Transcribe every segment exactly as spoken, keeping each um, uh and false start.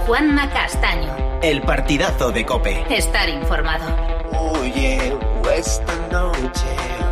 Juanma Castaño. El partidazo de COPE. Estar informado. Oye, esta noche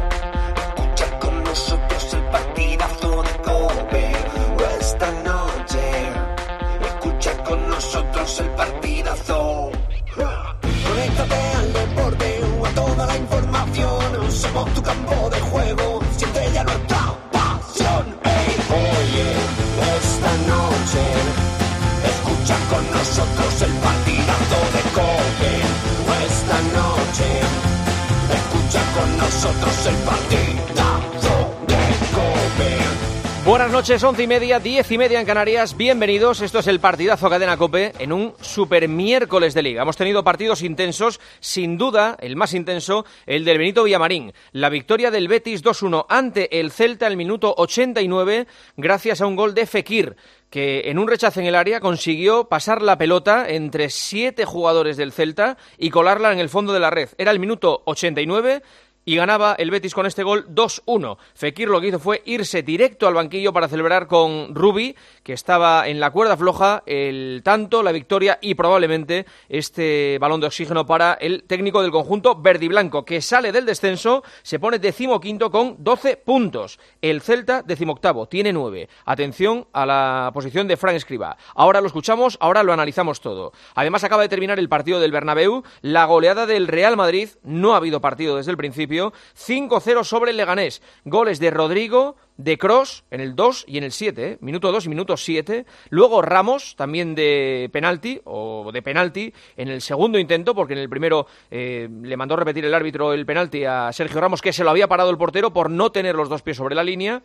escucha con nosotros el partidazo de COPE. Esta noche escucha con nosotros el partidazo. Conéctate al deporte o a toda la información. Somos tu campo de juego, siente ya nuestra pasión. Hey, oye, esta noche escucha con nosotros el partidazo de COPE. Esta noche escucha con nosotros el partidazo de COPE. Buenas noches, once y media, diez y media en Canarias. Bienvenidos, esto es el partidazo Cadena COPE en un super miércoles de Liga. Hemos tenido partidos intensos, sin duda, el más intenso, el del Benito Villamarín. La victoria del Betis dos uno ante el Celta al minuto ochenta y nueve, gracias a un gol de Fekir, que en un rechace en el área consiguió pasar la pelota entre siete jugadores del Celta y colarla en el fondo de la red. Era el minuto ochenta y nueve y ganaba el Betis con este gol dos uno. Fekir lo que hizo fue irse directo al banquillo para celebrar con Rubi, que estaba en la cuerda floja, el tanto, la victoria y probablemente este balón de oxígeno para el técnico del conjunto verdiblanco, que sale del descenso, se pone decimoquinto con doce puntos. El Celta, decimoctavo, tiene nueve. Atención a la posición de Fran Escribá. Ahora lo escuchamos, ahora lo analizamos todo. Además acaba de terminar el partido del Bernabéu, la goleada del Real Madrid, no ha habido partido desde el principio, cinco cero sobre el Leganés. Goles de Rodrigo, de Kroos en el dos y en el siete, ¿eh? Minuto dos y minuto siete. Luego Ramos, también de penalti, o de penalti, en el segundo intento, porque en el primero eh, le mandó repetir el árbitro el penalti a Sergio Ramos, que se lo había parado el portero por no tener los dos pies sobre la línea.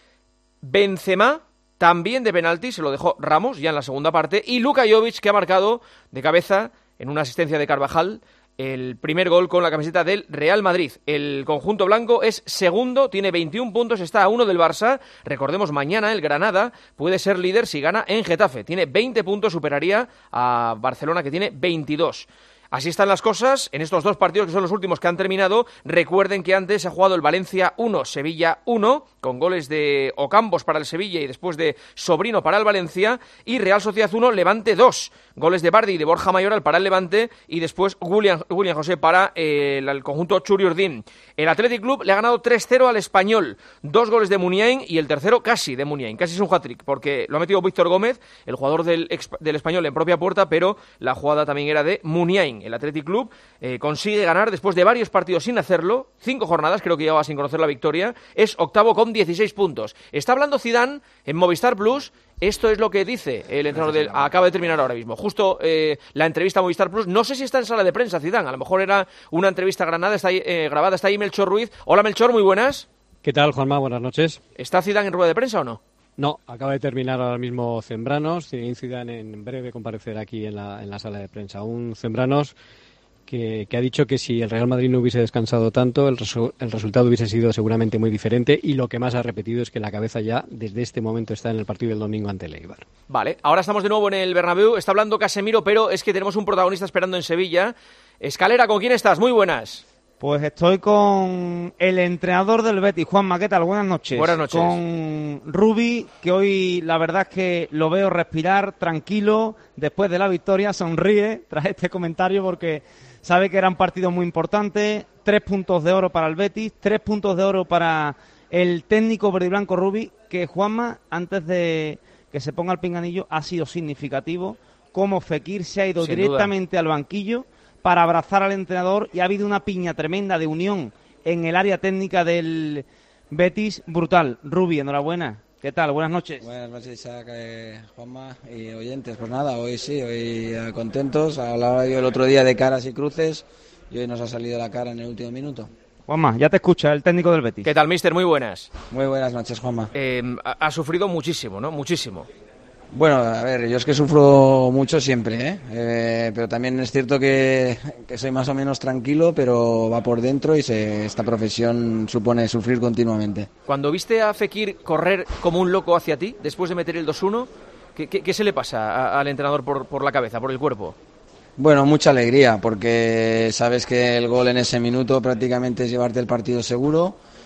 Benzema, también de penalti, se lo dejó Ramos ya en la segunda parte. Y Luka Jovic, que ha marcado de cabeza en una asistencia de Carvajal el primer gol con la camiseta del Real Madrid. El conjunto blanco es segundo, tiene veintiún puntos, está a uno del Barça. Recordemos, mañana el Granada puede ser líder si gana en Getafe. Tiene veinte puntos, superaría a Barcelona, que tiene veintidós. Así están las cosas en estos dos partidos que son los últimos que han terminado. Recuerden que antes se ha jugado el Valencia uno, Sevilla uno, con goles de Ocampos para el Sevilla y después de Sobrino para el Valencia, y Real Sociedad uno, Levante dos, goles de Bardi y de Borja Mayoral para el Levante y después William, William José para eh, el, el conjunto Churiurdin. El Athletic Club le ha ganado tres cero al Español, dos goles de Muniain y el tercero casi de Muniain, casi es un hat-trick porque lo ha metido Víctor Gómez, el jugador del, del Español en propia puerta, pero la jugada también era de Muniain. El Athletic Club eh, consigue ganar después de varios partidos sin hacerlo, cinco jornadas, creo que llevaba sin conocer la victoria, es octavo con dieciséis puntos. Está hablando Zidane en Movistar Plus, esto es lo que dice el entrenador del... Acaba de terminar ahora mismo, justo eh, la entrevista a Movistar Plus, no sé si está en sala de prensa Zidane, a lo mejor era una entrevista granada, está ahí, eh, grabada, está ahí Melchor Ruiz. Hola Melchor, muy buenas. ¿Qué tal, Juanma? Buenas noches. ¿Está Zidane en rueda de prensa o no? No, acaba de terminar ahora mismo Zembranos, Zidane en breve comparecerá aquí en la, en la sala de prensa. Un Zembranos que, que ha dicho que si el Real Madrid no hubiese descansado tanto, el, resu- el resultado hubiese sido seguramente muy diferente, y lo que más ha repetido es que la cabeza ya desde este momento está en el partido del domingo ante el Eibar. Vale, ahora estamos de nuevo en el Bernabéu, está hablando Casemiro, pero es que tenemos un protagonista esperando en Sevilla. Escalera, ¿con quién estás? Muy buenas. Pues estoy con el entrenador del Betis, Juanma, ¿qué tal? Buenas noches. Buenas noches. Con Rubi, que hoy la verdad es que lo veo respirar tranquilo después de la victoria, sonríe tras este comentario porque sabe que era un partido muy importante. Tres puntos de oro para el Betis, tres puntos de oro para el técnico verde y blanco Rubi, que Juanma, antes de que se ponga el pinganillo, ha sido significativo cómo Fekir se ha ido Sin directamente duda. al banquillo para abrazar al entrenador, y ha habido una piña tremenda de unión en el área técnica del Betis, brutal. Rubi, enhorabuena. ¿Qué tal? Buenas noches. Buenas noches, Isaac, eh, Juanma y oyentes. Pues nada, hoy sí, hoy eh, contentos. Hablaba yo el otro día de caras y cruces y hoy nos ha salido la cara en el último minuto. Juanma, ya te escucha el técnico del Betis. ¿Qué tal, mister? Muy buenas. Muy buenas noches, Juanma. Eh, ha, ha sufrido muchísimo, ¿no? Muchísimo. Bueno, a ver, yo es que sufro mucho siempre, ¿eh? Eh, pero también es cierto que, que soy más o menos tranquilo, pero va por dentro y se, esta profesión supone sufrir continuamente. Cuando viste a Fekir correr como un loco hacia ti, después de meter el dos uno, ¿qué, qué, qué se le pasa a, al entrenador por, por la cabeza, por el cuerpo? Bueno, mucha alegría, porque sabes que el gol en ese minuto prácticamente es llevarte el partido seguro.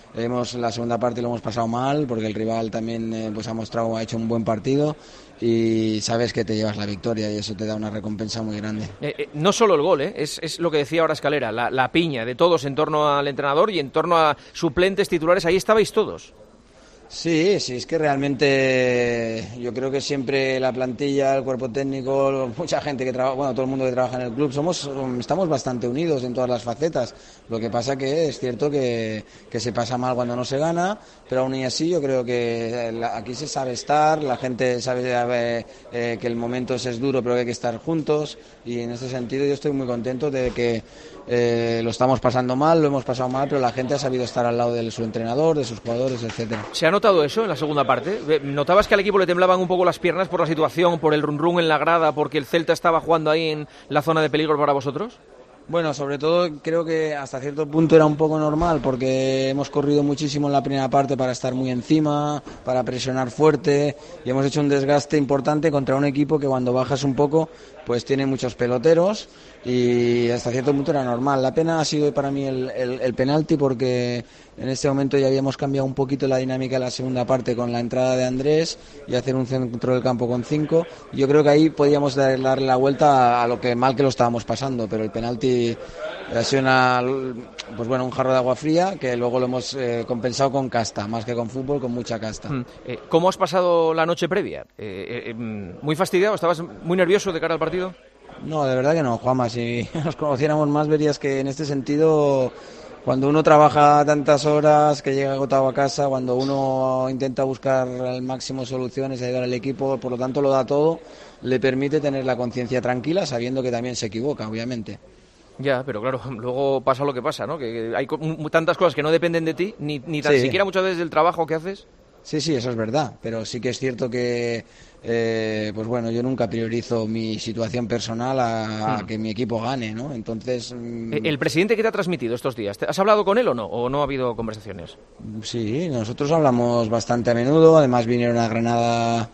hemos la segunda parte lo hemos pasado mal porque el rival también eh, pues ha mostrado, ha hecho un buen partido y sabes que te llevas la victoria y eso te da una recompensa muy grande. Eh, eh, no solo el gol, ¿eh? es, es lo que decía ahora Escalera, la, la piña de todos en torno al entrenador y en torno a suplentes, titulares, ahí estabais todos. Sí, sí, es que realmente yo creo que siempre la plantilla, el cuerpo técnico, mucha gente que trabaja, bueno, todo el mundo que trabaja en el club, somos, estamos bastante unidos en todas las facetas. Lo que pasa que es cierto que, que se pasa mal cuando no se gana, pero aún y así yo creo que aquí se sabe estar, la gente sabe eh, que el momento es duro, pero que hay que estar juntos y en ese sentido yo estoy muy contento de que eh, lo estamos pasando mal, lo hemos pasado mal, pero la gente ha sabido estar al lado de su entrenador, de sus jugadores, etcétera. ¿Se ha notado eso en la segunda parte? ¿Notabas que al equipo le temblaban un poco las piernas por la situación, por el run run en la grada, porque el Celta estaba jugando ahí en la zona de peligro para vosotros? Bueno, sobre todo creo que hasta cierto punto era un poco normal porque hemos corrido muchísimo en la primera parte para estar muy encima, para presionar fuerte y hemos hecho un desgaste importante contra un equipo que cuando bajas un poco pues tiene muchos peloteros y hasta cierto punto era normal. La pena ha sido para mí el, el, el penalti porque en este momento ya habíamos cambiado un poquito la dinámica de la segunda parte con la entrada de Andrés y hacer un centro del campo con cinco. Yo creo que ahí podíamos darle la vuelta a lo que mal que lo estábamos pasando, pero el penalti ha sido una, pues bueno, un jarro de agua fría que luego lo hemos eh, compensado con casta, más que con fútbol, con mucha casta. Mm. Eh, ¿Cómo has pasado la noche previa? Eh, eh, ¿Muy fastidiado? ¿Estabas muy nervioso de cara al partido? No, de verdad que no, Juanma. Si nos conociéramos más verías que en este sentido, cuando uno trabaja tantas horas, que llega agotado a casa, cuando uno intenta buscar al máximo soluciones, ayudar al equipo, por lo tanto lo da todo, le permite tener la conciencia tranquila, sabiendo que también se equivoca, obviamente. Ya, pero claro, luego pasa lo que pasa, ¿no? Que hay tantas cosas que no dependen de ti, ni, ni tan sí. siquiera muchas veces del trabajo que haces. Sí, sí, eso es verdad, pero sí que es cierto que, eh, pues bueno, yo nunca priorizo mi situación personal a, a que mi equipo gane, ¿no? Entonces... Mmm... ¿El presidente qué te ha transmitido estos días? ¿Has hablado con él o no? ¿O no ha habido conversaciones? Sí, nosotros hablamos bastante a menudo, además vinieron a Granada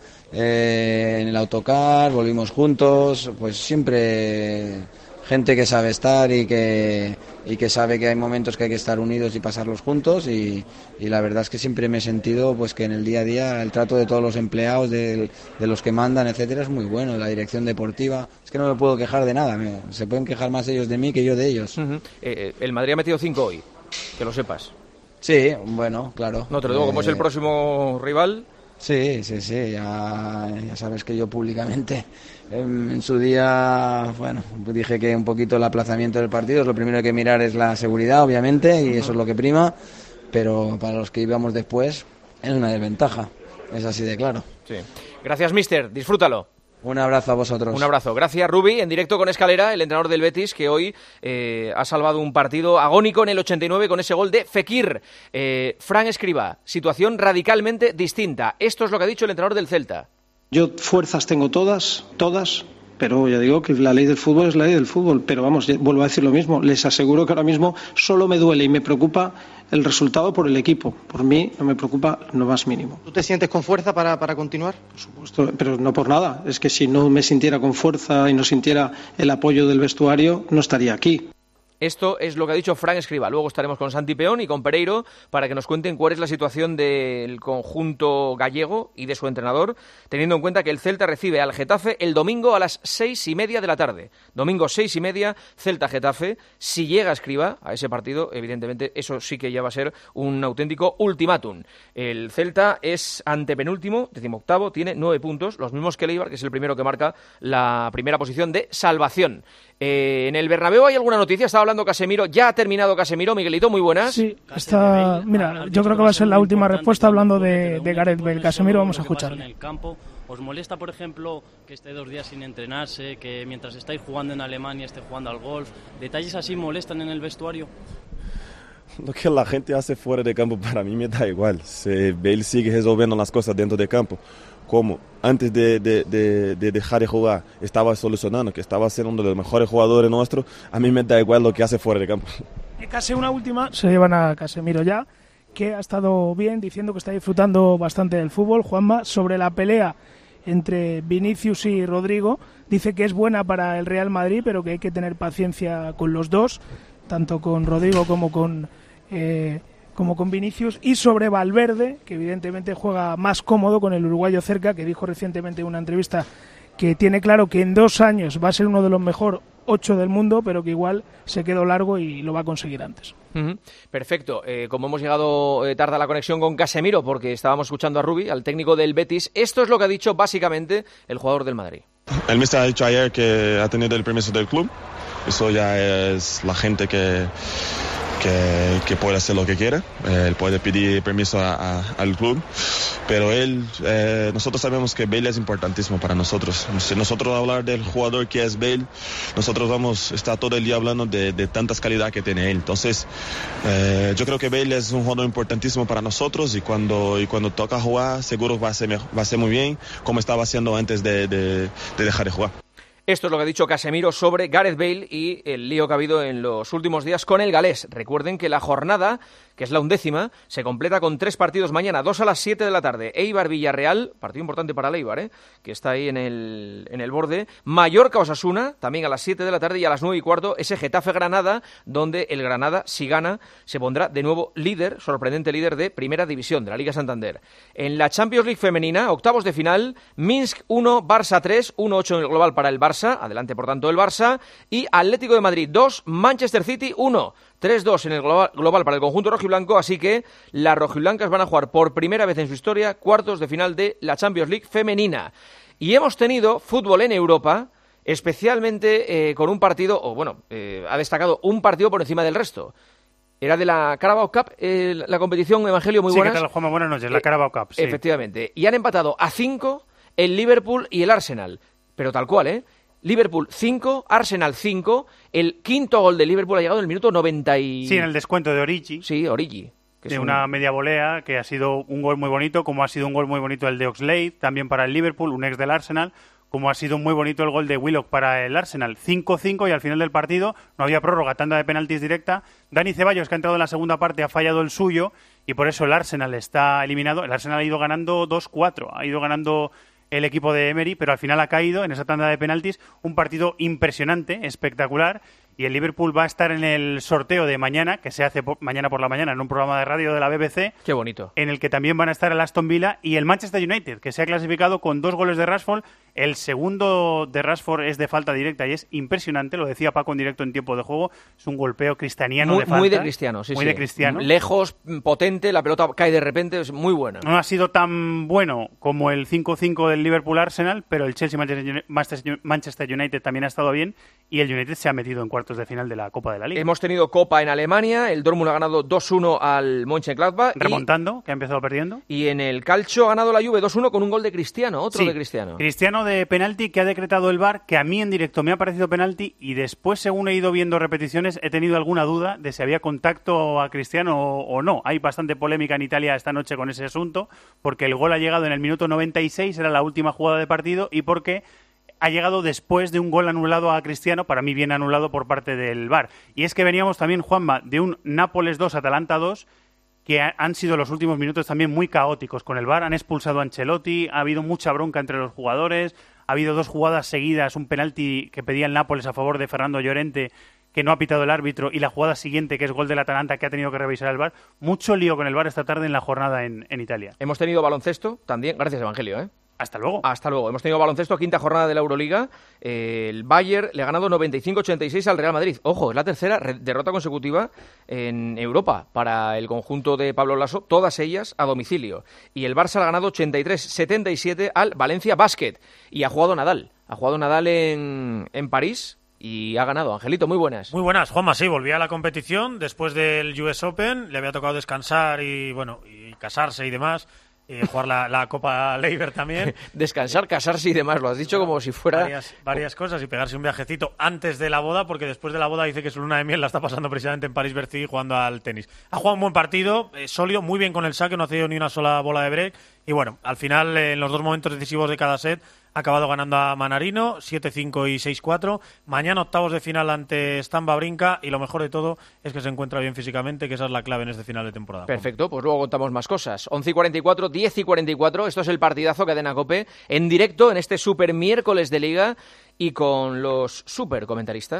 eh, en el autocar, volvimos juntos, pues siempre... gente que sabe estar y que y que sabe que hay momentos que hay que estar unidos y pasarlos juntos y, y la verdad es que siempre me he sentido pues que en el día a día el trato de todos los empleados, de, de los que mandan, etcétera, es muy bueno, la dirección deportiva, es que no me puedo quejar de nada, me, se pueden quejar más ellos de mí que yo de ellos. Uh-huh. eh, el Madrid ha metido cinco hoy, que lo sepas. Sí, bueno, claro. No te lo digo, eh... como es el próximo rival... Sí, sí, sí, ya, ya sabes que yo públicamente en, en su día, bueno, dije que un poquito el aplazamiento del partido, lo primero que hay que mirar es la seguridad, obviamente, y eso es lo que prima, pero para los que íbamos después es una desventaja, es así de claro. Sí. Gracias, mister, disfrútalo. Un abrazo a vosotros. Un abrazo. Gracias, Rubi. En directo con Escalera, el entrenador del Betis, que hoy eh, ha salvado un partido agónico en el ochenta y nueve con ese gol de Fekir. Eh, Fran Escribá, situación radicalmente distinta. Esto es lo que ha dicho el entrenador del Celta. Yo fuerzas tengo todas, todas, pero ya digo que la ley del fútbol es la ley del fútbol. Pero vamos, vuelvo a decir lo mismo. Les aseguro que ahora mismo solo me duele y me preocupa el resultado por el equipo. Por mí no me preocupa lo más mínimo. ¿Tú te sientes con fuerza para, para continuar? Por supuesto, pero no por nada. Es que si no me sintiera con fuerza y no sintiera el apoyo del vestuario, no estaría aquí. Esto es lo que ha dicho Fran Escribá. Luego estaremos con Santi Peón y con Pereiro para que nos cuenten cuál es la situación del conjunto gallego y de su entrenador, teniendo en cuenta que el Celta recibe al Getafe el domingo a las seis y media de la tarde. Domingo seis y media, Celta-Getafe. Si llega Escribá a ese partido, evidentemente eso sí que ya va a ser un auténtico ultimátum. El Celta es antepenúltimo, decimoctavo, tiene nueve puntos, los mismos que el Eibar, que es el primero que marca la primera posición de salvación. Eh, en el Bernabéu hay alguna noticia, estaba hablando Casemiro, ya ha terminado Casemiro. Miguelito, muy buenas. Sí, está, mira, yo creo que va a ser la última respuesta hablando de, de Gareth Bale. Casemiro, vamos a escucharle. En el campo, ¿os molesta, por ejemplo, que esté dos días sin entrenarse, que mientras estáis jugando en Alemania esté jugando al golf? ¿Detalles así molestan en el vestuario? Lo que la gente hace fuera de campo para mí me da igual. Si Bale sigue resolviendo las cosas dentro de campo, como antes de, de, de, de dejar de jugar estaba solucionando, que estaba siendo uno de los mejores jugadores nuestros, a mí me da igual lo que hace fuera de campo. Casi una última, se llevan a Casemiro ya, que ha estado bien, diciendo que está disfrutando bastante del fútbol. Juanma, sobre la pelea entre Vinicius y Rodrigo, dice que es buena para el Real Madrid, pero que hay que tener paciencia con los dos, tanto con Rodrigo como con, eh, como con Vinicius, y sobre Valverde, que evidentemente juega más cómodo con el uruguayo cerca, que dijo recientemente en una entrevista que tiene claro que en dos años va a ser uno de los mejor ocho del mundo, pero que igual se quedó largo y lo va a conseguir antes. Uh-huh. Perfecto. Eh, como hemos llegado eh, tarde a la conexión con Casemiro, porque estábamos escuchando a Rubi, al técnico del Betis, esto es lo que ha dicho básicamente el jugador del Madrid. El míster ha dicho ayer que ha tenido el permiso del club. Eso ya es la gente que... Que, que puede hacer lo que quiera, eh, él puede pedir permiso a, a, al club, pero él, eh, nosotros sabemos que Bale es importantísimo para nosotros. Si nosotros hablar del jugador que es Bale, nosotros vamos a estar todo el día hablando de, de tantas calidades que tiene él. Entonces, eh, yo creo que Bale es un jugador importantísimo para nosotros y cuando, y cuando toca jugar, seguro va a ser, va a ser muy bien, como estaba haciendo antes de, de, de dejar de jugar. Esto es lo que ha dicho Casemiro sobre Gareth Bale y el lío que ha habido en los últimos días con el galés. Recuerden que la jornada, que es la undécima, se completa con tres partidos mañana, dos a las siete de la tarde. Eibar-Villarreal, partido importante para el Eibar, ¿eh? que está ahí en el, en el borde. Mallorca-Osasuna, también a las siete de la tarde, y a las nueve y cuarto ese Getafe-Granada, donde el Granada, si gana, se pondrá de nuevo líder, sorprendente líder de Primera División, de la Liga Santander. En la Champions League femenina, octavos de final, Minsk uno, Barça tres, uno ocho en el global para el Barça. Adelante, por tanto, el Barça. Y Atlético de Madrid dos, Manchester City uno. tres dos en el global, global para el conjunto rojiblanco, así que las rojiblancas van a jugar por primera vez en su historia cuartos de final de la Champions League femenina. Y hemos tenido fútbol en Europa, especialmente eh, con un partido, o bueno, eh, ha destacado un partido por encima del resto. Era de la Carabao Cup, eh, la competición, Evangelio, muy sí, buenas. Sí, ¿qué tal, Juanma? Buenas noches, la Carabao Cup, sí. Efectivamente. Y han empatado a cinco el Liverpool y el Arsenal. Pero tal cual, ¿eh? Liverpool cinco, Arsenal cinco. El quinto gol de Liverpool ha llegado en el minuto noventa y... Sí, en el descuento de Origi. Sí, Origi. Que de es una un... media volea, que ha sido un gol muy bonito, como ha sido un gol muy bonito el de Oxlade, también para el Liverpool, un ex del Arsenal, como ha sido muy bonito el gol de Willock para el Arsenal. cinco cinco y al final del partido no había prórroga, tanda de penaltis directa. Dani Ceballos, que ha entrado en la segunda parte, ha fallado el suyo y por eso el Arsenal está eliminado. El Arsenal ha ido ganando dos cuatro, ha ido ganando el equipo de Emery, pero al final ha caído en esa tanda de penaltis. Un partido impresionante, espectacular, y el Liverpool va a estar en el sorteo de mañana, que se hace por, mañana por la mañana en un programa de radio de la B B C. Qué bonito. En el que también van a estar el Aston Villa y el Manchester United, que se ha clasificado con dos goles de Rashford. El segundo de Rashford es de falta directa y es impresionante, lo decía Paco en directo en tiempo de juego, es un golpeo cristianiano muy, de falta. Muy de cristiano, sí, muy sí. de cristiano. Lejos, potente, la pelota cae de repente, es muy buena. No ha sido tan bueno como el cinco cinco del Liverpool-Arsenal, pero el Chelsea-Manchester United también ha estado bien y el United se ha metido en cuartos de final de la Copa de la Liga. Hemos tenido Copa en Alemania, el Dortmund ha ganado dos uno al Mönchengladbach. Remontando, y, que ha empezado perdiendo. Y en el Calcio ha ganado la Juve dos uno con un gol de Cristiano, otro sí, de Cristiano. Cristiano de penalti que ha decretado el V A R, que a mí en directo me ha parecido penalti y después, según he ido viendo repeticiones, he tenido alguna duda de si había contacto a Cristiano o, o no. Hay bastante polémica en Italia esta noche con ese asunto, porque el gol ha llegado en el minuto noventa y seis, era la última jugada de partido, y porque ha llegado después de un gol anulado a Cristiano, para mí bien anulado por parte del V A R. Y es que veníamos también, Juanma, de un Nápoles dos, Atalanta dos, que ha, han sido los últimos minutos también muy caóticos con el V A R. Han expulsado a Ancelotti, ha habido mucha bronca entre los jugadores, ha habido dos jugadas seguidas, un penalti que pedía el Nápoles a favor de Fernando Llorente, que no ha pitado el árbitro, y la jugada siguiente, que es gol del Atalanta, que ha tenido que revisar el V A R. Mucho lío con el V A R esta tarde en la jornada en, en Italia. Hemos tenido baloncesto también, gracias Evangelio, ¿eh? Hasta luego. Hasta luego. Hemos tenido baloncesto, quinta jornada de la Euroliga. Eh, el Bayern le ha ganado noventa y cinco a ochenta y seis al Real Madrid. Ojo, es la tercera re- derrota consecutiva en Europa para el conjunto de Pablo Lasso, todas ellas a domicilio. Y el Barça le ha ganado ochenta y tres a setenta y siete al Valencia Basket. Y ha jugado Nadal. Ha jugado Nadal en, en París y ha ganado. Angelito, muy buenas. Muy buenas, Juanma, sí, volvía a la competición después del U S Open. Le había tocado descansar y, bueno, y casarse y demás. Y jugar la, la Copa Leiber también. Descansar, casarse y demás, lo has dicho como si fuera... Varias, varias cosas y pegarse un viajecito antes de la boda, porque después de la boda dice que su luna de miel la está pasando precisamente en París-Bercy jugando al tenis. Ha jugado un buen partido, eh, sólido, muy bien con el saque, no ha cedido ni una sola bola de break. Y bueno, al final, eh, en los dos momentos decisivos de cada set, ha acabado ganando a Manarino, siete cinco y seis cuatro. Mañana octavos de final ante Stamba Brinca y lo mejor de todo es que se encuentra bien físicamente, que esa es la clave en este final de temporada. Perfecto, pues luego contamos más cosas. once y cuarenta y cuatro, diez y cuarenta y cuatro, esto es el partidazo Cadena COPE, en directo en este super miércoles de Liga y con los super comentaristas.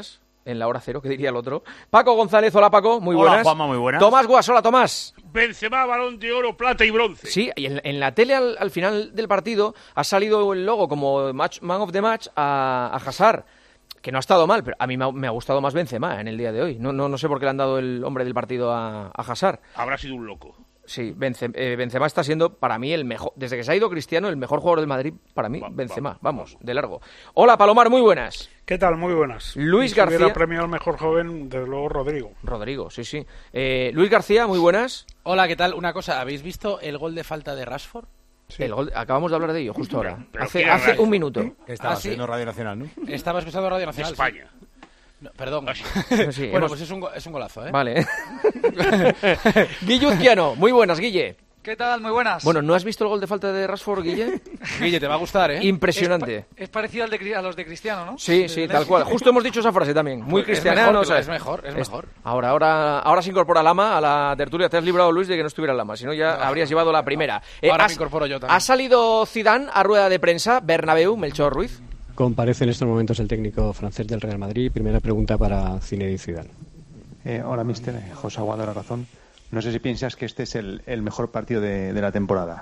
en la hora cero, que diría el otro. Paco González, hola Paco, muy Hola, buenas. Juanma, muy buenas. Tomás Guas, hola Tomás. Benzema, Balón de Oro, Plata y Bronce. Sí, y en, en la tele al, al final del partido ha salido el logo como match, Man of the Match a, a Hazard, que no ha estado mal, pero a mí me ha, me ha gustado más Benzema en el día de hoy. No, no, no sé por qué le han dado el hombre del partido a, a Hazard. Habrá sido un loco. Sí, Benzema, eh, Benzema está siendo para mí el mejor, desde que se ha ido Cristiano, el mejor jugador del Madrid, para mí, va, Benzema, va, vamos, vamos, de largo. Hola Palomar, muy buenas. ¿Qué tal? Muy buenas. Luis si García. hubiera premiado al mejor joven, desde luego Rodrigo. Rodrigo, sí, sí. Eh, Luis García, muy buenas. Hola, ¿qué tal? Una cosa, ¿habéis visto el gol de falta de Rashford? Sí. El gol, acabamos de hablar de ello justo ahora. Hace, hace un minuto. Estabas ¿Ah, sí? Radio Nacional, ¿no? Estaba escuchando Radio Nacional. España. Sí. No, perdón. Sí, bueno, hemos... pues es un, go- es un golazo, ¿eh? Vale. Guille Uzquiano, muy buenas, Guille. ¿Qué tal? Muy buenas. Bueno, ¿no has visto el gol de falta de Rashford, Guille? Guille, te va a gustar, ¿eh? Impresionante. Es, pa- es parecido al de, a los de Cristiano, ¿no? Sí, sí, tal cual. Justo hemos dicho esa frase también. Muy cristiano. Es mejor, es mejor, es mejor. Ahora, ahora, ahora se incorpora Lama a la tertulia. Te has librado, Luis, de que no estuviera Lama. Si no, ya no. habrías llevado la primera. Eh, ahora has, me incorporo yo también. Ha salido Zidane a rueda de prensa. Bernabéu, Melchor Ruiz. Comparece en estos momentos el técnico francés del Real Madrid. Primera pregunta para Zinedine Zidane. Eh, hola, mister. José Aguado, la razón. No sé si piensas que este es el, el mejor partido de, de la temporada.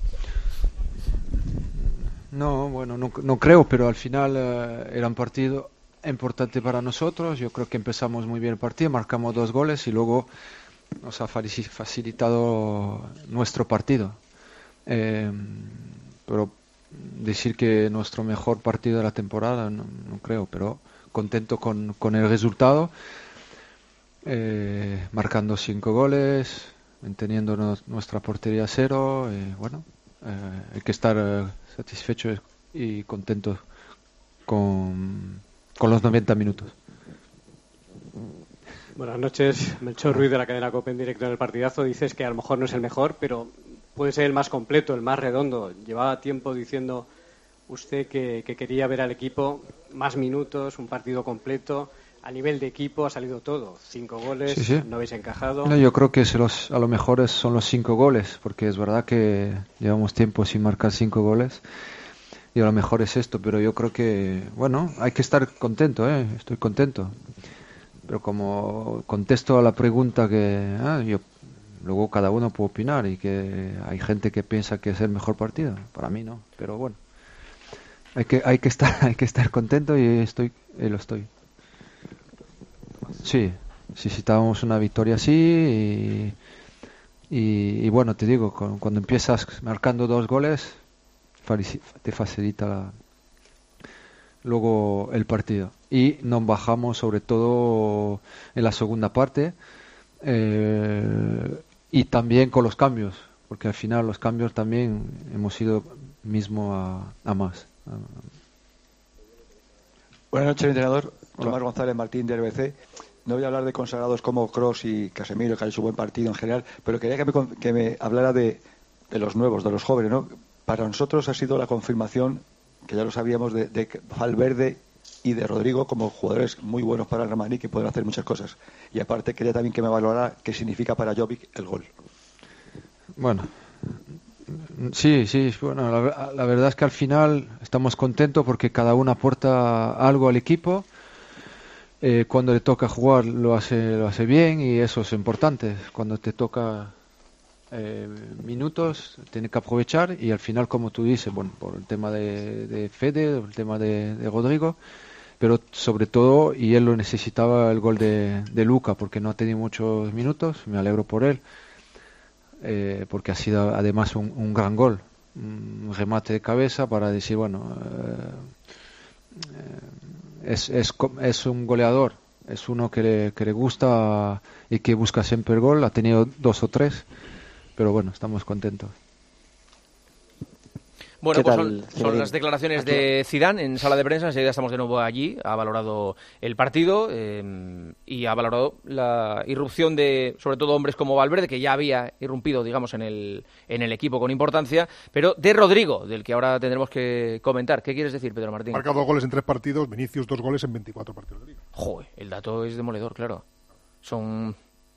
No, bueno, no, no creo, pero al final eh, era un partido importante para nosotros. Yo creo que empezamos muy bien el partido, marcamos dos goles y luego nos ha facilitado nuestro partido. Eh, pero decir que nuestro mejor partido de la temporada, no, no creo, pero contento con, con el resultado. Eh, marcando cinco goles, manteniendo no, nuestra portería a cero, eh, bueno, eh, hay que estar eh, satisfecho y contento con, con los noventa minutos. Buenas noches, Melchor Ruiz de la cadena COPE en directo en el partidazo. Dices que a lo mejor no es el mejor, pero puede ser el más completo, el más redondo. Llevaba tiempo diciendo usted que, que quería ver al equipo más minutos, un partido completo. A nivel de equipo ha salido todo. Cinco goles, sí, sí. no habéis encajado. No, yo creo que se los, a lo mejor es, son los cinco goles, porque es verdad que llevamos tiempo sin marcar cinco goles y a lo mejor es esto, pero yo creo que, bueno, hay que estar contento, ¿eh? Estoy contento. Pero como contesto a la pregunta que ah, yo, luego cada uno puede opinar y que hay gente que piensa que es el mejor partido, para mí no, pero bueno, hay que, hay que estar, hay que estar contento y estoy, y lo estoy. Sí, necesitábamos una victoria así y, y, y bueno, te digo, con, cuando empiezas marcando dos goles te facilita la, luego el partido y nos bajamos sobre todo en la segunda parte eh, y también con los cambios, porque al final los cambios también hemos ido mismo a, a más. Buenas noches, entrenador. Hola. Tomás González Martín del B C. No voy a hablar de consagrados como Kroos y Casemiro, que han hecho un buen partido en general, pero quería que me, que me hablara de, de los nuevos, de los jóvenes, ¿no? Para nosotros ha sido la confirmación, que ya lo sabíamos, de, de Valverde y de Rodrigo como jugadores muy buenos para el Real Madrid que pueden hacer muchas cosas. Y aparte quería también que me valorara qué significa para Jovic el gol. Bueno, sí, sí, bueno, la, la verdad es que al final estamos contentos porque cada uno aporta algo al equipo. Eh, cuando le toca jugar lo hace lo hace bien y eso es importante. Cuando te toca eh, minutos tiene que aprovechar y al final, como tú dices, bueno, por el tema de, de Fede, el tema de, de Rodrigo, pero sobre todo, y él lo necesitaba, el gol de, de Luka porque no ha tenido muchos minutos. Me alegro por él eh, porque ha sido además un, un gran gol, un remate de cabeza para decir, bueno, eh, eh, Es, es, es un goleador, es uno que le, que le gusta y que busca siempre el gol. Ha tenido dos o tres, pero bueno, estamos contentos. Bueno, pues son, son las declaraciones de Zidane en sala de prensa. Enseguida estamos de nuevo allí. Ha valorado el partido eh, y ha valorado la irrupción de, sobre todo, hombres como Valverde, que ya había irrumpido, digamos, en el, en el equipo con importancia, pero de Rodrigo, del que ahora tendremos que comentar. ¿Qué quieres decir, Pedro Martín? Marca dos goles en tres partidos, Vinicius dos goles en veinticuatro partidos de liga. Joder, el dato es demoledor, claro. Son...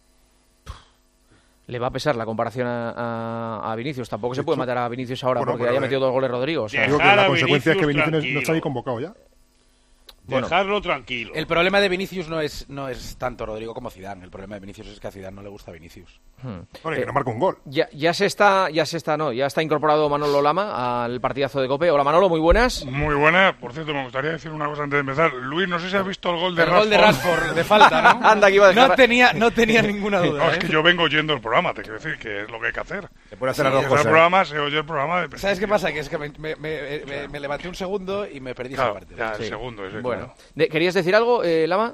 Le va a pesar la comparación a, a, a Vinicius. Tampoco se puede matar a Vinicius ahora bueno, porque haya metido dos goles Rodrigo. O sea, digo que la consecuencia es que Vinicius no, no está ahí convocado ya. Bueno, dejarlo tranquilo. El problema de Vinicius no es no es tanto Rodrigo como Zidane. El problema de Vinicius es que a Zidane no le gusta Vinicius. Hmm. Bueno, y que no marca un gol. Ya, ya se está, ya se está, no, ya está incorporado Manolo Lama al partidazo de COPE. Hola Manolo, muy buenas. Muy buenas. Por cierto, me gustaría decir una cosa antes de empezar. Luis, no sé si has visto el gol de el Rashford. gol de Rashford de falta, ¿no? Anda, que iba a dejar... No tenía, no tenía ninguna duda. No, ¿eh? es que yo vengo oyendo el programa, te quiero decir que es lo que hay que hacer. Se puede hacer sí, las dos cosas. El programa, se oye el programa. De ¿Sabes qué pasa? Que es que me, me, me, me, me levanté un segundo y me perdí claro, esa parte. Ya, sí. el segundo. Ese, bueno, claro. de, ¿querías decir algo, eh, Lama,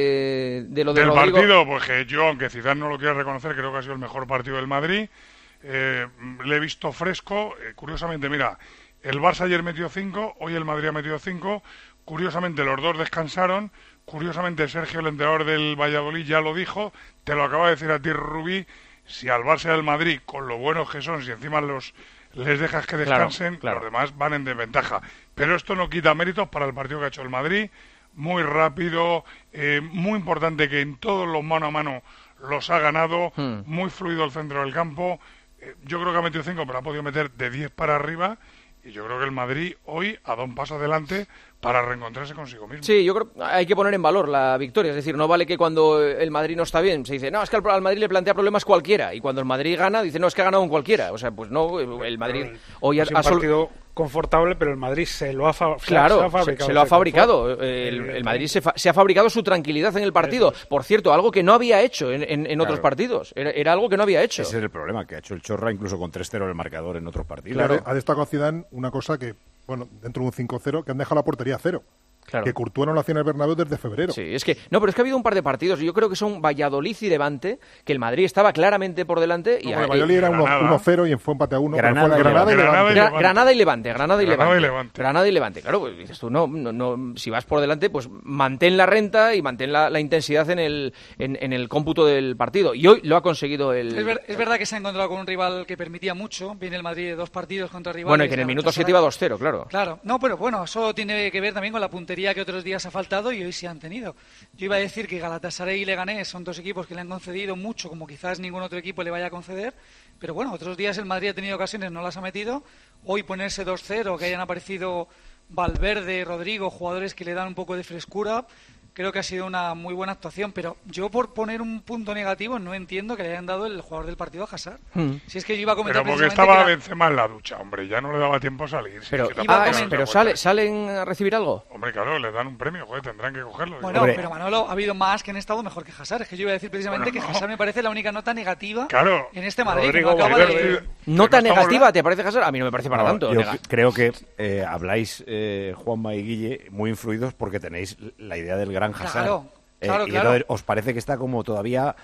de, de lo de Del Rodrigo? partido? Pues que yo, aunque Zidane no lo quiera reconocer, creo que ha sido el mejor partido del Madrid. Eh, le he visto fresco. Eh, curiosamente, mira, el Barça ayer metió cinco, hoy el Madrid ha metido cinco. Curiosamente, los dos descansaron. Curiosamente, Sergio, el entrenador del Valladolid, ya lo dijo. Te lo acaba de decir a ti, Rubí. Si al Barça y al Madrid, con lo buenos que son, si encima los les dejas que descansen, claro, claro. los demás van en desventaja. Pero esto no quita méritos para el partido que ha hecho el Madrid. Muy rápido, eh, muy importante que en todos los mano a mano los ha ganado. Hmm. Muy fluido el centro del campo. Eh, yo creo que ha metido cinco, pero ha podido meter de diez para arriba. Y yo creo que el Madrid hoy ha dado un paso adelante para reencontrarse consigo mismo. Sí, yo creo que hay que poner en valor la victoria. Es decir, no vale que cuando el Madrid no está bien se dice, no, es que al Madrid le plantea problemas cualquiera. Y cuando el Madrid gana, dice, no, es que ha ganado un cualquiera. O sea, pues no, el Madrid hoy ha... Es un partido confortable, pero el Madrid se lo ha, fa... claro, se ha fabricado. Se, se lo ha fabricado. El, el Madrid se, fa... se ha fabricado su tranquilidad en el partido. Por cierto, algo que no había hecho en, en, en claro. otros partidos. Era, era algo que no había hecho. Ese es el problema, que ha hecho el Chorra incluso con tres cero el marcador en otros partidos. Claro, ha destacado Zidane una cosa que, bueno, dentro de un cinco cero, que han dejado la portería a cero. Claro. Que Courtois no lo hacía en el Bernabéu desde febrero. Sí, es que no, pero es que ha habido un par de partidos, yo creo que son Valladolid y Levante, que el Madrid estaba claramente por delante. Y no, el Valladolid era uno cero y fue empate a uno. Granada, fue Granada, y Granada, y Levante. Granada y Levante. Granada y Granada Levante. Y Levante. Granada y Levante. Claro, pues dices tú, no, no, no, si vas por delante, pues mantén la renta y mantén la, la intensidad en el, en, en el cómputo del partido. Y hoy lo ha conseguido el... Es, ver, es verdad que se ha encontrado con un rival que permitía mucho. Viene el Madrid de dos partidos contra rivales. Bueno, y que en el minuto siete iba dos cero, claro. Claro, no, pero bueno, eso tiene que ver también con la puntería que otros días ha faltado y hoy sí han tenido. Yo iba a decir que Galatasaray y Leganés son dos equipos que le han concedido mucho, como quizás ningún otro equipo le vaya a conceder, pero bueno, otros días el Madrid ha tenido ocasiones, no las ha metido. Hoy ponerse dos cero, que hayan aparecido Valverde, Rodrigo, jugadores que le dan un poco de frescura, creo que ha sido una muy buena actuación, pero yo por poner un punto negativo no entiendo que le hayan dado el jugador del partido a Hazard. Hmm. Si es que yo iba a comentar pero porque estaba era... Benzema en la ducha, hombre, ya no le daba tiempo a salir. Pero, si ah, es, pero sale, ¿salen a recibir algo? Hombre, claro, le dan un premio, joder, tendrán que cogerlo. Bueno, hombre. Pero Manolo, ha habido más que han estado mejor que Hazard. Es que yo iba a decir precisamente bueno, que no. Hazard me parece la única nota negativa claro, en este Madrid. Rodrigo, que no acaba de... ¿Nota no negativa te parece Hazard? A mí no me parece para no, tanto. Yo nega. creo que eh, habláis, eh, Juanma y Guille, muy influidos porque tenéis la idea del gran Hazard. Claro. Eh, claro, y claro. entonces os parece que está como todavía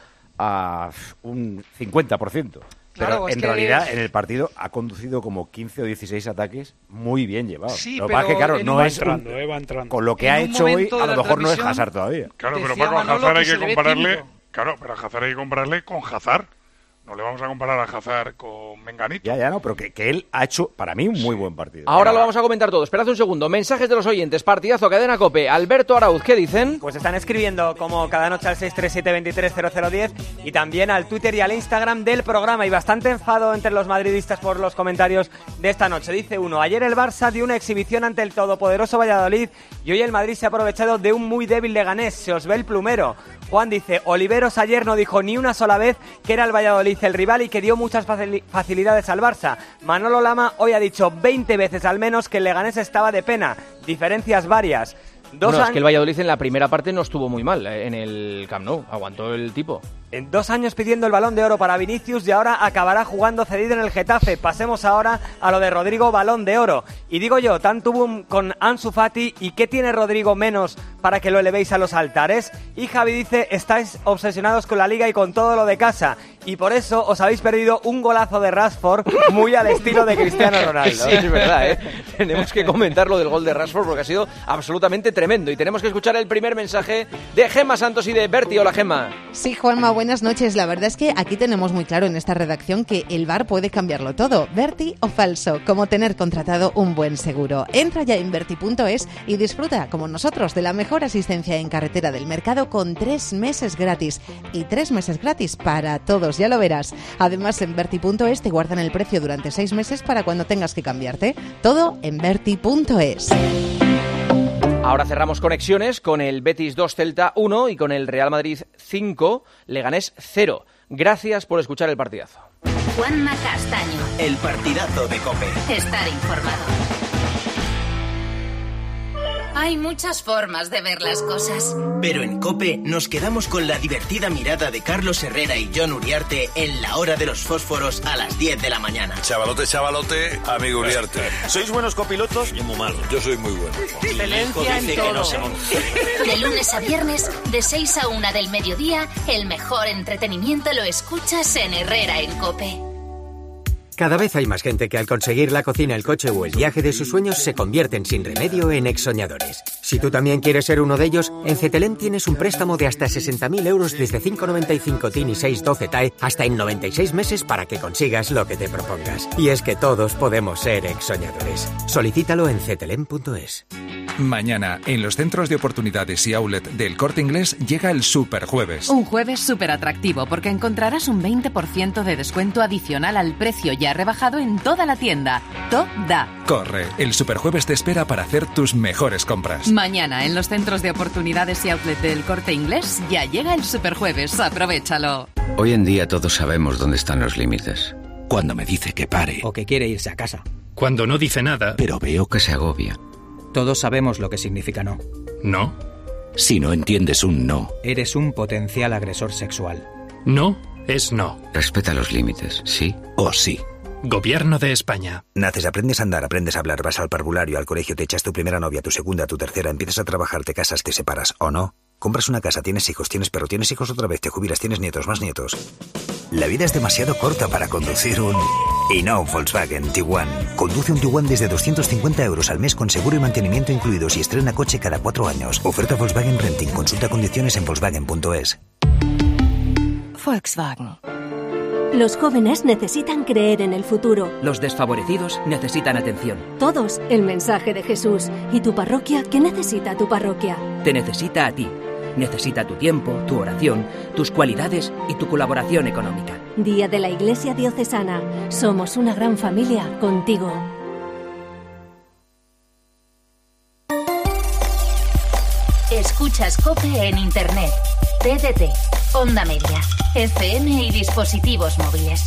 a un cincuenta por ciento. Claro, pero es en que realidad es... en el partido ha conducido como quince o dieciséis ataques muy bien llevados. Sí, lo que pasa es que, claro, no va es entrando, un... eh, va entrando. Con lo que ha hecho hoy, a lo mejor no es Hazard todavía. Claro, pero Paco, a Hazard hay que compararle... Claro, pero a Hazard hay que compararle con Hazard. No le vamos a comparar a Hazard con Menganito. Ya, ya, no, pero que, que él ha hecho, para mí, un muy buen partido. Ahora lo vamos a comentar todo. Esperad un segundo. Mensajes de los oyentes. Partidazo, Cadena COPE. Alberto Arauz, ¿qué dicen? Pues están escribiendo como cada noche al seis tres siete, veintitrés cero cero diez y también al Twitter y al Instagram del programa. Y bastante enfado entre los madridistas por los comentarios de esta noche. Dice uno, ayer el Barça dio una exhibición ante el todopoderoso Valladolid y hoy el Madrid se ha aprovechado de un muy débil Leganés. Se os ve el plumero. Juan dice, Oliveros ayer no dijo ni una sola vez que era el Valladolid el rival y que dio muchas facilidades al Barça. Manolo Lama hoy ha dicho veinte veces al menos que el Leganés estaba de pena. Diferencias varias. Dos bueno, es que el Valladolid en la primera parte no estuvo muy mal en el Camp Nou. Aguantó el tipo. En dos años pidiendo el Balón de Oro para Vinicius y ahora acabará jugando cedido en el Getafe. Pasemos ahora a lo de Rodrigo, Balón de Oro. Y digo yo, tanto boom con Ansu Fati, ¿y qué tiene Rodrigo menos para que lo elevéis a los altares? Y Javi dice, estáis obsesionados con la Liga y con todo lo de casa. Y por eso os habéis perdido un golazo de Rashford muy al estilo de Cristiano Ronaldo. Sí, es verdad, ¿eh? Tenemos que comentar lo del gol de Rashford porque ha sido absolutamente tremendo. Y tenemos que escuchar el primer mensaje de Gemma Santos y de Berti. Hola, Gemma. Sí, Juanma, buenas noches. La verdad es que aquí tenemos muy claro en esta redacción que el V A R puede cambiarlo todo. Berti o falso, como tener contratado un buen seguro. Entra ya en Berti punto es y disfruta, como nosotros, de la mejor asistencia en carretera del mercado con tres meses gratis. Y tres meses gratis para todos, ya lo verás. Además, en Berti punto es te guardan el precio durante seis meses para cuando tengas que cambiarte. Todo en Berti punto es. Ahora cerramos conexiones con el Betis dos Celta uno y con el Real Madrid cinco, Leganés cero. Gracias por escuchar el partidazo. Juanma Castaño. El partidazo de COPE. Estar informado. Hay muchas formas de ver las cosas. Pero en COPE nos quedamos con la divertida mirada de Carlos Herrera y John Uriarte en la hora de los fósforos a las diez de la mañana. Chavalote, chavalote, amigo Uriarte. ¿Sois buenos copilotos? Yo muy malo. Yo soy muy bueno. Excelencia en todo. No se de lunes a viernes, de seis a una del mediodía, el mejor entretenimiento lo escuchas en Herrera en COPE. Cada vez hay más gente que al conseguir la cocina, el coche o el viaje de sus sueños se convierten sin remedio en exsoñadores. Si tú también quieres ser uno de ellos, en Cetelem tienes un préstamo de hasta sesenta mil euros desde cinco coma noventa y cinco T I N y seis coma doce T A E hasta en noventa y seis meses para que consigas lo que te propongas. Y es que todos podemos ser exsoñadores. Solicítalo en cetelem punto es. Mañana, en los centros de oportunidades y outlet del Corte Inglés, llega el Superjueves. Un jueves súper atractivo porque encontrarás un veinte por ciento de descuento adicional al precio ya rebajado en toda la tienda. Toda. Corre, el Superjueves te espera para hacer tus mejores compras. Mañana, en los centros de oportunidades y outlet del Corte Inglés, ya llega el Superjueves. Aprovechalo. Hoy en día todos sabemos dónde están los límites. Cuando me dice que pare. O que quiere irse a casa. Cuando no dice nada. Pero veo que se agobia. Todos sabemos lo que significa no. ¿No? Si no entiendes un no. Eres un potencial agresor sexual. No es no. Respeta los límites, ¿sí? O sí. Gobierno de España. Naces, aprendes a andar, aprendes a hablar, vas al parvulario, al colegio, te echas tu primera novia, tu segunda, tu tercera, empiezas a trabajar, te casas, te separas, ¿o no? Compras una casa, tienes hijos, tienes perro, tienes hijos otra vez, te jubilas, tienes nietos, más nietos. La vida es demasiado corta para conducir un... Y no, Volkswagen Tiguan. Conduce un Tiguan desde doscientos cincuenta euros al mes con seguro y mantenimiento incluidos y estrena coche cada cuatro años. Oferta Volkswagen Renting. Consulta condiciones en volkswagen punto es. Volkswagen. Los jóvenes necesitan creer en el futuro. Los desfavorecidos necesitan atención. Todos el mensaje de Jesús. ¿Y tu parroquia? ¿Qué necesita tu parroquia? Te necesita a ti. Necesita tu tiempo, tu oración, tus cualidades y tu colaboración económica. Día de la Iglesia Diocesana. Somos una gran familia contigo. Escuchas COPE en Internet, T D T, Onda Media, F M y dispositivos móviles.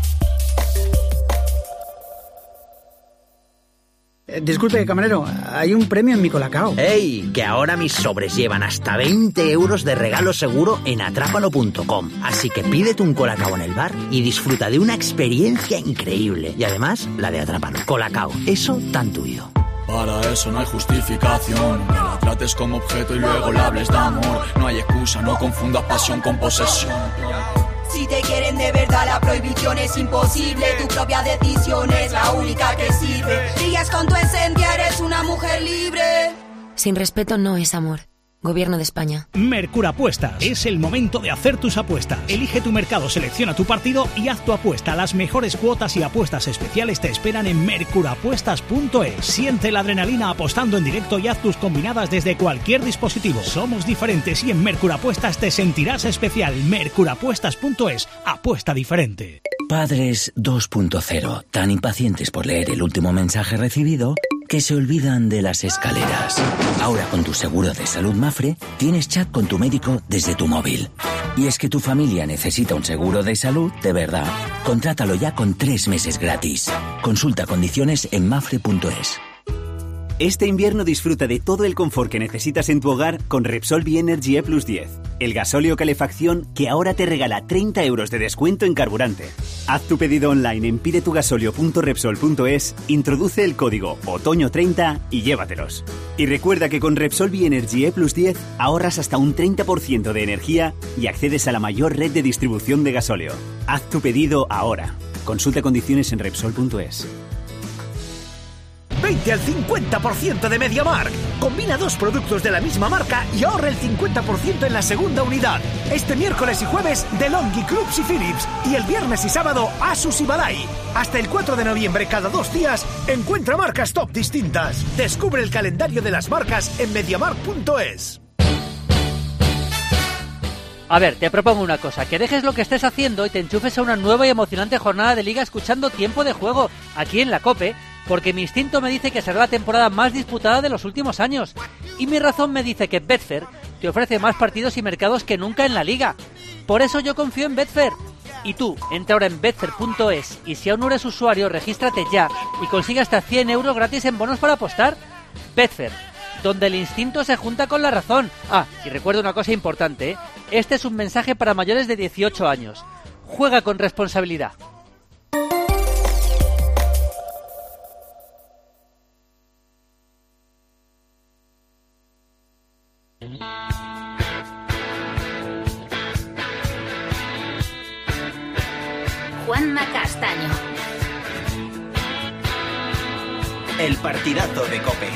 Eh, disculpe, camarero, hay un premio en mi Colacao. ¡Ey! Que ahora mis sobres llevan hasta veinte euros de regalo seguro en atrápalo punto com. Así que pídete un Colacao en el bar y disfruta de una experiencia increíble. Y además, la de Atrápalo. Colacao, eso tan tuyo. Para eso no hay justificación, que la trates como objeto y luego le hables de amor. No hay excusa, no confundas pasión con posesión. Si te quieren de verdad, la prohibición es imposible. Tu propia decisión es la única que sirve. Brillas con tu esencia, eres una mujer libre. Sin respeto no es amor. Gobierno de España. Mercurapuestas. Es el momento de hacer tus apuestas. Elige tu mercado, selecciona tu partido y haz tu apuesta. Las mejores cuotas y apuestas especiales te esperan en mercurapuestas punto es. Siente la adrenalina apostando en directo y haz tus combinadas desde cualquier dispositivo. Somos diferentes y en Mercurapuestas te sentirás especial. mercurapuestas punto es. Apuesta diferente. Padres dos punto cero. Tan impacientes por leer el último mensaje recibido que se olvidan de las escaleras. Ahora con tu seguro de salud Mafre, tienes chat con tu médico desde tu móvil. Y es que tu familia necesita un seguro de salud de verdad. Contrátalo ya con tres meses gratis. Consulta condiciones en mafre punto es. Este invierno disfruta de todo el confort que necesitas en tu hogar con Repsol Bienergy E plus diez, el gasóleo calefacción que ahora te regala treinta euros de descuento en carburante. Haz tu pedido online en pidetugasolio punto repsol punto es, introduce el código otoño treinta y llévatelos. Y recuerda que con Repsol Bienergy E plus diez ahorras hasta un treinta por ciento de energía y accedes a la mayor red de distribución de gasóleo. Haz tu pedido ahora. Consulta condiciones en repsol punto es. veinte al cincuenta por ciento de MediaMarkt. Combina dos productos de la misma marca y ahorra el cincuenta por ciento en la segunda unidad. Este miércoles y jueves, DeLonghi, Clubs y Philips. Y el viernes y sábado, Asus y Balay. Hasta el cuatro de noviembre, cada dos días, encuentra marcas top distintas. Descubre el calendario de las marcas en mediamarkt punto es. A ver, te propongo una cosa, que dejes lo que estés haciendo y te enchufes a una nueva y emocionante jornada de liga escuchando Tiempo de Juego, aquí en la COPE, porque mi instinto me dice que será la temporada más disputada de los últimos años. Y mi razón me dice que Betfair te ofrece más partidos y mercados que nunca en la liga. Por eso yo confío en Betfair. Y tú, entra ahora en betfair punto es y si aún no eres usuario, regístrate ya y consigue hasta cien euros gratis en bonos para apostar. Betfair, donde el instinto se junta con la razón. Ah, y recuerda una cosa importante, ¿eh? Este es un mensaje para mayores de dieciocho años. Juega con responsabilidad. Juanma Castaño. El partidazo de COPE.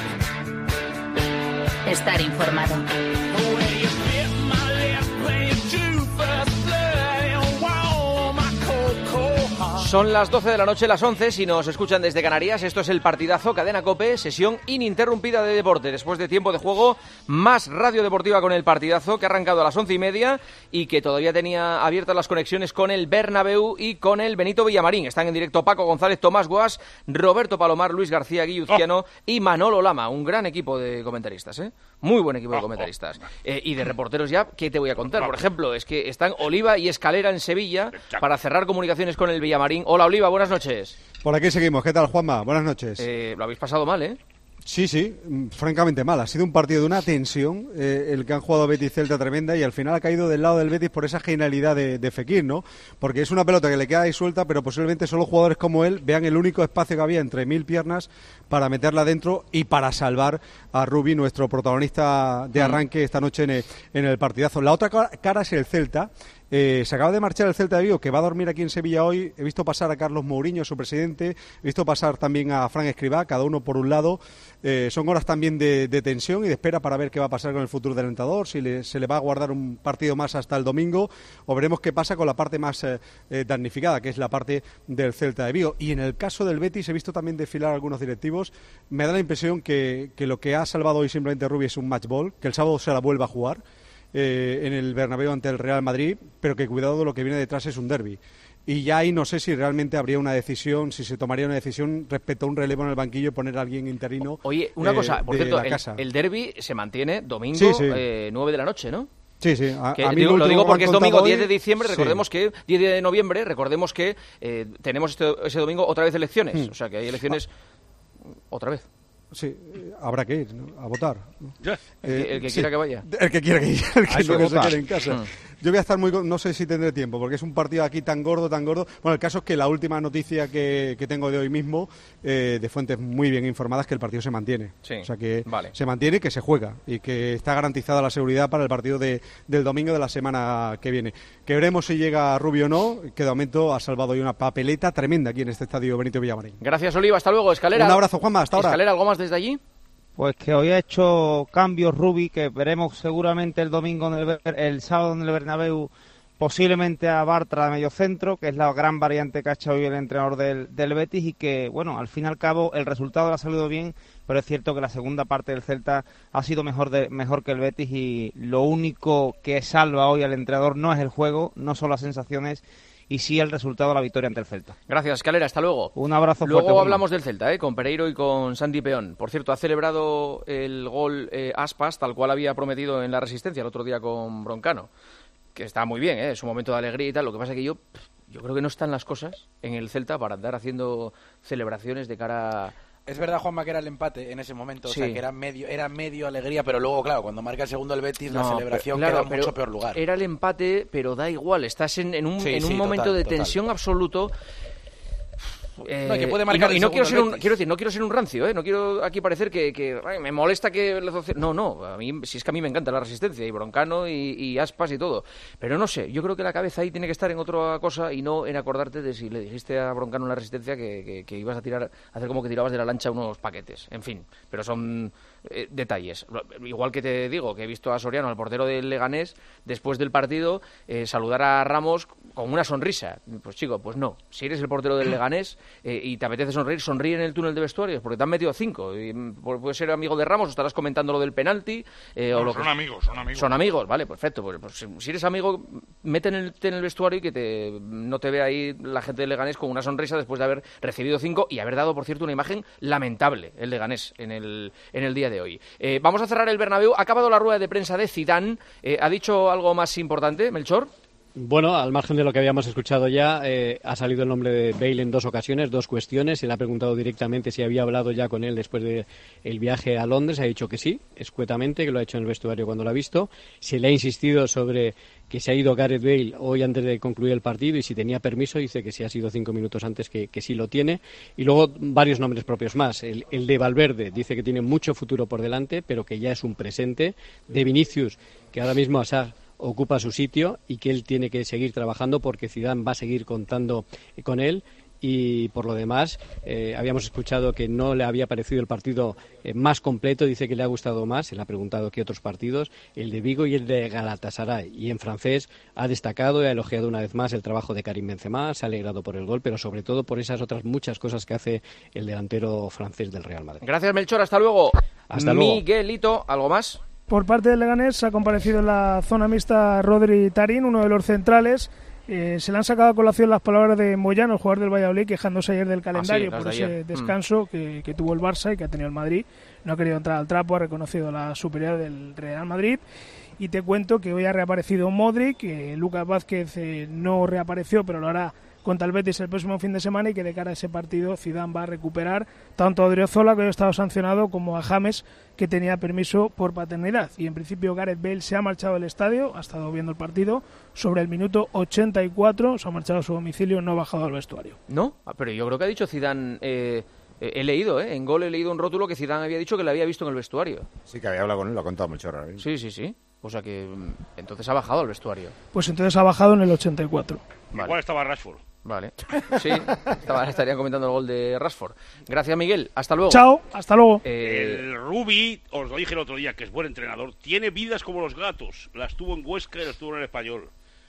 Estar informado. Son las doce de la noche, las once, si nos escuchan desde Canarias. Esto es el partidazo, Cadena COPE, sesión ininterrumpida de deporte. Después de tiempo de juego, más radio deportiva con el partidazo, que ha arrancado a las once y media y que todavía tenía abiertas las conexiones con el Bernabéu y con el Benito Villamarín. Están en directo Paco González, Tomás Guas, Roberto Palomar, Luis García Guilluzquiano oh. y Manolo Lama. Un gran equipo de comentaristas, ¿eh? Muy buen equipo de comentaristas. Eh, y de reporteros ya, ¿qué te voy a contar? Por ejemplo, es que están Oliva y Escalera en Sevilla para cerrar comunicaciones con el Villamarín. Hola, Oliva, buenas noches. Por aquí seguimos. ¿Qué tal, Juanma? Buenas noches. Eh, lo habéis pasado mal, ¿eh? Sí, sí, francamente mal. Ha sido un partido de una tensión, eh, el que han jugado Betis Celta tremenda, y al final ha caído del lado del Betis por esa genialidad de, de Fekir, ¿no? Porque es una pelota que le queda ahí suelta, pero posiblemente solo jugadores como él vean el único espacio que había entre mil piernas para meterla dentro y para salvar a Rubi, nuestro protagonista de arranque esta noche en el, en el partidazo. La otra cara es el Celta. Eh, se acaba de marchar el Celta de Vigo, que va a dormir aquí en Sevilla hoy. He visto pasar a Carlos Mourinho, su presidente. He visto pasar también a Fran Escribá, cada uno por un lado. Eh, son horas también de, de tensión y de espera para ver qué va a pasar con el futuro del entrenador, si le, se le va a guardar un partido más hasta el domingo, o veremos qué pasa con la parte más eh, eh, damnificada, que es la parte del Celta de Vigo. Y en el caso del Betis he visto también desfilar a algunos directivos. Me da la impresión que, que lo que ha salvado hoy simplemente Rubi es un match ball, que el sábado se la vuelva a jugar Eh, en el Bernabéu ante el Real Madrid, pero que cuidado, de lo que viene detrás es un derbi. Y ya ahí no sé si realmente habría una decisión, si se tomaría una decisión respecto a un relevo en el banquillo, poner a alguien interino. Oye, una eh, cosa, por de cierto, la el, casa. el derbi se mantiene domingo sí, sí. Eh, nueve de la noche, ¿no? Sí, sí. A, que a mí digo, lo digo porque es domingo hoy, diez de diciembre, sí. recordemos que diez de noviembre, recordemos que eh, tenemos este, ese domingo otra vez elecciones, hmm. o sea que hay elecciones ah. otra vez. Sí, habrá que ir, ¿no?, a votar, ¿no? El que, el que sí, ira que vaya. El que quiera que ir, el que no que se quede en casa. Mm. Yo voy a estar muy... No sé si tendré tiempo, porque es un partido aquí tan gordo, tan gordo. Bueno, el caso es que la última noticia que, que tengo de hoy mismo, eh, de fuentes muy bien informadas, que el partido se mantiene. Sí. O sea, que vale. se mantiene y que se juega. Y que está garantizada la seguridad para el partido de, del domingo de la semana que viene. Que veremos si llega Rubio o no, que de momento ha salvado hoy una papeleta tremenda aquí en este estadio Benito Villamarín. Gracias, Oliva. Hasta luego. Escalera. Un abrazo, Juanma. Hasta ahora. Escalera, ¿algo más desde allí? Pues que hoy ha hecho cambios Rubi, que veremos seguramente el domingo, en el, el sábado en el Bernabéu, posiblemente a Bartra de medio centro, que es la gran variante que ha hecho hoy el entrenador del, del Betis, y que, bueno, al fin y al cabo el resultado le ha salido bien, pero es cierto que la segunda parte del Celta ha sido mejor, de, mejor que el Betis, y lo único que salva hoy al entrenador no es el juego, no son las sensaciones, y sí el resultado de la victoria ante el Celta. Gracias, Escalera, hasta luego. Un abrazo luego fuerte. Luego hablamos del Celta, ¿eh? Con Pereiro y con Santi Peón. Por cierto, ha celebrado el gol eh, Aspas, tal cual había prometido en la Resistencia el otro día con Broncano, que está muy bien, ¿eh? Es un momento de alegría y tal. Lo que pasa es que yo, yo creo que no están las cosas en el Celta para andar haciendo celebraciones de cara a... Es verdad, Juanma, que era el empate en ese momento, sí. O sea, que era medio era medio alegría, pero luego, claro, cuando marca el segundo el Betis, no, la celebración pero, claro, queda en mucho peor lugar. Era el empate, pero da igual, estás en, en un, sí, en sí, un momento total, de total. tensión absoluto. Eh, no, que puede marcar y no, y no quiero ser un, Betis. quiero decir, no quiero ser un rancio, ¿eh? No quiero aquí parecer que, que ay, me molesta que no, no, a mí si es que a mí me encanta la Resistencia y Broncano y, y Aspas y todo, pero no sé, yo creo que la cabeza ahí tiene que estar en otra cosa y no en acordarte de si le dijiste a Broncano en la Resistencia que, que, que ibas a tirar, a hacer como que tirabas de la lancha unos paquetes, en fin, pero son eh, detalles. Igual que te digo que he visto a Soriano, al portero del Leganés, después del partido eh, saludar a Ramos con una sonrisa. Pues chico, pues no. Si eres el portero del Leganés eh, y te apetece sonreír, sonríe en el túnel de vestuarios, porque te han metido cinco. Y, puedes ser amigo de Ramos, o estarás comentando lo del penalti. Eh, no, o lo son que... amigos, son amigos. Son amigos, vale, perfecto. Pues, pues, si eres amigo, mete en el, en el vestuario y que te, no te vea ahí la gente del Leganés con una sonrisa después de haber recibido cinco y haber dado, por cierto, una imagen lamentable, el Leganés, en el, en el día de hoy. Eh, vamos a cerrar el Bernabéu. Ha acabado la rueda de prensa de Zidane. Eh, ¿Ha dicho algo más importante, Melchor? Bueno, al margen de lo que habíamos escuchado ya, eh, ha salido el nombre de Bale en dos ocasiones, dos cuestiones. Se le ha preguntado directamente si había hablado ya con él después del viaje a Londres. Ha dicho que sí, escuetamente, que lo ha hecho en el vestuario cuando lo ha visto. Se le ha insistido sobre que se ha ido Gareth Bale hoy antes de concluir el partido y si tenía permiso. Dice que si ha sido cinco minutos antes, que, que sí lo tiene. Y luego varios nombres propios más. El, el de Valverde dice que tiene mucho futuro por delante, pero que ya es un presente. De Vinicius, que ahora mismo Hazard ocupa su sitio y que él tiene que seguir trabajando porque Zidane va a seguir contando con él. Y por lo demás, eh, habíamos escuchado que no le había parecido el partido eh, más completo. Dice que le ha gustado más. Se le ha preguntado qué otros partidos, el de Vigo y el de Galatasaray. Y en francés ha destacado y ha elogiado una vez más el trabajo de Karim Benzema. Se ha alegrado por el gol, pero sobre todo por esas otras muchas cosas que hace el delantero francés del Real Madrid. Gracias, Melchor. Hasta luego. Hasta luego. Miguelito, ¿algo más? Por parte del Leganés ha comparecido en la zona mixta Rodri Tarín, uno de los centrales. Eh, se le han sacado a colación las palabras de Moyano, el jugador del Valladolid, quejándose ayer del calendario ah, sí, por ese ayer. descanso mm. que, que tuvo el Barça y que ha tenido el Madrid. No ha querido entrar al trapo, ha reconocido la superioridad del Real Madrid. Y te cuento que hoy ha reaparecido Modric, que Lucas Vázquez eh, no reapareció, pero lo hará contra el Betis el próximo fin de semana, y que de cara a ese partido Zidane va a recuperar tanto a Odriozola, que hoy ha estado sancionado, como a James, que tenía permiso por paternidad. Y en principio Gareth Bale se ha marchado del estadio, ha estado viendo el partido, sobre el minuto ochenta y cuatro, se ha marchado a su domicilio, no ha bajado al vestuario. ¿No? Ah, pero yo creo que ha dicho Zidane... Eh... He leído, ¿eh? En Gol he leído un rótulo que Zidane había dicho que le había visto en el vestuario. Sí, que había hablado con él, lo ha contado mucho ahora. Sí, sí, sí. O sea que entonces ha bajado al vestuario. Pues entonces ha bajado en el ochenta y cuatro. Vale. Igual estaba Rashford. Vale. Sí, estaba, estarían comentando el gol de Rashford. Gracias, Miguel. Hasta luego. Chao, hasta luego. Eh... El Rubi, os lo dije el otro día, que es buen entrenador, tiene vidas como los gatos. Las tuvo en Huesca y las tuvo en el Español.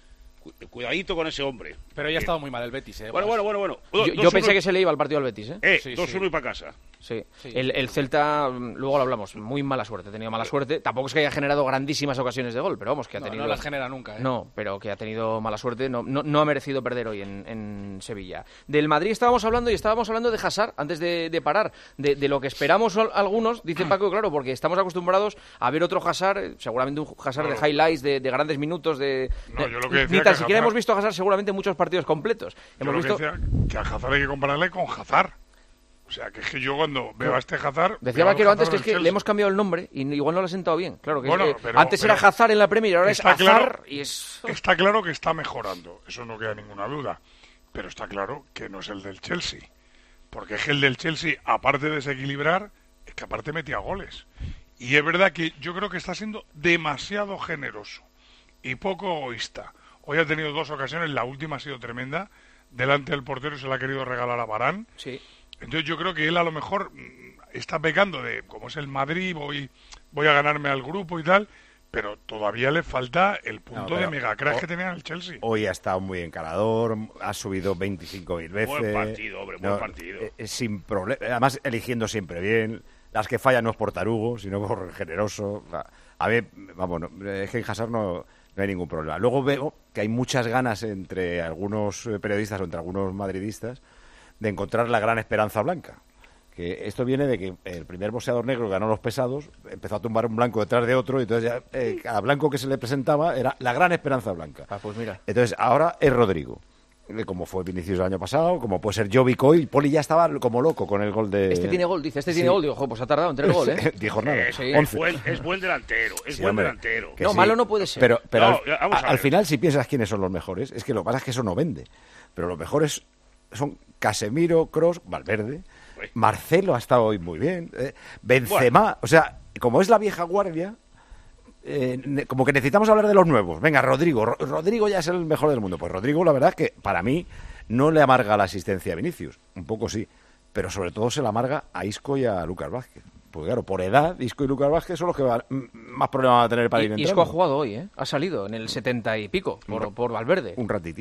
Cuidadito con ese hombre. Pero ya ha estado muy mal el Betis, ¿eh? Bueno, bueno, bueno, bueno. Yo, yo pensé que se le iba al partido al Betis, ¿eh? Eh, sí, dos uno sí. Y para casa. Sí. sí. El, el Celta, luego lo hablamos, muy mala suerte, ha tenido mala suerte. Tampoco es que haya generado grandísimas ocasiones de gol, pero vamos, que ha no, tenido... No las genera nunca, ¿eh? No, pero que ha tenido mala suerte, no, no, no ha merecido perder hoy en, en Sevilla. Del Madrid estábamos hablando y estábamos hablando de Hazard, antes de, de parar, de, de lo que esperamos algunos, dice Paco, claro, porque estamos acostumbrados a ver otro Hazard, seguramente un Hazard claro. de highlights, de, de grandes minutos, de... No, yo lo que ni tan siquiera Hazard... hemos visto a Hazard seguramente muchos partidos completos. Hemos visto que, decía, que a Hazard hay que compararle con Hazard. O sea, que es que yo cuando veo a este Hazard... Decía Vaquero antes que es que Chelsea. le hemos cambiado el nombre y igual no lo ha sentado bien. Claro que bueno, es, eh, pero, antes pero era Hazard en la Premier y ahora es Hazard claro, y es... Está claro que está mejorando, eso no queda ninguna duda. Pero está claro que no es el del Chelsea. Porque es que el del Chelsea, aparte de desequilibrar, es que aparte metía goles. Y es verdad que yo creo que está siendo demasiado generoso y poco egoísta. Hoy ha tenido dos ocasiones, la última ha sido tremenda. Delante del portero se la ha querido regalar a Varane. Sí. Entonces yo creo que él a lo mejor está pecando de, como es el Madrid, voy, voy a ganarme al grupo y tal, pero todavía le falta el punto no, de megacrack que tenía en el Chelsea. Hoy ha estado muy encarador, ha subido veinticinco mil veces. Buen partido, hombre, buen no, partido. Eh, sin problema, además eligiendo siempre bien. Las que fallan no es por tarugo, sino por generoso. A ver, vamos, no, es que en Hazard no... No hay ningún problema. Luego veo que hay muchas ganas entre algunos periodistas o entre algunos madridistas de encontrar la gran esperanza blanca. Que esto viene de que el primer boxeador negro que ganó los pesados empezó a tumbar un blanco detrás de otro y entonces ya eh, cada blanco que se le presentaba era la gran esperanza blanca. Ah, pues mira. Entonces ahora es Rodrigo. Como fue Vinicius el año pasado, como puede ser Jovic hoy. Poli ya estaba como loco con el gol de... Este tiene gol, dice, este sí. tiene gol. Digo, jo, pues ha tardado en tener gol, ¿eh? diez jornadas. Eh, sí. es, buen, es buen delantero, es sí, buen hombre, delantero. No, sí. malo no puede ser. Pero, pero no, al, a, al final, si piensas quiénes son los mejores, es que lo que pasa es que eso no vende. Pero los mejores son Casemiro, Kroos, Valverde, Uy. Marcelo ha estado hoy muy bien, eh, Benzema, bueno. O sea, como es la vieja guardia... Eh, como que necesitamos hablar de los nuevos. Venga, Rodrigo. Ro- Rodrigo ya es el mejor del mundo. Pues Rodrigo, la verdad es que para mí no le amarga la asistencia a Vinicius. Un poco sí. Pero sobre todo se la amarga a Isco y a Lucas Vázquez. Porque claro, por edad, Isco y Lucas Vázquez son los que va, m- más problemas van a tener para y, ir entrando. Isco ha jugado hoy, ¿eh? Ha salido en el setenta y pico por, por Valverde. Un ratitín.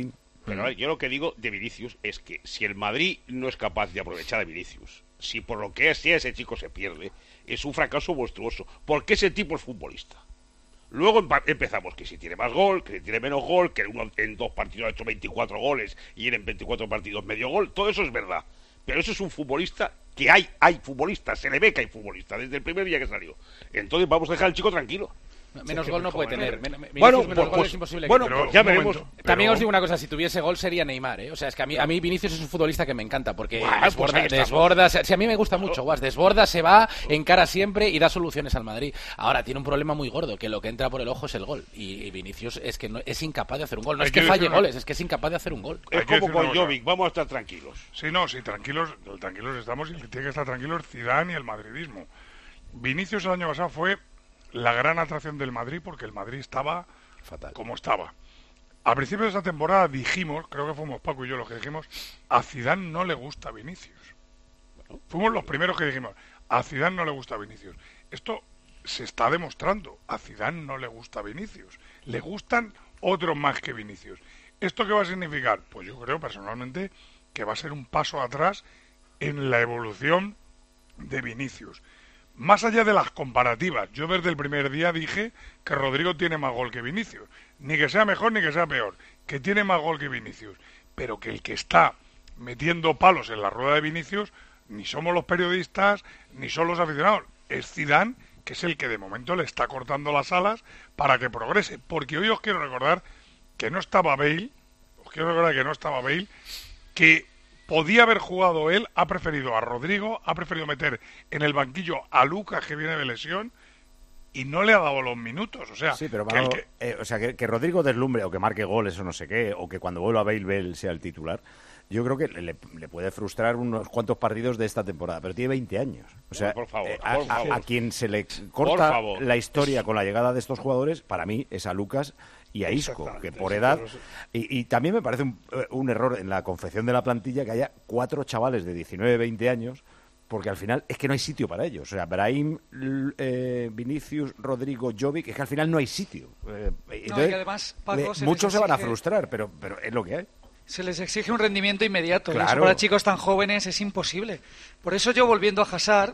Pero mm. yo lo que digo de Vinicius es que si el Madrid no es capaz de aprovechar a Vinicius, si por lo que sea ese chico se pierde, es un fracaso monstruoso, porque ese tipo es futbolista. Luego empezamos que si tiene más gol, que si tiene menos gol, que uno en dos partidos ha hecho veinticuatro goles y en veinticuatro partidos medio gol, todo eso es verdad. Pero eso es un futbolista que hay, hay futbolistas, se le ve que hay futbolistas desde el primer día que salió. Entonces vamos a dejar al chico tranquilo. Menos sí, gol no puede tener. Men bueno, menos pues, gol es imposible. Bueno, que pues ya veremos. Pero... También os digo una cosa, si tuviese gol sería Neymar, ¿eh? O sea, es que a mí, a mí Vinicius es un futbolista que me encanta porque Guau, desborda, pues desborda si a mí me gusta mucho, Guas, desborda, se va, encara siempre y da soluciones al Madrid. Ahora tiene un problema muy gordo, que lo que entra por el ojo es el gol. Y, y Vinicius es que no, es incapaz de hacer un gol. No Hay es que, que falle goles, es que es incapaz de hacer un gol. Es como con Jovic, vamos a estar tranquilos. Sí, no, sí, tranquilos, tranquilos estamos y el que tiene que estar tranquilo es Zidane y el madridismo. Vinicius el año pasado fue la gran atracción del Madrid porque el Madrid estaba fatal como estaba. Al principio de esa temporada dijimos, creo que fuimos Paco y yo los que dijimos, a Zidane no le gusta Vinicius. Bueno, fuimos los primeros que dijimos, a Zidane no le gusta Vinicius. Esto se está demostrando, a Zidane no le gusta Vinicius. Le gustan otros más que Vinicius. ¿Esto qué va a significar? Pues yo creo personalmente que va a ser un paso atrás en la evolución de Vinicius. Más allá de las comparativas, yo desde el primer día dije que Rodrigo tiene más gol que Vinicius. Ni que sea mejor ni que sea peor, que tiene más gol que Vinicius. Pero que el que está metiendo palos en la rueda de Vinicius, ni somos los periodistas, ni son los aficionados. Es Zidane, que es el que de momento le está cortando las alas para que progrese. Porque hoy os quiero recordar que no estaba Bale, os quiero recordar que no estaba Bale, que... podía haber jugado él, ha preferido a Rodrigo, ha preferido meter en el banquillo a Lucas, que viene de lesión, y no le ha dado los minutos. O sea, sí, pero que, Manolo, que... Eh, o sea que, que Rodrigo deslumbre o que marque goles o no sé qué, o que cuando vuelva a Bale, Bale sea el titular, yo creo que le, le puede frustrar unos cuantos partidos de esta temporada, pero tiene veinte años. O sea, por favor, eh, por a, favor. A, a quien se le corta la historia con la llegada de estos jugadores, para mí es a Lucas y a Isco, que por edad... Y, y también me parece un, un error en la confección de la plantilla que haya cuatro chavales de diecinueve, veinte años, porque al final es que no hay sitio para ellos. O sea, Brahim, eh, Vinicius, Rodrigo, Jovic, es que al final no hay sitio. Eh, entonces, no, y además, Paco, le, se muchos les exige... se van a frustrar, pero, pero es lo que hay. Se les exige un rendimiento inmediato. Claro. Y eso para chicos tan jóvenes es imposible. Por eso yo, volviendo a Hazard,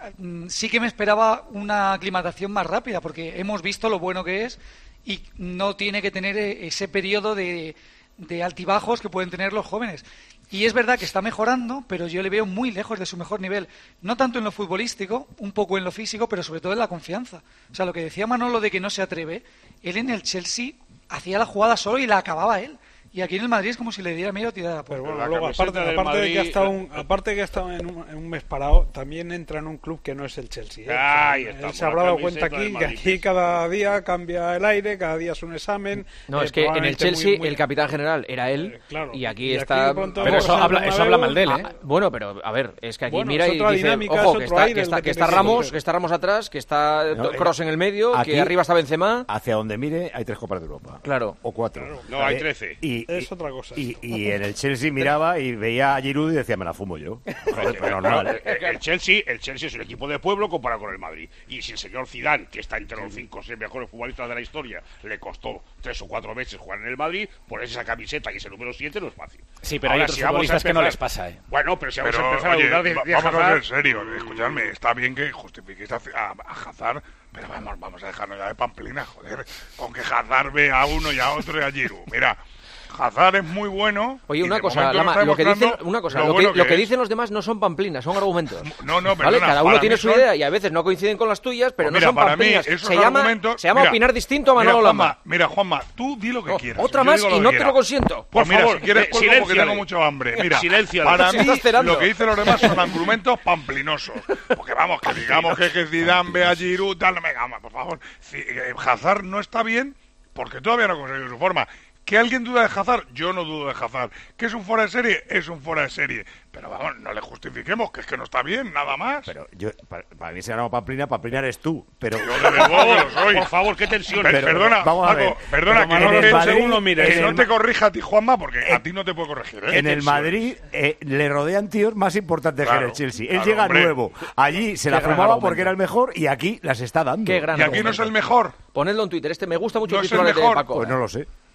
sí que me esperaba una aclimatación más rápida, porque hemos visto lo bueno que es y no tiene que tener ese periodo de, de altibajos que pueden tener los jóvenes. Y es verdad que está mejorando, pero yo le veo muy lejos de su mejor nivel. No tanto en lo futbolístico, un poco en lo físico, pero sobre todo en la confianza. O sea, lo que decía Manolo de que no se atreve, él en el Chelsea hacía la jugada solo y la acababa él. Y aquí en el Madrid es como si le diera miedo tirar a Pero bueno, luego, aparte, aparte de que ha estado, un, aparte de que ha estado en, un, en un mes parado, también entra en un club que no es el Chelsea. ¿eh? Ahí o sea, está, él se habrá dado cuenta aquí que aquí cada día cambia el aire, cada día es un examen. No, eh, es que en el Chelsea muy, muy... el capitán general era él, eh, claro, y aquí y está... Aquí pero eso habla, eso habla mal de él, ¿eh? Ah, bueno, pero a ver, es que aquí bueno, mira y dice, dinámica, ojo, que está, que está, que está Ramos, que... que está Ramos atrás, que está no, Kroos en el medio, aquí, que arriba está Benzema. Hacia donde mire hay tres Copas de Europa. Claro. O cuatro. Claro. No, hay trece. Y, es otra cosa. Y, y en el Chelsea miraba y veía a Giroud y decía, me la fumo yo. Joder, pero no, el, el, Chelsea, el Chelsea es un equipo de pueblo comparado con el Madrid. Y si el señor Zidane, que está entre los cinco o seis mejores futbolistas de la historia, le costó tres o cuatro meses jugar en el Madrid, ponerse esa camiseta y ese número siete no es fácil. Sí, pero ahora, hay otros si futbolistas empezar... que no les pasa, ¿eh? Bueno, pero si vamos pero, a empezar oye, a dudar de, de vamos Hazard... a ser serios, escuchadme, está bien que justifiquéis a, a, a Hazard, pero vamos, vamos a dejarnos ya de pamplina, joder, con que Hazard ve a uno y a otro y a Giroud. Mira... Hazard es muy bueno. Oye, una cosa, Lama, lo que dicen, una cosa, lo, lo, bueno que, que lo que dicen los demás no son pamplinas, son argumentos. No, no, ¿vale? perdona, cada uno tiene su son... idea y a veces no coinciden con las tuyas, pero pues mira, no son pamplinas. Mí, se llama, se llama mira, opinar distinto a Manolo mira, Juanma, Lama. Mira, Juanma, tú di lo que oh, quieras. Otra más y no te lo consiento. Por Por mira, favor, si quieres eh, cuelgo porque tengo mucho hambre. Mira, silencio, para mí lo que dicen los demás son argumentos pamplinosos. Porque vamos, que digamos que, que Zidane ve a Giroud, tal, no me gama, por favor. Hazard no está bien porque todavía no ha conseguido su forma. ¿Que alguien duda de Hazard? Yo no dudo de Hazard. ¿Que es un fuera de serie? Es un fuera de serie. Pero vamos, no le justifiquemos, que es que no está bien, nada más. Pero yo, para, para mí se llama Pamplina, Pamplina eres tú. Pero yo de luego lo soy. Por favor, qué tensión. Pero, perdona, vamos a ver. Paco, perdona, pero que, no, Madrid, según lo mires, que no el, te corrija a ti, Juanma, porque eh, a ti no te puedo corregir. ¿eh? En el Madrid eh, le rodean tíos más importantes claro, que en el Chelsea. Claro, Él llega hombre. nuevo. Allí se la fumaba porque era el mejor y aquí las está dando. Qué gran y aquí no es el mejor. Ponedlo en Twitter, este me gusta mucho no el titular es el mejor. de Paco. Pues no lo sé.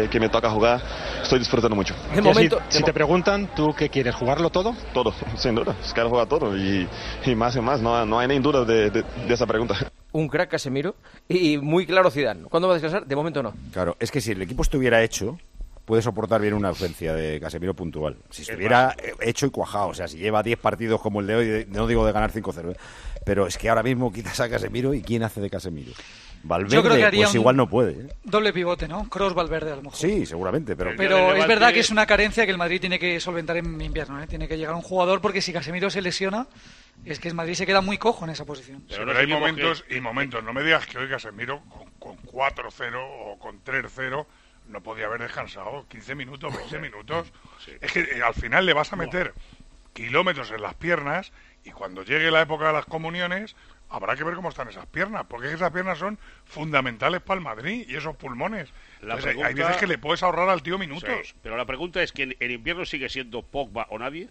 que, que me toca jugar, estoy disfrutando mucho. De momento, si, si te preguntan, ¿tú qué quieres? ¿Jugarlo todo? Todo, sin duda. Quiero jugar todo y, y más y más. No, no hay ni duda de, de, de esa pregunta. un crack Casemiro y muy claro Zidane. ¿Cuándo va a descansar? De momento no. Claro, es que si el equipo estuviera hecho, puede soportar bien una ausencia de Casemiro puntual. Si estuviera hecho y cuajado, o sea, si lleva diez partidos como el de hoy, no digo de ganar cinco cero, ¿eh? Pero es que ahora mismo quitas a Casemiro y ¿quién hace de Casemiro? Valverde, Yo creo que haría pues igual no puede. ¿eh? Doble pivote, ¿no? Kroos, Valverde a lo mejor. Sí, seguramente, pero... Pero es verdad que es una carencia que el Madrid tiene que solventar en invierno, ¿eh? Tiene que llegar un jugador porque si Casemiro se lesiona, es que el Madrid se queda muy cojo en esa posición. Pero, sí, pero hay momentos que... y momentos. No me digas que hoy Casemiro con, con cuatro cero o con tres cero no podía haber descansado quince minutos, veinte minutos. Sí. Es que eh, al final le vas a meter kilómetros en las piernas y cuando llegue la época de las comuniones habrá que ver cómo están esas piernas, porque esas piernas son fundamentales para el Madrid y esos pulmones. La Entonces, pregunta... Hay veces que le puedes ahorrar al tío minutos. Sí, pero la pregunta es que en, en invierno sigue siendo Pogba o nadie.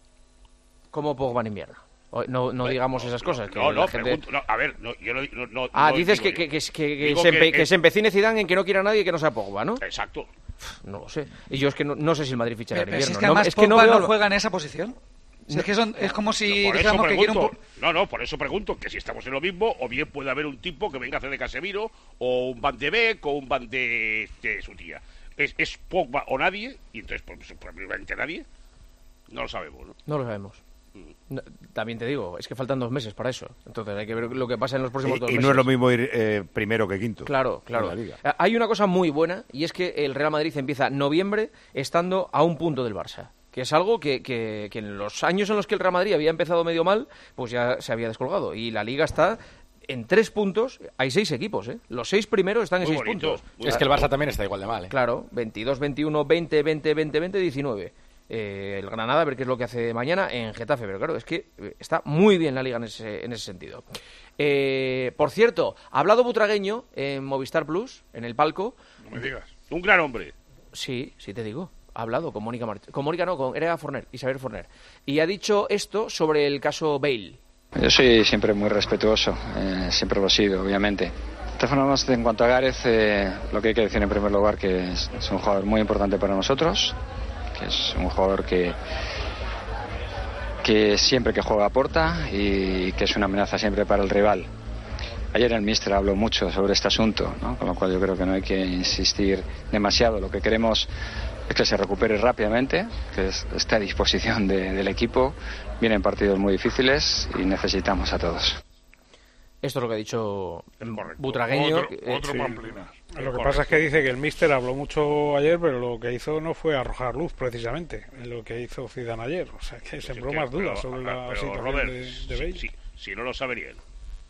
¿Cómo Pogba en invierno? No, no digamos esas cosas. No, que no, la no, gente... pregunto, no, a ver, no, yo no, no, no Ah, no dices que, que, que, que, que, que, se empe, que, que se empecine Zidane en que no quiera a nadie que no sea Pogba, ¿no? Exacto. No lo sé. Y yo es que no, no sé si el Madrid fichará en invierno. Si es que además no, es que Pogba no, no veo... juega en esa posición. Si es que son, es como si no, dijéramos que quiere un... No, no, por eso pregunto que si estamos en lo mismo, o bien puede haber un tipo que venga a hacer de Casemiro, o un Van de Beek, o un Van de, de su tía. Es, es Pogba o nadie, y entonces pues, probablemente nadie. No lo sabemos, ¿no? No lo sabemos. No, también te digo, es que faltan dos meses para eso. Entonces hay que ver lo que pasa en los próximos y, dos y meses. Y no es lo mismo ir eh, primero que quinto. Claro, claro. En la Liga. Hay una cosa muy buena, y es que el Real Madrid empieza noviembre estando a un punto del Barça. Que es algo que, que, que en los años en los que el Real Madrid había empezado medio mal, pues ya se había descolgado. Y la Liga está en tres puntos, hay seis equipos, ¿eh? Los seis primeros están en muy seis bonito, puntos. Es que el Barça también está igual de mal, ¿eh? Claro, veintidós, veintiuno, veinte, veinte, veinte, veinte, diecinueve. Eh, el Granada, a ver qué es lo que hace mañana en Getafe, pero claro, es que está muy bien la Liga en ese, en ese sentido. Eh, por cierto, ha hablado Butragueño en Movistar Plus, en el palco. No me digas. Un gran hombre. Sí, sí te digo. Ha hablado con Mónica Martínez. Con Mónica no, con Era Forner, Isabel Forner. Y ha dicho esto sobre el caso Bale. Yo soy siempre muy respetuoso, eh, siempre lo he sido, obviamente. De todas formas, en cuanto a Gareth, eh, lo que hay que decir en primer lugar que es, es un jugador muy importante para nosotros, que es un jugador que que siempre que juega aporta y que es una amenaza siempre para el rival. Ayer el míster habló mucho sobre este asunto, ¿no? Con lo cual yo creo que no hay que insistir demasiado. Lo que queremos es que se recupere rápidamente, que esté a disposición de, del equipo. Vienen partidos muy difíciles y necesitamos a todos. Esto es lo que ha dicho Butragueño. Otro, eh, otro sí. Pamplina. Lo que pasa es que dice que el míster habló mucho ayer, pero lo que hizo no fue arrojar luz precisamente en lo que hizo Zidane ayer. O sea, que sembró Sí, más pero, dudas sobre pero, la pero, situación Robert, de, de Bale. Si, si, si no lo sabería él.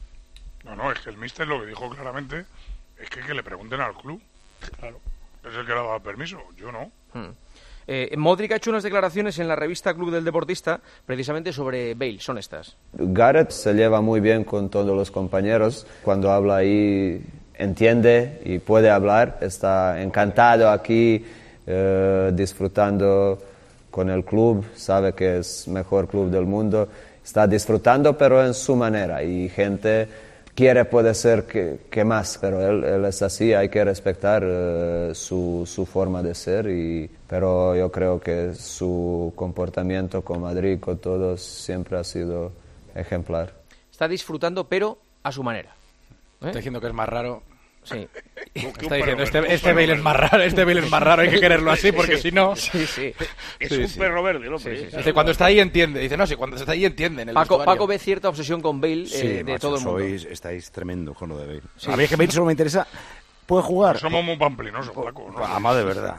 No, no, es que el míster lo que dijo claramente es que, que le pregunten al club. Claro. Es el que le ha dado el permiso, yo no. Hmm. Eh, Modric ha hecho unas declaraciones en la revista Club del Deportista precisamente sobre Bale, son estas. Gareth se lleva muy bien con todos los compañeros, cuando habla ahí entiende y puede hablar, está encantado aquí, eh, disfrutando con el club, sabe que es el mejor club del mundo, está disfrutando pero en su manera y gente quiere puede ser que, que más, pero él, él es así, hay que respetar uh, su, su forma de ser, y, pero yo creo que su comportamiento con Madrid, con todos, siempre ha sido ejemplar. Está disfrutando, pero a su manera. ¿Eh? Está diciendo que es más raro. Sí. Está diciendo, este, este Bale es más raro, este Bale es más raro, hay que quererlo así, porque sí, si no... Sí, sí. Es sí, un sí. perro verde el hombre. Sí, sí, sí. Dice, cuando está ahí entiende. Dice, no, sí, cuando está ahí entiende. En el Paco, vestuario. Paco ve cierta obsesión con Bale Sí, eh, de macho, todo el mundo. sois, estáis tremendo con lo de Bale. Sí. A mí es que Bale solo me interesa... ¿Puede jugar? Somos muy pamplinosos, Paco. ¿no? Además, de verdad.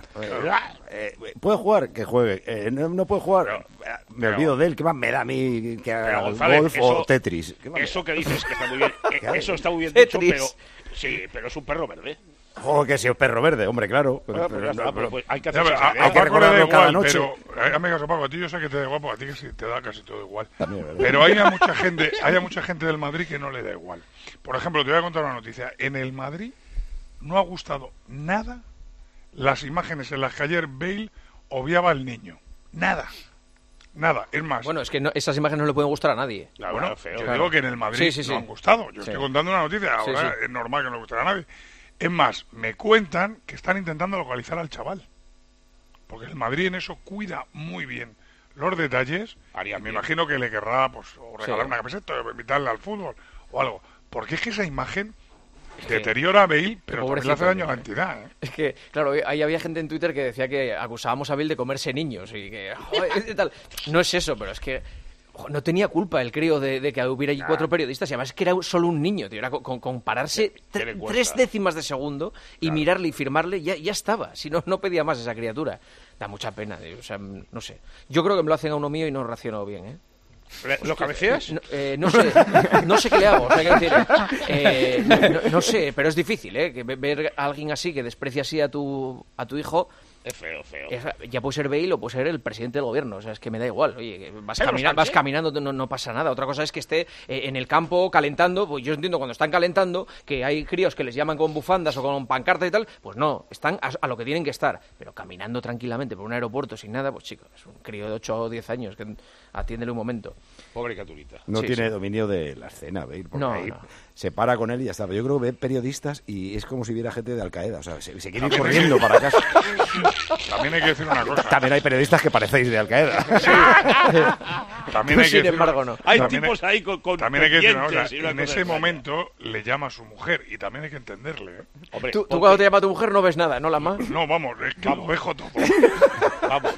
Eh, ¿Puede jugar? Que juegue. Eh, no, no puede jugar. Pero, me pero, olvido de él. ¿Qué más me da a mí que haga González, golf eso, o Tetris? Eso que dices que está muy bien. eh, eso está muy bien dicho, pero... Sí, pero es un perro verde. Oh, que si es perro verde, hombre, claro. Bueno, pero, pues ya está, pero, pero, pues hay que Ya, hacer pero a, esa a idea. Paco le da cada igual, noche. pero... Eh, amigo, Paco, a ti yo sé que te da igual, porque a ti que sí, te da casi todo igual. Pero hay a mucha gente, hay a mucha gente del Madrid que no le da igual. Por ejemplo, te voy a contar una noticia. En el Madrid no ha gustado nada las imágenes en las que ayer Bale obviaba al niño. Nada. Nada. Es más... Bueno, es que no, esas imágenes no le pueden gustar a nadie. Claro, bueno, feo, yo claro. digo que en el Madrid sí, sí, sí. no han gustado. Yo sí. estoy contando una noticia, ahora sí, sí. es normal que no le gustará a nadie. Es más, me cuentan que están intentando localizar al chaval. Porque el Madrid en eso cuida muy bien los detalles. Haría me bien. imagino que le querrá pues o regalar Sí. una camiseta o invitarle al fútbol o algo. porque es que esa imagen deteriora a Bale, pero también le hace daño a la entidad. ¿eh? Es que, claro, ahí había gente en Twitter que decía que acusábamos a Bale de comerse niños y que, joder, tal. No es eso, pero es que ojo, no tenía culpa el crío de, de que hubiera allí cuatro periodistas, y además es que era solo un niño, tío, era con, con pararse tre tres décimas de segundo y claro. mirarle y firmarle, ya, ya estaba, si no, no pedía más esa criatura. Da mucha pena, tío. O sea, no sé. Yo creo que me lo hacen a uno mío y no reacciono bien, ¿eh? ¿Lo cabeceas? No, eh, no sé, no sé qué le hago, o sea, quiero decir, eh, no, no, no sé, pero es difícil, ¿eh? Que ver a alguien así que desprecia así a tu a tu hijo. Es feo, feo. Es, ya puede ser Bale o puede ser el presidente del gobierno, o sea, es que me da igual. Oye, vas, camina, vas caminando, no, no pasa nada. Otra cosa es que esté eh, en el campo calentando, pues yo entiendo cuando están calentando que hay críos que les llaman con bufandas o con pancartas y tal, pues no, están a, a lo que tienen que estar. Pero caminando tranquilamente por un aeropuerto sin nada, pues chicos, es un crío de ocho o diez años que atiéndele un momento. Pobre criaturita. No sí, tiene sí. dominio de la escena, Bale, porque no, ahí no. se para con él y ya está. Pero yo creo que ve periodistas y es como si viera gente de Al Qaeda, o sea, se, se quiere ir corriendo para casa. También hay que decir una cosa. También hay periodistas que parecéis de Al Qaeda. Sí. También hay que sin decir, embargo, no. Hay también tipos ahí con, con También hay que decir una cosa. una En cosa ese extraña. momento le llama a su mujer y también hay que entenderle. ¿eh? Hombre, ¿Tú, tú cuando te llama tu mujer no ves nada, ¿no, Lama? No, vamos, es que Vamos. lo dejo todo. Vamos.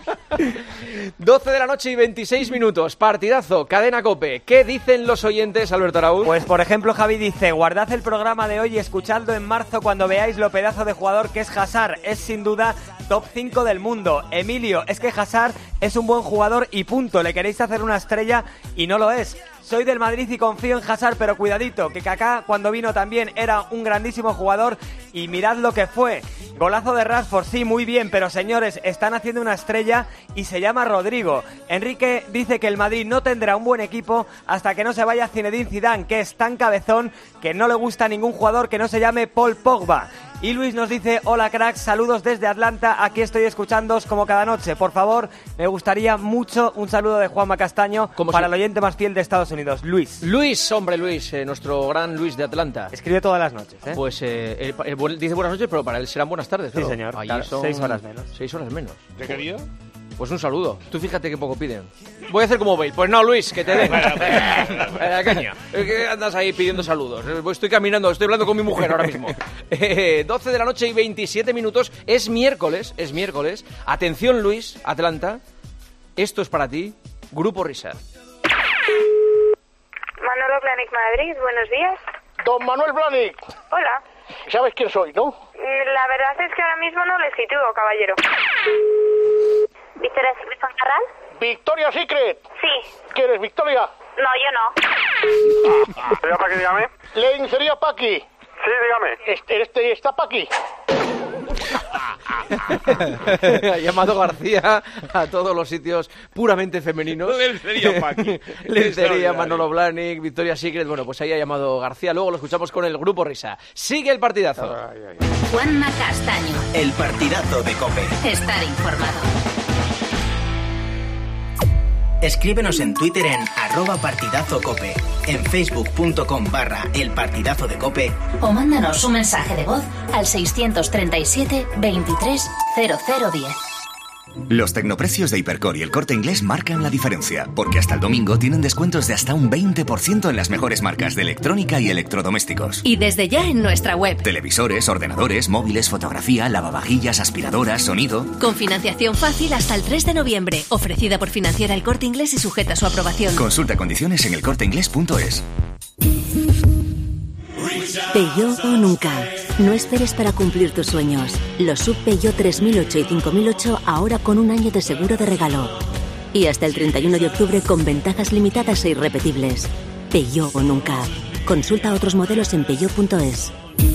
doce de la noche y veintiséis minutos, partidazo, Cadena COPE. ¿Qué dicen los oyentes, Alberto Araúz? Pues, por ejemplo, Javi dice, guardad el programa de hoy y escuchadlo en marzo cuando veáis lo pedazo de jugador que es Hazard. Es sin duda top cinco del mundo. Emilio, es que Hazard es un buen jugador y punto. Le queréis hacer una estrella y no lo es. Soy del Madrid y confío en Hazard, pero cuidadito, que Kaká cuando vino también era un grandísimo jugador y mirad lo que fue. Golazo de Rashford, sí, muy bien, pero señores, están haciendo una estrella y se llama Rodrigo. Enrique dice que el Madrid no tendrá un buen equipo hasta que no se vaya Zinedine Zidane, que es tan cabezón que no le gusta a ningún jugador que no se llame Paul Pogba. Y Luis nos dice, hola cracks, saludos desde Atlanta, aquí estoy escuchándoos como cada noche. Por favor, me gustaría mucho un saludo de Juanma Castaño para el oyente más fiel de Estados Unidos, Luis. Luis, hombre Luis, eh, nuestro gran Luis de Atlanta. Escribe todas las noches, ¿eh? Pues eh, él, él, él dice buenas noches, pero para él serán buenas tardes, Sí, claro. señor, Allí claro, son seis horas menos. Seis horas menos. ¿De qué día? Pues un saludo. Tú fíjate que poco piden. Voy a hacer como Bale. Pues no, Luis, que te den. Eh, caña. Es que andas ahí pidiendo saludos. Estoy caminando, estoy hablando con mi mujer ahora mismo. Eh, doce de la noche y veintisiete minutos. Es miércoles, es miércoles. Atención, Luis, Atlanta. Esto es para ti. Grupo Risa. Manolo Blahnik Madrid, buenos días. Don Manuel Blahnik. Hola. ¿Sabes quién soy, no? La verdad es que ahora mismo no le sitúo, caballero. ¿Victoria Secret Foncarral? ¿Victoria Secret? Sí. ¿Quién es Victoria? No, yo no. ¿Sería Paqui, dígame? Lencería Paqui. Sí, dígame. Este, este está Paqui. Ha llamado García a todos los sitios puramente femeninos. Lencería Paqui. Lencería, Manolo Blahnik, Victoria Secret. Bueno, pues ahí ha llamado García. Luego lo escuchamos con el Grupo Risa. Sigue el partidazo. Ay, ay, ay. Juanma Castaño. El partidazo de COPE. Estar informado. Escríbenos en Twitter en arroba partidazo cope, en facebook.com barra el partidazo de COPE o mándanos un mensaje de voz al seiscientos treinta y siete veintitrés cero cero diez. Los tecnoprecios de Hipercor y El Corte Inglés marcan la diferencia, porque hasta el domingo tienen descuentos de hasta un veinte por ciento en las mejores marcas de electrónica y electrodomésticos. Y desde ya en nuestra web. Televisores, ordenadores, móviles, fotografía, lavavajillas, aspiradoras, sonido. Con financiación fácil hasta el tres de noviembre, ofrecida por Financiera El Corte Inglés y sujeta a su aprobación. Consulta condiciones en el corte inglés punto es. Peugeot o nunca. No esperes para cumplir tus sueños. Los sub Peugeot tres mil ocho y cinco mil ocho ahora con un año de seguro de regalo. Y hasta el treinta y uno de octubre con ventajas limitadas e irrepetibles. Peugeot o nunca. Consulta otros modelos en peugeot punto es.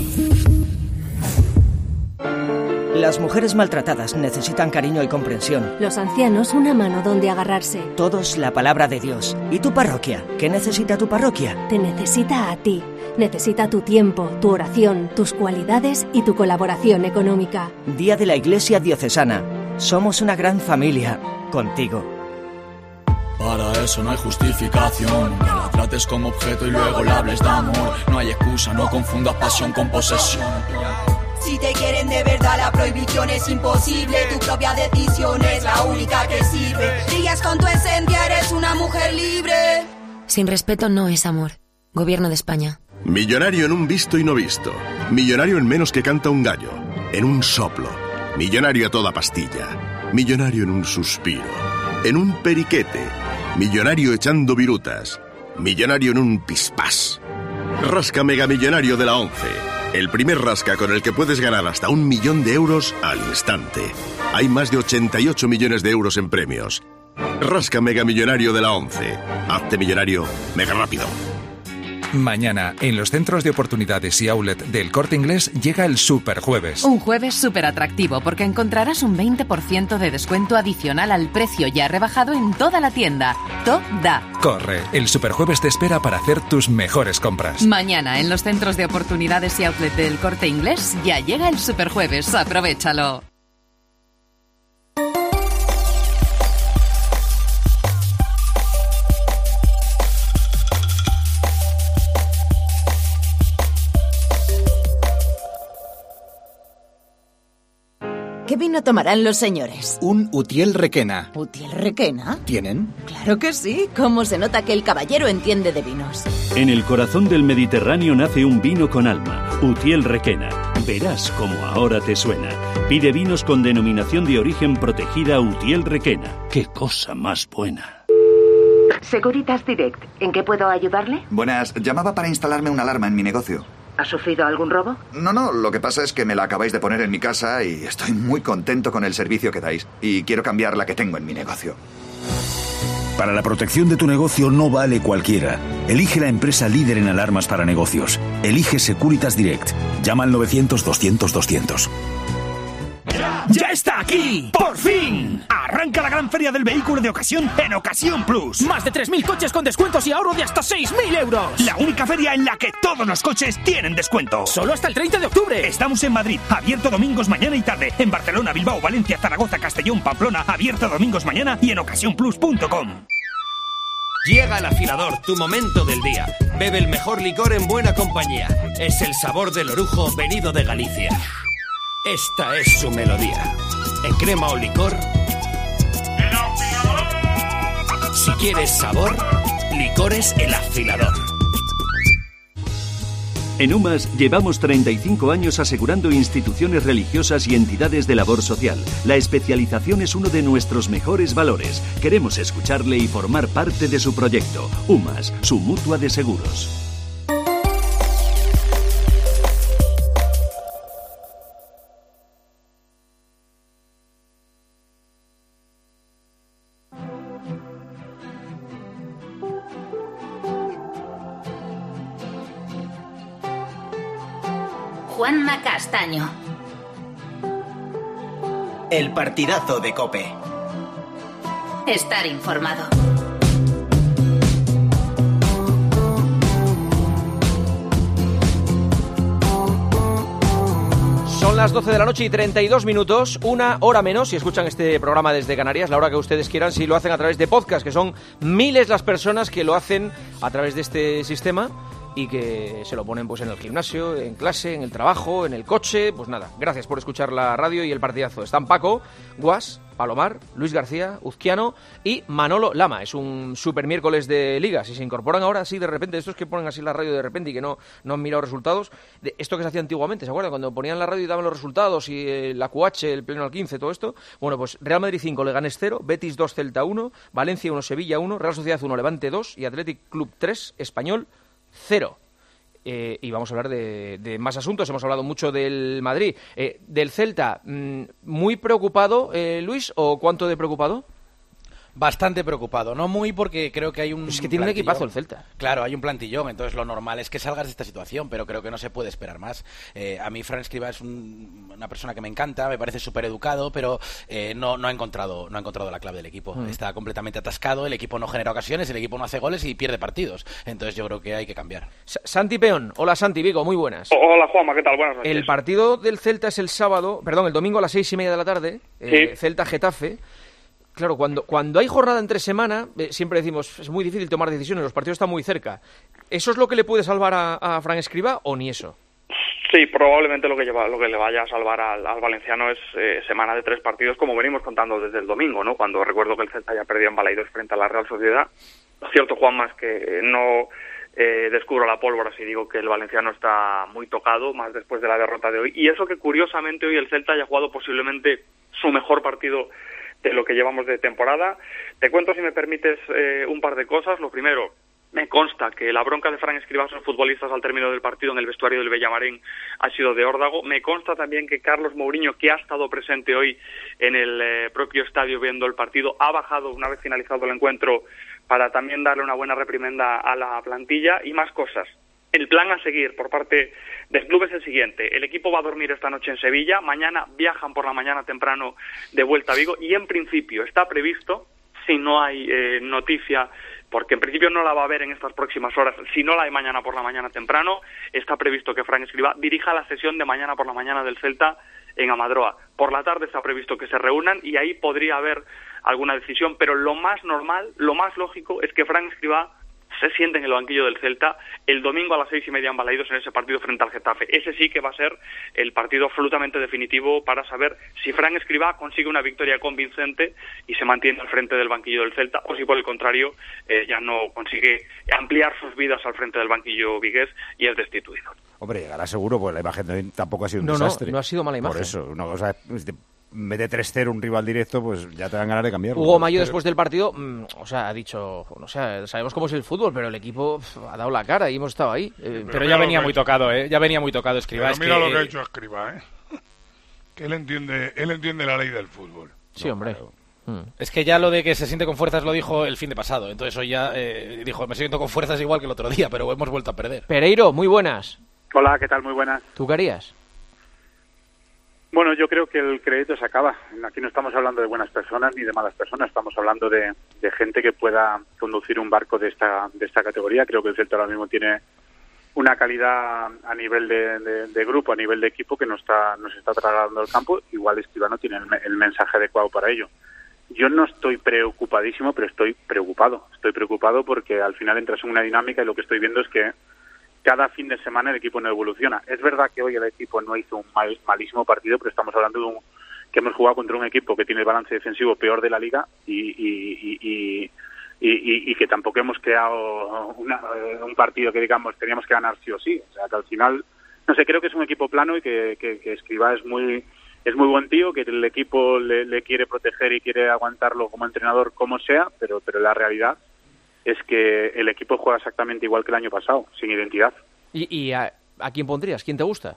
Las mujeres maltratadas necesitan cariño y comprensión. Los ancianos una mano donde agarrarse. Todos la palabra de Dios. ¿Y tu parroquia? ¿Qué necesita tu parroquia? Te necesita a ti. Necesita tu tiempo, tu oración, tus cualidades y tu colaboración económica. Día de la Iglesia Diocesana. Somos una gran familia. Contigo. Para eso no hay justificación, que la trates como objeto y luego le hables de amor. No hay excusa, no confundas pasión con posesión. Si te quieren de verdad, la prohibición es imposible. Tu propia decisión es la única que sirve. Brillas con tu esencia, eres una mujer libre. Sin respeto no es amor. Gobierno de España. Millonario en un visto y no visto. Millonario en menos que canta un gallo. En un soplo. Millonario a toda pastilla. Millonario en un suspiro. En un periquete. Millonario echando virutas. Millonario en un pispás. Rasca Mega Millonario de la ONCE. El primer rasca con el que puedes ganar hasta un millón de euros al instante. Hay más de ochenta y ocho millones de euros en premios. Rasca Mega Millonario de la ONCE. Hazte millonario mega rápido. Mañana, en los centros de oportunidades y outlet del Corte Inglés, llega el Superjueves. Un jueves súper atractivo porque encontrarás un veinte por ciento de descuento adicional al precio ya rebajado en toda la tienda. Toda. Corre, el Superjueves te espera para hacer tus mejores compras. Mañana, en los centros de oportunidades y outlet del Corte Inglés, ya llega el Superjueves. Aprovéchalo. ¿Qué vino tomarán los señores? Un Utiel Requena. ¿Utiel Requena? ¿Tienen? Claro que sí. ¿Cómo se nota que el caballero entiende de vinos? En el corazón del Mediterráneo nace un vino con alma, Utiel Requena. Verás cómo ahora te suena. Pide vinos con denominación de origen protegida Utiel Requena. ¡Qué cosa más buena! Securitas Direct, ¿en qué puedo ayudarle? Buenas, llamaba para instalarme una alarma en mi negocio. ¿Ha sufrido algún robo? No, no, lo que pasa es que me la acabáis de poner en mi casa y estoy muy contento con el servicio que dais. Y quiero cambiar la que tengo en mi negocio. Para la protección de tu negocio no vale cualquiera. Elige la empresa líder en alarmas para negocios. Elige Securitas Direct. Llama al novecientos doscientos doscientos. ¡Ya está aquí! ¡Por fin! Arranca la gran feria del vehículo de ocasión en Ocasión Plus. Más de tres mil coches con descuentos y ahorro de hasta seis mil euros. La única feria en la que todos los coches tienen descuento. Solo hasta el treinta de octubre. Estamos en Madrid, abierto domingos mañana y tarde. En Barcelona, Bilbao, Valencia, Zaragoza, Castellón, Pamplona, abierto domingos mañana y en ocasión plus punto com. Llega el afilador, tu momento del día. Bebe el mejor licor en buena compañía. Es el sabor del orujo venido de Galicia. Esta es su melodía. En crema o licor. Si quieres sabor, licores El Afilador. En UMAS llevamos treinta y cinco años asegurando instituciones religiosas y entidades de labor social. La especialización es uno de nuestros mejores valores. Queremos escucharle y formar parte de su proyecto. UMAS, su mutua de seguros. Juanma Castaño. El partidazo de COPE. Estar informado. Son las doce de la noche y treinta y dos minutos, una hora menos, si escuchan este programa desde Canarias, la hora que ustedes quieran, si lo hacen a través de podcast, que son miles las personas que lo hacen a través de este sistema y que se lo ponen pues en el gimnasio, en clase, en el trabajo, en el coche. Pues nada, gracias por escuchar la radio y el partidazo. Están Paco, Guas, Palomar, Luis García, Uzquiano y Manolo Lama. Es un super miércoles de liga. Si se incorporan ahora así de repente, estos que ponen así la radio de repente y que no, no han mirado resultados, de esto que se hacía antiguamente, ¿se acuerdan? Cuando ponían la radio y daban los resultados y eh, la Q H, el pleno al quince, todo esto. Bueno, pues Real Madrid cinco, Leganés cero, Betis dos, Celta uno, Valencia uno, Sevilla uno, Real Sociedad uno, Levante dos y Athletic Club tres, Español cero. Eh, y vamos a hablar de, de más asuntos. Hemos hablado mucho del Madrid, eh, del Celta. Mmm, ¿muy preocupado, eh, Luis, o cuánto de preocupado? Bastante preocupado, no muy, porque creo que hay un... Es que tiene un equipazo el Celta. Claro, hay un plantillón, entonces lo normal es que salgas de esta situación, pero creo que no se puede esperar más. Eh, a mí Fran Escribá es un, una persona que me encanta, me parece súper educado, pero eh, no, no, ha encontrado, no ha encontrado la clave del equipo. Mm. Está completamente atascado, el equipo no genera ocasiones, el equipo no hace goles y pierde partidos. Entonces yo creo que hay que cambiar. S- Santi Peón, hola Santi, Vigo, muy buenas. Hola Juanma, ¿qué tal? Buenas noches. El partido del Celta es el sábado, perdón, el domingo a las seis y media de la tarde, eh, sí. Celta-Getafe. Claro, cuando, cuando hay jornada entre semana, eh, siempre decimos, es muy difícil tomar decisiones, los partidos están muy cerca. ¿Eso es lo que le puede salvar a, a Fran Escribá o ni eso? Sí, probablemente lo que, lleva, lo que le vaya a salvar al, al valenciano es eh, semana de tres partidos, como venimos contando desde el domingo, ¿no? Cuando recuerdo que el Celta ya perdió en Balaidos frente a la Real Sociedad. Lo cierto, Juanma, es que no... eh, descubro la pólvora si digo que el valenciano está muy tocado, más después de la derrota de hoy. Y eso que curiosamente hoy el Celta haya jugado posiblemente su mejor partido de lo que llevamos de temporada. Te cuento, si me permites, eh, un par de cosas. Lo primero, me consta que la bronca de Fran Escribá a los futbolistas al término del partido en el vestuario del Villamarín ha sido de órdago. Me consta también que Carlos Mourinho, que ha estado presente hoy en el eh, propio estadio viendo el partido, ha bajado una vez finalizado el encuentro para también darle una buena reprimenda a la plantilla. Y más cosas. El plan a seguir por parte del club es el siguiente. El equipo va a dormir esta noche en Sevilla. Mañana viajan por la mañana temprano de vuelta a Vigo. Y en principio está previsto, si no hay eh, noticia, porque en principio no la va a haber en estas próximas horas, si no la hay mañana por la mañana temprano, está previsto que Fran Escribá dirija la sesión de mañana por la mañana del Celta en Amadroa. Por la tarde está previsto que se reúnan y ahí podría haber alguna decisión, pero lo más normal, lo más lógico es que Fran Escribá se siente en el banquillo del Celta el domingo a las seis y media en Balaídos en ese partido frente al Getafe. Ese sí que va a ser el partido absolutamente definitivo para saber si Fran Escribá consigue una victoria convincente y se mantiene al frente del banquillo del Celta, o si por el contrario eh, ya no consigue ampliar sus vidas al frente del banquillo vigués y es destituido. Hombre, llegará seguro, pues la imagen de hoy tampoco ha sido un no, desastre. No, no ha sido mala imagen. Por eso, una cosa... En vez de tres cero un rival directo, pues ya te dan ganas de cambiarlo. Hugo Mayo, pero... después del partido, mmm, o sea, ha dicho, no sé, sabemos cómo es el fútbol, pero el equipo pff, ha dado la cara y hemos estado ahí. Eh, pero, pero ya venía muy tocado, ¿eh? Ya venía muy tocado Escribá. Pero mira que, lo que ha hecho Escribá, ¿eh? Que él entiende, él entiende la ley del fútbol. Sí, no, hombre. Claro. Es que ya lo de que se siente con fuerzas lo dijo el fin de pasado. Entonces hoy ya eh, dijo, me siento con fuerzas igual que el otro día, pero hemos vuelto a perder. Pereiro, muy buenas. Hola, ¿qué tal? Muy buenas. ¿Tú qué harías? Bueno, yo creo que el crédito se acaba. Aquí no estamos hablando de buenas personas ni de malas personas, estamos hablando de, de gente que pueda conducir un barco de esta de esta categoría. Creo que el Celta ahora mismo tiene una calidad a nivel de, de, de grupo, a nivel de equipo, que no está nos está trasladando al campo. Igual Escribá no tiene el, el mensaje adecuado para ello. Yo no estoy preocupadísimo, pero estoy preocupado. Estoy preocupado porque al final entras en una dinámica y lo que estoy viendo es que cada fin de semana el equipo no evoluciona. Es verdad que hoy el equipo no hizo un mal, malísimo partido, pero estamos hablando de un, que hemos jugado contra un equipo que tiene el balance defensivo peor de la liga y, y, y, y, y, y que tampoco hemos creado una, un partido que, digamos, teníamos que ganar sí o sí. O sea, que al final, no sé, creo que es un equipo plano y que, que, que Escribá es muy es muy buen tío, que el equipo le, le quiere proteger y quiere aguantarlo como entrenador como sea, pero, pero la realidad es que el equipo juega exactamente igual que el año pasado, sin identidad. ¿Y, y a, a quién pondrías? ¿Quién te gusta?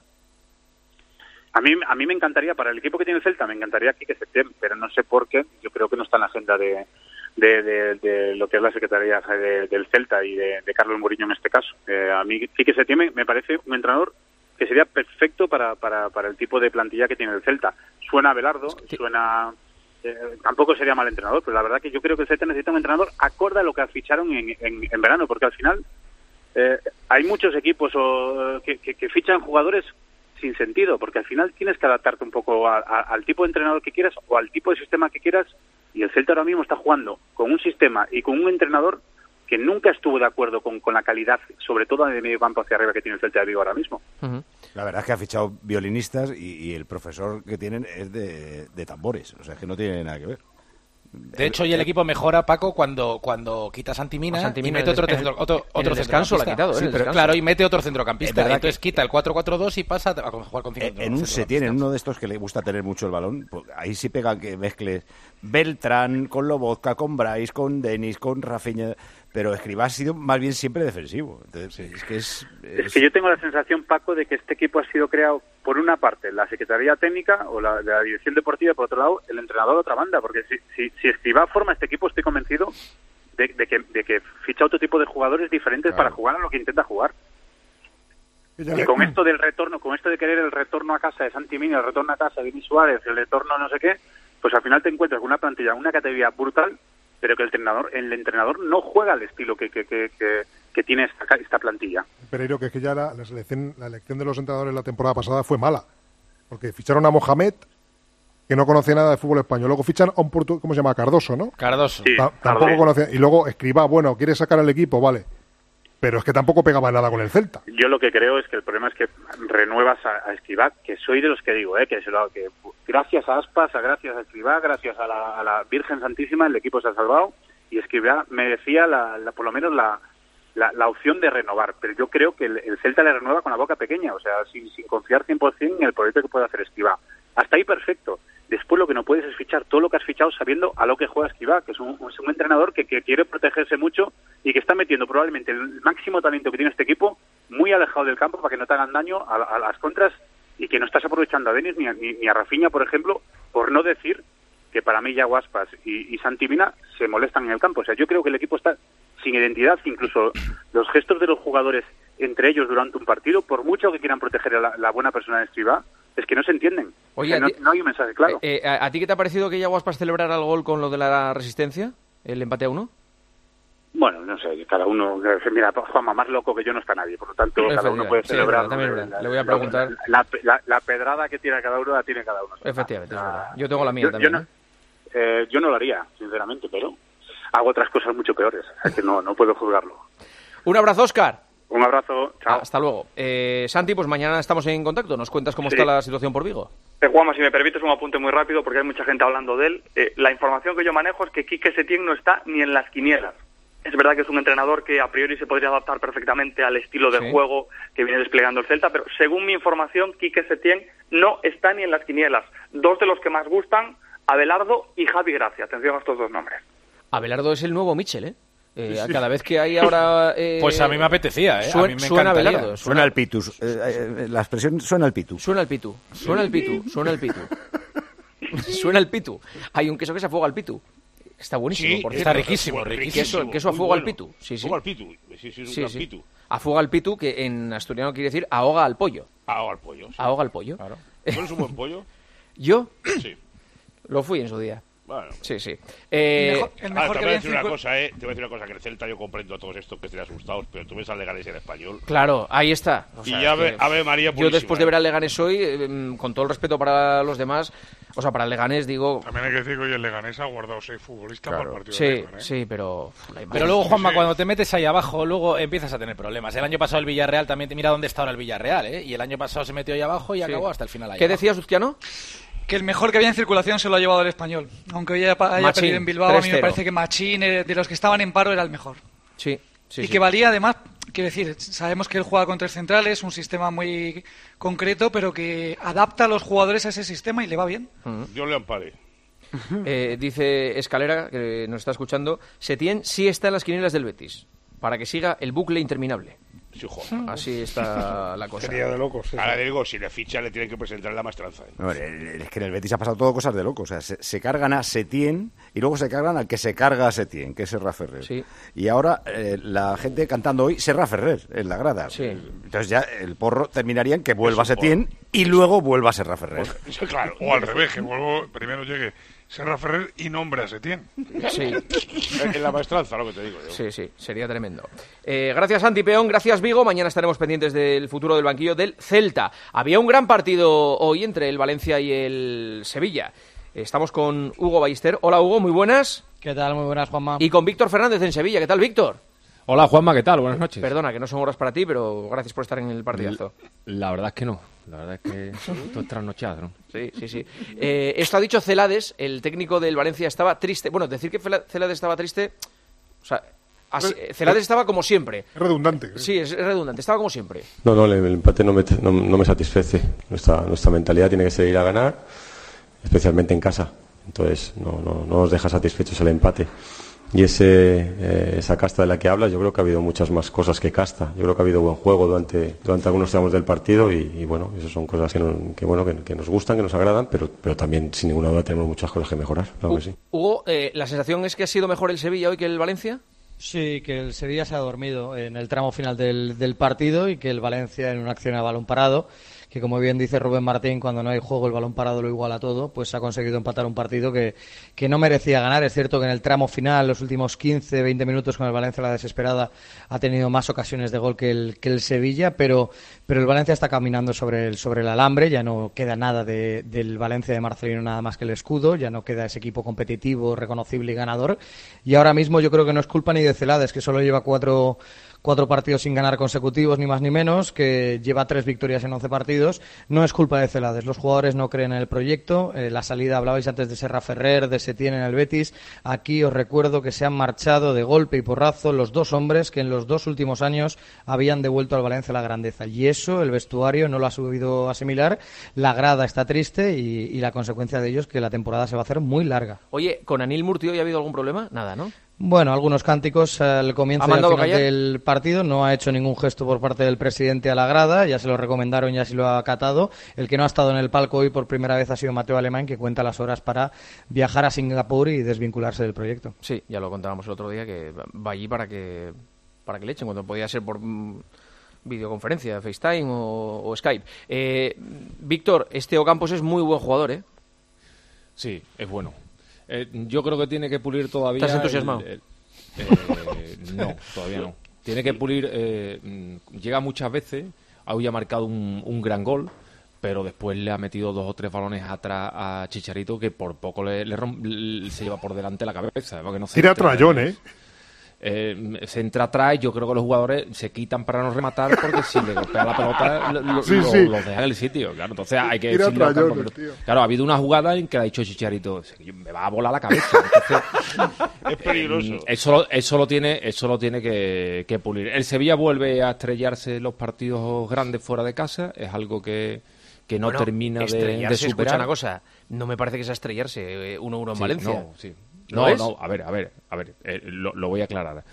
A mí a mí me encantaría, para el equipo que tiene el Celta, me encantaría Quique Setién, pero no sé por qué, yo creo que no está en la agenda de, de, de, de lo que es la Secretaría de, del Celta y de, de Carlos Mourinho en este caso. Eh, a mí Quique Setién me, me parece un entrenador que sería perfecto para, para, para el tipo de plantilla que tiene el Celta. Suena a Abelardo, suena... Eh, tampoco sería mal entrenador, pero la verdad que yo creo que el Celta necesita un entrenador acorde a lo que ficharon en, en, en verano, porque al final eh, hay muchos equipos o, que, que, que fichan jugadores sin sentido, porque al final tienes que adaptarte un poco a, a, al tipo de entrenador que quieras o al tipo de sistema que quieras, y el Celta ahora mismo está jugando con un sistema y con un entrenador que nunca estuvo de acuerdo con, con la calidad, sobre todo de medio campo hacia arriba, que tiene el Celta de Vigo ahora mismo. Uh-huh. La verdad es que ha fichado violinistas y, y el profesor que tienen es de, de tambores, o sea, que no tiene nada que ver. De hecho, y el equipo mejora, Paco, cuando cuando quita a Santimina, Santimina y mete otro, centro, otro, otro descanso la ha quitado, sí, ¿eh? pero claro, y mete otro centrocampista. Entonces que quita el cuatro cuatro dos y pasa a jugar con cinco. En un Setién, en uno de estos que le gusta tener mucho el balón, pues ahí sí pega que mezcles Beltrán con Lobotka, con Brais, con Denis, con Rafinha, pero Escribá ha sido más bien siempre defensivo. Entonces, sí. es que es, es... es que yo tengo la sensación, Paco, de que este equipo ha sido creado por una parte la Secretaría Técnica o la, la Dirección Deportiva, por otro lado el entrenador de otra banda, porque si, si, si Escribá forma este equipo, estoy convencido de, de, que, de que ficha otro tipo de jugadores diferentes claro. para jugar a lo que intenta jugar. Y, y con esto del retorno, con esto de querer el retorno a casa de Santimina, el retorno a casa de Denis Suárez, el retorno no sé qué, pues al final te encuentras con una plantilla, una categoría brutal, pero que el entrenador el entrenador no juega al estilo que que, que, que, que tiene esta, esta plantilla. Pereiro, que es que ya la, la, selección, la elección de los entrenadores la temporada pasada fue mala, porque ficharon a Mohamed, que no conocía nada de fútbol español, luego fichan a un portugués, ¿cómo se llama? Cardoso, ¿no? Cardoso. Sí, Ta- tampoco conocía, y luego Escribá, bueno, quiere sacar al equipo, vale, pero es que tampoco pegaba nada con el Celta. Yo lo que creo es que el problema es que renuevas a, a Escribá, que soy de los que digo, eh, que, se lo, que gracias a Aspas, a gracias a Escribá, gracias a la, a la Virgen Santísima, el equipo se ha salvado, y Escribá merecía la, la, por lo menos la, la, la opción de renovar, pero yo creo que el, el Celta le renueva con la boca pequeña, o sea, sin, sin confiar cien por ciento en el proyecto que puede hacer Escribá. Hasta ahí perfecto. Después lo que no puedes es fichar todo lo que has fichado sabiendo a lo que juega Escribá, que es un, es un entrenador que, que quiere protegerse mucho y que está metiendo probablemente el máximo talento que tiene este equipo muy alejado del campo para que no te hagan daño a, a las contras, y que no estás aprovechando a Denis ni a, ni, ni a Rafinha, por ejemplo, por no decir que para mí ya Guaspas y, y Santi Mina se molestan en el campo. O sea, yo creo que el equipo está sin identidad, incluso los gestos de los jugadores entre ellos durante un partido, por mucho que quieran proteger a la, la buena persona de Escribá, es que no se entienden. Oye, o sea, no, ti, no hay un mensaje claro. Eh, eh, ¿A ti qué te ha parecido que ya Guaspas celebrara el gol con lo de la Resistencia? ¿El empate a uno? Bueno, no sé, cada uno... Mira, Juanma, más loco que yo no está nadie, por lo tanto, cada uno puede celebrar... Sí, verdad, le voy a preguntar... La, la, la pedrada que tiene cada uno la tiene cada uno. Efectivamente, es verdad. Yo tengo la mía yo, también. Yo no, ¿eh? eh, yo no lo haría, sinceramente, pero hago otras cosas mucho peores, o sea que no, no puedo juzgarlo. Un abrazo, Óscar. Un abrazo, chao. Hasta luego. Eh, Santi, pues mañana estamos en contacto. ¿Nos cuentas cómo Sí. está la situación por Vigo? Eh, Juanma, si me permites un apunte muy rápido, porque hay mucha gente hablando de él. Eh, la información que yo manejo es que Quique Setién no está ni en las quinielas. Es verdad que es un entrenador que a priori se podría adaptar perfectamente al estilo de Sí. juego que viene desplegando el Celta, pero según mi información, Quique Setién no está ni en las quinielas. Dos de los que más gustan, Abelardo y Javi Gracia. Atención a estos dos nombres. Abelardo es el nuevo Michel, ¿eh? Eh, Sí, sí. Cada vez que hay ahora... Eh, Pues a mí me apetecía, ¿eh? A Suena, mí me suena encantaría. Abelardo. Suena al pitus. Eh, eh, la expresión suena al pitu. Suena el pitu. Suena el pitu. Suena el pitu. Suena el pitu. Hay un queso que se afuega al pitu. Está buenísimo, Sí, por está cierto. riquísimo, Queso, riquísimo, queso a muy fuego al bueno. pitu. Sí, sí. Fuego al pitu. Sí, sí, es un gran pitu. Afuega al pitu, que en asturiano quiere decir ahoga al pollo. Ahoga al pollo. Sí. Ahoga al pollo. Claro. ¿Tú eres un buen pollo? ¿Yo? Sí. Lo fui en su día. Bueno. Sí, sí. Eh, Ah, te voy a decir una cosa, eh. Te voy a decir una cosa, que el Celta yo comprendo a todos estos que estén asustados, pero tú ves al Leganés en español. Claro, ahí está. O Y sea, ya Ave, que Ave María Yo purísima, después de eh. ver al Leganés hoy, eh, con todo el respeto para los demás, o sea, para el Leganés digo... También hay que decir que hoy el Leganés ha guardado seis futbolistas para el partido Sí, de Eibar, ¿eh? sí, pero... uf, la Pero imagen- luego, Juanma, cuando te metes ahí abajo, luego empiezas a tener problemas. El año pasado el Villarreal también, te mira dónde está ahora el Villarreal, ¿eh? Y el año pasado se metió ahí abajo y Sí. acabó hasta el final ahí ¿Qué abajo. decías, Uzquiano? Que el mejor que había en circulación se lo ha llevado el Español. Aunque hoy haya, haya Machín, perdido en Bilbao, a mí tres me cero. parece que Machín, eh, de los que estaban en paro, era el mejor. Sí, sí. y sí. que valía además, quiero decir, sabemos que él juega con tres centrales, un sistema muy concreto, pero que adapta a los jugadores a ese sistema y le va bien. Dios le ampare. Eh, dice Escalera, que nos está escuchando, Setién sí está en las quinielas del Betis, para que siga el bucle interminable. Sí, joder. Así está la cosa. Sería de locos. Ahora le digo, si le ficha le tienen que presentar la maestranza. ¿eh? No, es que en el Betis ha pasado todo cosas de locos. O sea, se, se cargan a Setién y luego se cargan al que se carga a Setién, que es Serra Ferrer. Sí. Y ahora eh, la gente cantando hoy Serra Ferrer en la grada. Sí. Entonces ya el porro terminaría en que vuelva Es un Setién y luego vuelva Serra Ferrer. Sí, claro, o al revés, que vuelvo, primero llegue Serra Ferrer y nombre a Setién. Sí. En la maestranza, lo que te digo yo. Sí, sí, sería tremendo. Eh, gracias, Santi Peón, gracias, Vigo. Mañana estaremos pendientes del futuro del banquillo del Celta. Había un gran partido hoy entre el Valencia y el Sevilla. Estamos con Hugo Ballester. Hola, Hugo, muy buenas. ¿Qué tal? Muy buenas, Juanma. Y con Víctor Fernández en Sevilla. ¿Qué tal, Víctor? Hola, Juanma, ¿qué tal? Buenas noches. Perdona, que no son horas para ti, pero gracias por estar en el partidazo. La verdad es que no. La verdad es que esto es trasnochado, ¿no? Sí, sí, sí. Eh, esto ha dicho Celades, el técnico del Valencia estaba triste. Bueno, decir que Fela- Celades estaba triste... O sea, así- Celades estaba como siempre. Es redundante. ¿eh? Sí, es redundante. Estaba como siempre. No, no, el, el empate no me, no, no me satisface. Nuestra, nuestra mentalidad tiene que ser ir a ganar, especialmente en casa. Entonces, no, no, no nos deja satisfechos el empate. Y ese, eh, esa casta de la que hablas, yo creo que ha habido muchas más cosas que casta. Yo creo que ha habido buen juego durante, durante algunos tramos del partido y, y bueno, esas son cosas que, no- que, bueno, que, que nos gustan, que nos agradan, pero, pero también, sin ninguna duda, tenemos muchas cosas que mejorar. Claro que sí. Hugo, eh, ¿la sensación es que ha sido mejor el Sevilla hoy que el Valencia? Sí, que el Sevilla se ha dormido en el tramo final del, del partido y que el Valencia, en una acción a balón parado, que como bien dice Rubén Martín, cuando no hay juego el balón parado lo iguala todo, pues ha conseguido empatar un partido que, que no merecía ganar. Es cierto que en el tramo final, los últimos quince, veinte minutos con el Valencia a la desesperada, ha tenido más ocasiones de gol que el, que el Sevilla, pero, pero el Valencia está caminando sobre el, sobre el alambre, ya no queda nada de, del Valencia de Marcelino, nada más que el escudo, ya no queda ese equipo competitivo, reconocible y ganador, y ahora mismo yo creo que no es culpa ni de Celades, que solo lleva cuatro cuatro partidos sin ganar consecutivos, ni más ni menos, que lleva tres victorias en once partidos. No es culpa de Celades, los jugadores no creen en el proyecto. Eh, la salida, hablabais antes de Serra Ferrer, de Setién en el Betis. Aquí os recuerdo que se han marchado de golpe y porrazo los dos hombres que en los dos últimos años habían devuelto al Valencia la grandeza. Y eso el vestuario no lo ha sabido asimilar. La grada está triste y, y la consecuencia de ello es que la temporada se va a hacer muy larga. Oye, ¿con Anil Murti hoy ha habido algún problema? Nada, ¿no? Bueno, algunos cánticos al comienzo y al final callar? del partido. No ha hecho ningún gesto por parte del presidente a la grada. Ya se lo recomendaron, ya se lo ha acatado. El que no ha estado en el palco hoy por primera vez ha sido Mateo Alemán, que cuenta las horas para viajar a Singapur y desvincularse del proyecto. Sí, ya lo contábamos el otro día, que va allí para que, para que le echen, cuando podía ser por mm, videoconferencia, FaceTime o, o Skype. Eh, Víctor, este Ocampos es muy buen jugador, ¿eh? Sí, es bueno. Eh, yo creo que tiene que pulir todavía... ¿Estás entusiasmado? El, el, eh, no, todavía no. Tiene que pulir... Eh, llega muchas veces, hoy ha marcado un, un gran gol, pero después le ha metido dos o tres balones atrás a Chicharito que por poco le, le, romp, le se lleva por delante la cabeza. Porque no Tira trayón, ¿eh? Eh, se entra atrás y yo creo que los jugadores se quitan para no rematar porque si le golpea la pelota lo, lo, sí, lo, sí. lo dejan en el sitio, claro. Entonces hay que Tira decirle trayón, campo, pero, claro, ha habido una jugada en que ha dicho Chicharito, me va a volar la cabeza. Entonces, es peligroso. Eh, eso, eso lo tiene, eso lo tiene que, que pulir. El Sevilla vuelve a estrellarse en los partidos grandes fuera de casa, es algo que que no bueno, termina de, de superar. Escucha una cosa, no me parece que sea estrellarse uno uno en sí, Valencia. No, sí. ¿No, no, no, a ver, a ver, a ver, eh, lo, lo voy a aclarar.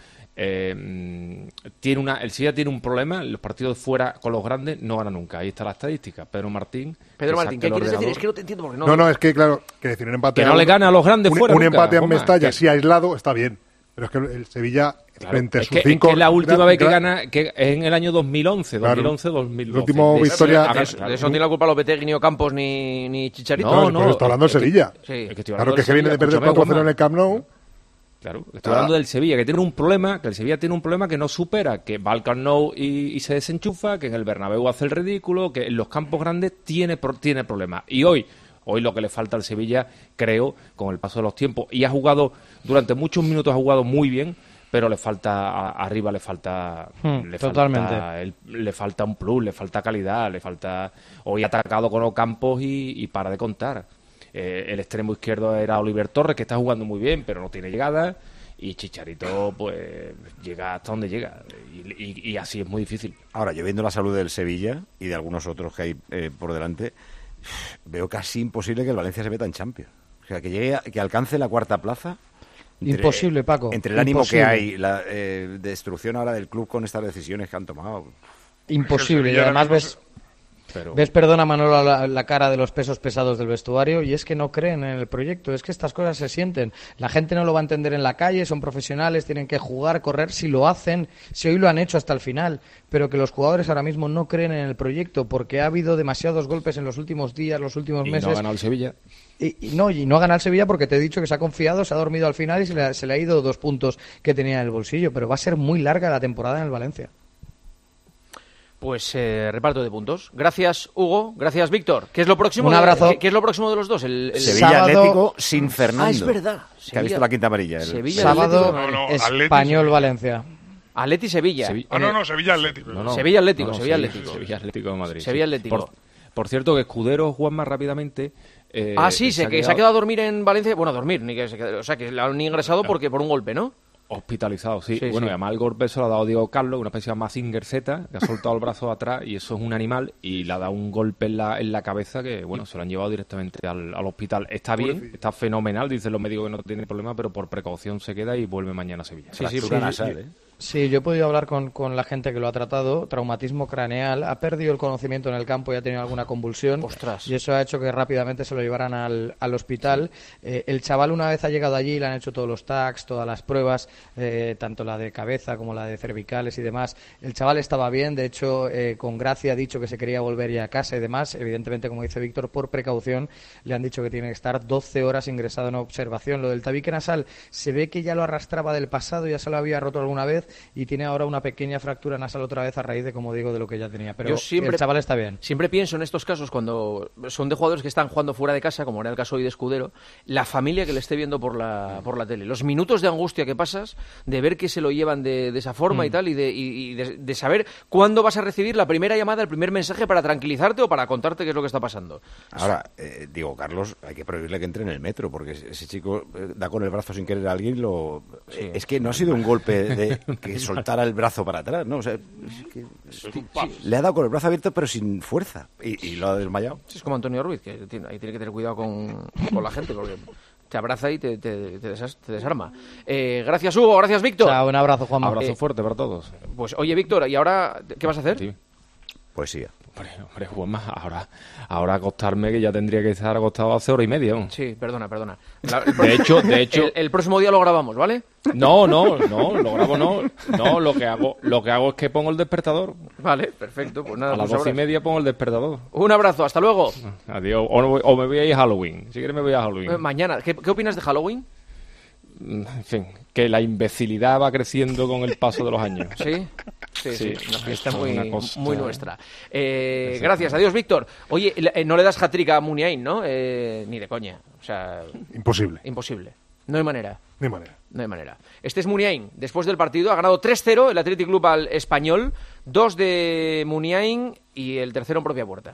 Eh, tiene una, el Sevilla tiene un problema, los partidos fuera con los grandes no gana nunca, ahí está la estadística. Pedro Martín, Pedro Martín, ¿qué quieres decir? Es que no te entiendo porque no. No, no, es que claro, que decir un empate que no le gana a los grandes un, fuera un nunca, empate a Juanma, Mestalla que... así aislado está bien, pero es que el Sevilla claro, frente a es sus que, cinco es que la última gran, vez que gran... gana que es en el año dos mil once, dos mil once, dos mil doce. La última de victoria de, eso, de eso no tiene la culpa Lopetegui, ni Ocampos, ni, ni Chicharito. No, no, no está hablando del Sevilla. Sí. Es que claro que, que viene de perder cuatro cero en el Camp Nou. Claro, estoy hablando del Sevilla, que tiene un problema, que el Sevilla tiene un problema que no supera, que va al Camp Nou y, y se desenchufa, que en el Bernabéu hace el ridículo, que en los campos grandes tiene, tiene problemas. Y hoy, hoy lo que le falta al Sevilla, creo, con el paso de los tiempos, y ha jugado, durante muchos minutos ha jugado muy bien, pero le falta, a, arriba le falta, hmm, le, totalmente. falta el, le falta un plus, le falta calidad, le falta, hoy ha atacado con Ocampos y, y para de contar. Eh, el extremo izquierdo era Oliver Torres, que está jugando muy bien, pero no tiene llegada. Y Chicharito, pues, llega hasta donde llega. Y, y, y así es muy difícil. Ahora, yo viendo la salud del Sevilla y de algunos otros que hay eh, por delante, veo casi imposible que el Valencia se meta en Champions. O sea, que llegue, a, que alcance la cuarta plaza. Entre, Imposible, Paco. Entre el ánimo Imposible. que hay, la eh, destrucción ahora del club con estas decisiones que han tomado. Imposible. Y además ves... Pero... Ves, perdona Manolo, la, la cara de los pesos pesados del vestuario y es que no creen en el proyecto, es que estas cosas se sienten. La gente no lo va a entender en la calle, son profesionales, tienen que jugar, correr, si lo hacen, si hoy lo han hecho hasta el final, pero que los jugadores ahora mismo no creen en el proyecto porque ha habido demasiados golpes en los últimos días, los últimos y meses. Y no ha ganado el Sevilla. Y, y, no, y no ha ganado el Sevilla porque te he dicho que se ha confiado, se ha dormido al final y se le, se le ha ido dos puntos que tenía en el bolsillo, pero va a ser muy larga la temporada en el Valencia. Pues eh, reparto de puntos. Gracias, Hugo. Gracias, Víctor. ¿Qué es lo próximo? Un abrazo. De, ¿qué, ¿Qué es lo próximo de los dos? El, el Sevilla sábado... Atlético sin Fernando. Ah, es verdad. Sevilla... Que ha visto la quinta amarilla. El... Sevilla sábado no, no, Español-Valencia. Atleti Sevilla. Sevi... Ah, no, no, Sevilla Atlético. No, no. Sevilla Atlético, no, no, Sevilla Sevilla, Atlético. Sevilla Atlético de Madrid. Sevilla sí. Atlético. Por, por cierto, que Escudero, Juan, más rápidamente... Eh, ah, sí, se, se, ha que quedado... se ha quedado a dormir en Valencia. Bueno, a dormir, ni que se quedó, o sea, que le han ingresado porque por un golpe, ¿no? Hospitalizado, sí. sí bueno, sí. y además el golpe se lo ha dado Diego Carlos, una especie de Mazinger Z, que ha soltado el brazo atrás y eso es un animal y le ha dado un golpe en la, en la cabeza que, bueno, se lo han llevado directamente al, al hospital. Está bien, está fenomenal, dicen los médicos que no tiene problema, pero por precaución se queda y vuelve mañana a Sevilla. Sí, sí, sí, nasal, ¿eh? Sí, yo he podido hablar con, con la gente que lo ha tratado, traumatismo craneal, ha perdido el conocimiento en el campo y ha tenido alguna convulsión. Ostras. Y eso ha hecho que rápidamente se lo llevaran al, al hospital. Sí. Eh, el chaval una vez ha llegado allí, le han hecho todos los tags, todas las pruebas, eh, tanto la de cabeza como la de cervicales y demás. El chaval estaba bien, de hecho, eh, con gracia ha dicho que se quería volver ya a casa y demás. Evidentemente, como dice Víctor, por precaución le han dicho que tiene que estar doce horas ingresado en observación. Lo del tabique nasal se ve que ya lo arrastraba del pasado, ya se lo había roto alguna vez. y tiene ahora una pequeña fractura nasal otra vez a raíz de, como digo, de lo que ya tenía. Pero Yo siempre, el chaval está bien. Siempre pienso en estos casos cuando son de jugadores que están jugando fuera de casa, como era el caso hoy de Escudero, la familia que le esté viendo por la, por la tele. Los minutos de angustia que pasas, de ver que se lo llevan de, de esa forma mm. y tal, y, de, y, y de, de saber cuándo vas a recibir la primera llamada, el primer mensaje para tranquilizarte o para contarte qué es lo que está pasando. Ahora, eh, digo, Carlos, hay que prohibirle que entre en el metro, porque ese chico eh, da con el brazo sin querer a alguien, lo... Sí. Eh, es que no ha sido un golpe de que soltara el brazo para atrás, ¿no? O sea, es que, sí, sí, le ha dado con el brazo abierto pero sin fuerza y, y lo ha desmayado. Sí, es como Antonio Ruiz, que tiene, ahí tiene que tener cuidado con, con la gente, porque te abraza y te, te, te, desas, te desarma. Eh, gracias, Hugo, gracias, Víctor. Chao, un abrazo, Juanma. Abrazo eh, fuerte para todos. Pues, oye, Víctor, ¿y ahora qué vas a hacer? Sí. Poesía. Hombre, hombre, Juanma, ahora, ahora acostarme, que ya tendría que estar acostado hace hora y media. ¿no? Sí, perdona, perdona. La, de hecho, de hecho... El, el próximo día lo grabamos, ¿vale? No, no, no, lo grabo no. No, lo que hago, lo que hago es que pongo el despertador. Vale, perfecto. Pues nada, a las pues doce y media pongo el despertador. Un abrazo, hasta luego. Adiós. O, o me voy a ir a Halloween. Si quieres me voy a Halloween. Eh, mañana. ¿Qué, ¿Qué opinas de Halloween? En fin, que la imbecilidad va creciendo con el paso de los años. ¿Sí? Sí, sí, sí. Una fiesta muy, cosa... muy nuestra. Eh, gracias, adiós, Víctor. Oye, no le das hat-trick a Muniain, ¿no? Eh, ni de coña. O sea, imposible. Imposible. No hay manera. No hay manera. No hay manera. Este es Muniain. Después del partido ha ganado tres cero el Athletic Club al Español. Dos de Muniain y el tercero en propia puerta.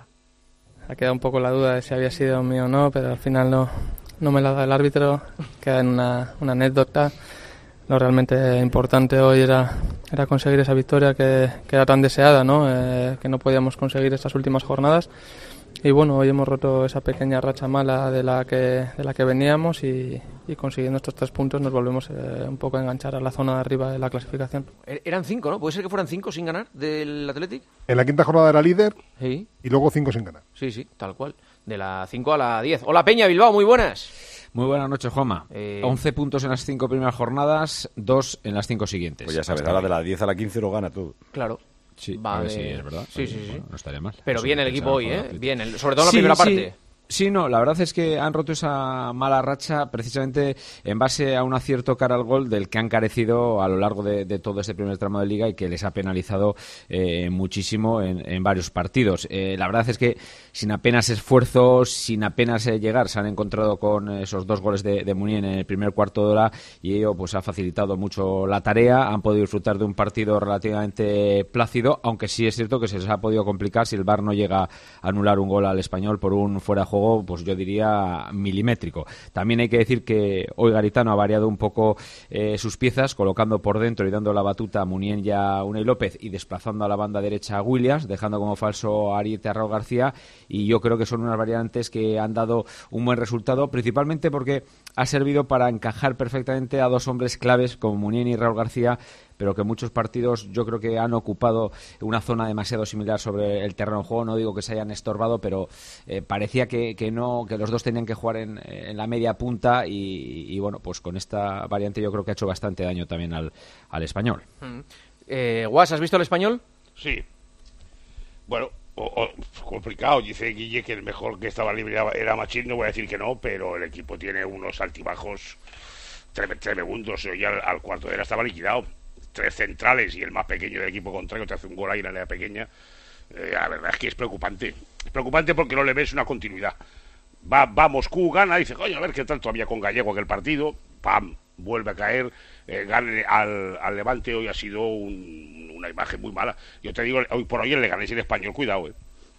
Ha quedado un poco la duda de si había sido mío o no, pero al final no, no me la da el árbitro. Queda en una, una anécdota. Lo realmente importante hoy era, era conseguir esa victoria que, que era tan deseada, ¿no? Eh, que no podíamos conseguir estas últimas jornadas. Y bueno, hoy hemos roto esa pequeña racha mala de la que, de la que veníamos y, y consiguiendo estos tres puntos nos volvemos eh, un poco a enganchar a la zona de arriba de la clasificación. Eran cinco, ¿no? ¿Puede ser que fueran cinco sin ganar del Athletic? En la quinta jornada era líder sí. Y luego cinco sin ganar. Sí, sí, tal cual. De la cinco a la diez. Hola Peña, Bilbao, muy buenas. Muy buenas noches, Juanma. Eh... once puntos en las cinco primeras jornadas, dos en las cinco siguientes. Pues ya sabes, ahora de la diez a la quince lo gana todo. Claro. Sí, vale. sí, es verdad. Sí, sí, sí. Bueno, no estaría mal. Pero Eso bien el equipo hoy, ¿eh? Bien, el, sobre todo en la sí, primera sí. parte. Sí, no, la verdad es que han roto esa mala racha precisamente en base a un acierto cara al gol del que han carecido a lo largo de, de todo este primer tramo de Liga y que les ha penalizado eh, muchísimo en, en varios partidos. Eh, la verdad es que sin apenas esfuerzo, sin apenas eh, llegar, se han encontrado con esos dos goles de, de Muniain en el primer cuarto de hora y ello pues ha facilitado mucho la tarea. Han podido disfrutar de un partido relativamente plácido, aunque sí es cierto que se les ha podido complicar si el V A R no llega a anular un gol al Español por un fuera de juego, pues yo diría milimétrico. También hay que decir que hoy Garitano ha variado un poco eh, sus piezas, colocando por dentro y dando la batuta a Muniain y a Unai López y desplazando a la banda derecha a Williams, dejando como falso a Ariete a Raúl García, y yo creo que son unas variantes que han dado un buen resultado, principalmente porque ha servido para encajar perfectamente a dos hombres claves como Muniain y Raúl García, pero que muchos partidos yo creo que han ocupado una zona demasiado similar sobre el terreno de juego. No digo que se hayan estorbado, pero eh, parecía que, que no, que los dos tenían que jugar en, en la media punta y, y bueno, pues con esta variante yo creo que ha hecho bastante daño también al, al Español. Mm. Eh, Guas, ¿has visto al Español? Sí. Bueno, o, o, complicado. Dice Guille que el mejor que estaba libre era Machín. No voy a decir que no, pero el equipo tiene unos altibajos tremendos. Hoy al, al cuarto de hora estaba liquidado. Tres centrales y el más pequeño del equipo contrario te hace un gol ahí en la área pequeña. Eh, la verdad es que es preocupante. Es preocupante porque no le ves una continuidad. Va, va Moscú, gana, dice, coño, a ver qué tal todavía con Gallego aquel partido. Pam, vuelve a caer. Eh, gane al, al Levante hoy ha sido un, una imagen muy mala. Yo te digo, hoy por hoy el Leganés y el Español, cuidado, eh.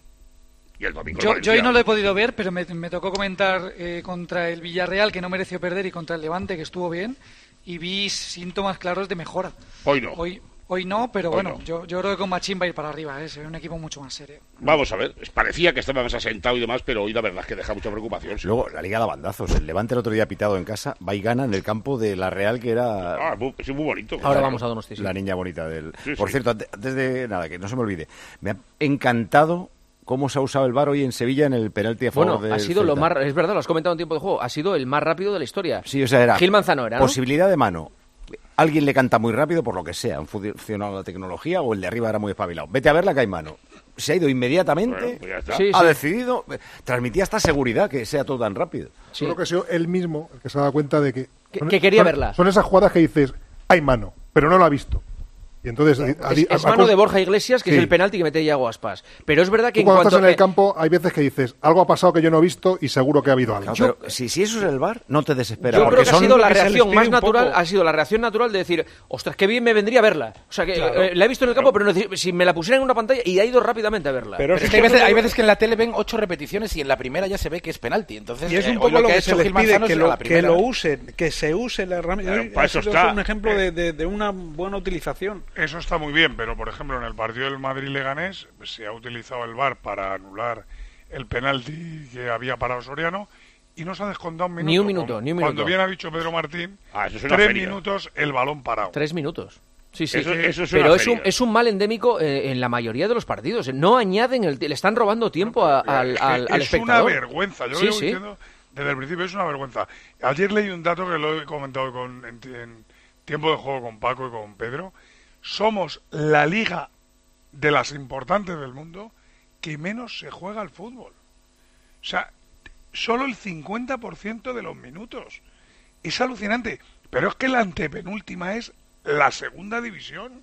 Y el domingo yo, yo hoy no lo he podido ver, pero me, me tocó comentar eh, contra el Villarreal, que no mereció perder, y contra el Levante, que estuvo bien. Y vi síntomas claros de mejora. Hoy no. Hoy, hoy no, pero hoy bueno, no. Yo, yo creo que con Machín va a ir para arriba, ¿eh? Se ve un equipo mucho más serio. Vamos a ver, parecía que estaba más asentado y demás, pero hoy la verdad es que deja mucha preocupación. Sí. Luego, la Liga da bandazos. El Levante el otro día pitado en casa, va y gana en el campo de la Real, que era... Ah, muy, es muy bonito. Ahora claro, vamos a Donosti. La niña bonita del... Sí, Por sí. cierto, antes de nada, que no se me olvide, me ha encantado cómo se ha usado el V A R hoy en Sevilla en el penalti a favor bueno, del ha sido Celta. lo más... Es verdad, lo has comentado en tiempo de juego. Ha sido el más rápido de la historia. Sí, o sea, era... Gil Manzano era, ¿no? Posibilidad de mano. Alguien le canta muy rápido, por lo que sea, han funcionado la tecnología o el de arriba era muy espabilado. Vete a verla que hay mano. Se ha ido inmediatamente, bueno, pues ya está. Sí, ha sí. decidido, transmitía esta seguridad que sea todo tan rápido. Sí. Creo que ha sido él mismo el que se ha dado cuenta de que... Que, son, que quería son, verla. Son esas jugadas que dices, hay mano, pero no la ha visto. Y entonces, es, a, a, es mano de Borja Iglesias, que sí. es el penalti que mete Iago Aspas. Pero es verdad que Tú cuando en cuanto estás en el campo hay veces que dices, algo ha pasado que yo no he visto y seguro que ha habido algo. Claro, pero si, si eso es el V A R, no te desespera. Yo creo que ha sido la que reacción más natural, ha sido la reacción natural de decir, ostras, qué bien me vendría a verla. O sea, que claro. eh, la he visto en el campo, claro. pero no, si me la pusieran en una pantalla y ha ido rápidamente a verla. Pero, pero es que hay veces, hay veces que en la tele ven ocho repeticiones y en la primera ya se ve que es penalti. Entonces, y es un eh, poco lo lo que, que ha se hecho les Gil pide, Manzano que es lo, la que lo usen, que se use la herramienta. Claro, para eso está. Es un ejemplo de, de, de una buena utilización. Eso está muy bien, pero por ejemplo en el partido del Madrid-Leganés se ha utilizado el V A R para anular el penalti que había parado Soriano y no se ha descontado un minuto. Ni un minuto, ni un minuto. Cuando bien ha dicho Pedro Martín, ah, eso es tres feria. minutos el balón parado. Tres minutos. Sí, sí, eso, eso es pero una es un, es un mal endémico eh, en la mayoría de los partidos. No añaden, el, le están robando tiempo a, al, es al, al es espectador. Es una vergüenza, yo sí, lo llevo sí. diciendo desde el principio, es una vergüenza. Ayer leí un dato que lo he comentado con, en, en tiempo de juego con Paco y con Pedro. Somos la liga de las importantes del mundo que menos se juega al fútbol. O sea, solo el cincuenta por ciento de los minutos. Es alucinante. Pero es que la antepenúltima es la segunda división.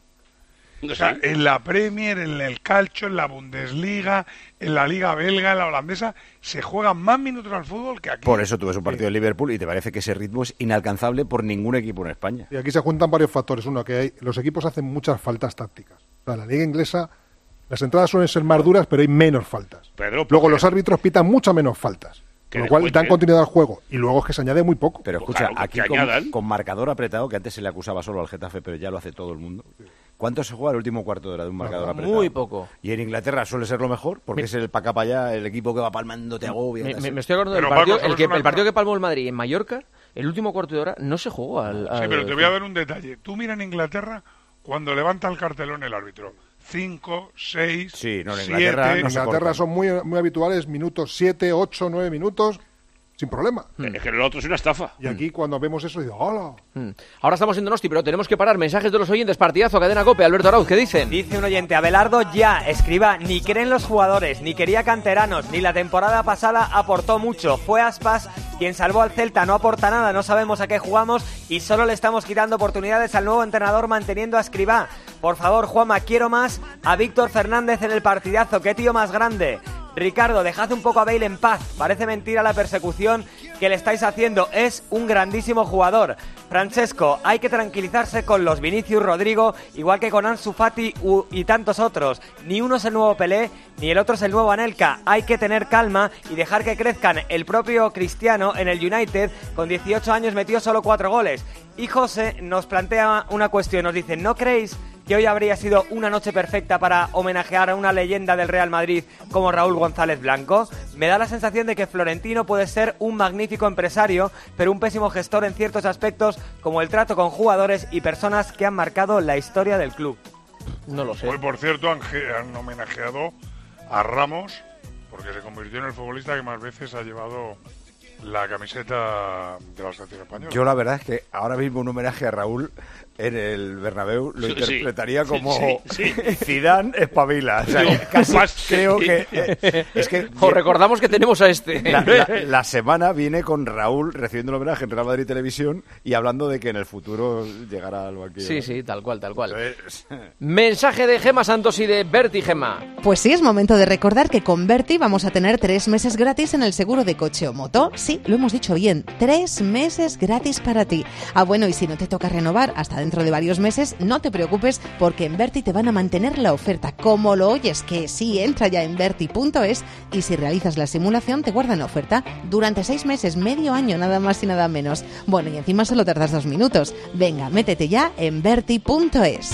O sea, en la Premier, en el Calcio, en la Bundesliga, en la Liga Belga, en la holandesa, se juegan más minutos al fútbol que aquí. Por eso tú ves un partido de Liverpool y te parece que ese ritmo es inalcanzable por ningún equipo en España. Y aquí se juntan varios factores. Uno, que hay, los equipos hacen muchas faltas tácticas. O sea, la liga inglesa, las entradas suelen ser más duras, pero hay menos faltas. Pedro, luego los árbitros pitan muchas menos faltas. Con lo cual después, dan continuidad al juego. Y luego es que se añade muy poco. Pero escucha, claro, aquí con, con marcador apretado, que antes se le acusaba solo al Getafe, pero ya lo hace todo el mundo. ¿Cuánto se juega el último cuarto de hora de un marcador no, apretado? Muy poco. Y en Inglaterra suele ser lo mejor, porque me... es el pa' acá pa' allá, el equipo que va palmando te agobia. Me, me, me estoy acordando del partido, el, que, el partido que palmó el Madrid en Mallorca, el último cuarto de hora no se jugó al... al... Sí, pero te voy a dar un detalle. Tú mira en Inglaterra cuando levanta el cartelón el árbitro. Cinco, seis, sí, no, en Inglaterra, siete... no en Inglaterra son muy, muy habituales minutos siete, ocho, nueve minutos... sin problema. Es que lo otro es una estafa. Y aquí cuando vemos eso, digo, ¡hola! Mm. Ahora estamos en Donosti, pero tenemos que parar. Mensajes de los oyentes, partidazo, Cadena COPE. Alberto Arauz, ¿qué dicen? Dice un oyente, Abelardo ya, escriba, ni creen los jugadores, ni quería canteranos, ni la temporada pasada aportó mucho. Fue Aspas quien salvó al Celta, no aporta nada, no sabemos a qué jugamos y solo le estamos quitando oportunidades al nuevo entrenador manteniendo a Escribá. Por favor, Juanma, quiero más a Víctor Fernández en el partidazo, qué tío más grande. Ricardo, dejad un poco a Bale en paz. Parece mentira la persecución que le estáis haciendo. Es un grandísimo jugador. Francesco, hay que tranquilizarse con los Vinicius, Rodrigo, igual que con Ansu Fati y tantos otros. Ni uno es el nuevo Pelé, ni el otro es el nuevo Anelka. Hay que tener calma y dejar que crezcan. El propio Cristiano en el United, con dieciocho años, metió solo cuatro goles. Y José nos plantea una cuestión. Nos dice, ¿no creéis que hoy habría sido una noche perfecta para homenajear a una leyenda del Real Madrid como Raúl González Blanco? Me da la sensación de que Florentino puede ser un magnífico empresario, pero un pésimo gestor en ciertos aspectos, como el trato con jugadores y personas que han marcado la historia del club. No lo sé. Hoy, por cierto, han, han homenajeado a Ramos, porque se convirtió en el futbolista que más veces ha llevado la camiseta de la selección española. Yo la verdad es que ahora mismo un homenaje a Raúl en el Bernabéu lo sí, interpretaría sí, como sí, sí. Zidane espabila. O sea, no, casi más, creo sí. que eh, es que os recordamos que tenemos a este. La, la, la semana viene con Raúl recibiendo el homenaje en Real Madrid Televisión y hablando de que en el futuro llegará al banquillo. Sí, sí, tal cual, tal cual. Entonces... Mensaje de Gema Santos y de Berti, Gema. Pues sí, es momento de recordar que con Berti vamos a tener tres meses gratis en el seguro de coche o moto. Sí, lo hemos dicho bien, tres meses gratis para ti. Ah, bueno, y si no te toca renovar hasta dentro de varios meses, no te preocupes porque en Berti te van a mantener la oferta. Como lo oyes, que sí, entra ya en berti punto es y si realizas la simulación te guardan la oferta durante seis meses, medio año, nada más y nada menos. Bueno, y encima solo tardas dos minutos. Venga, métete ya en berti punto es.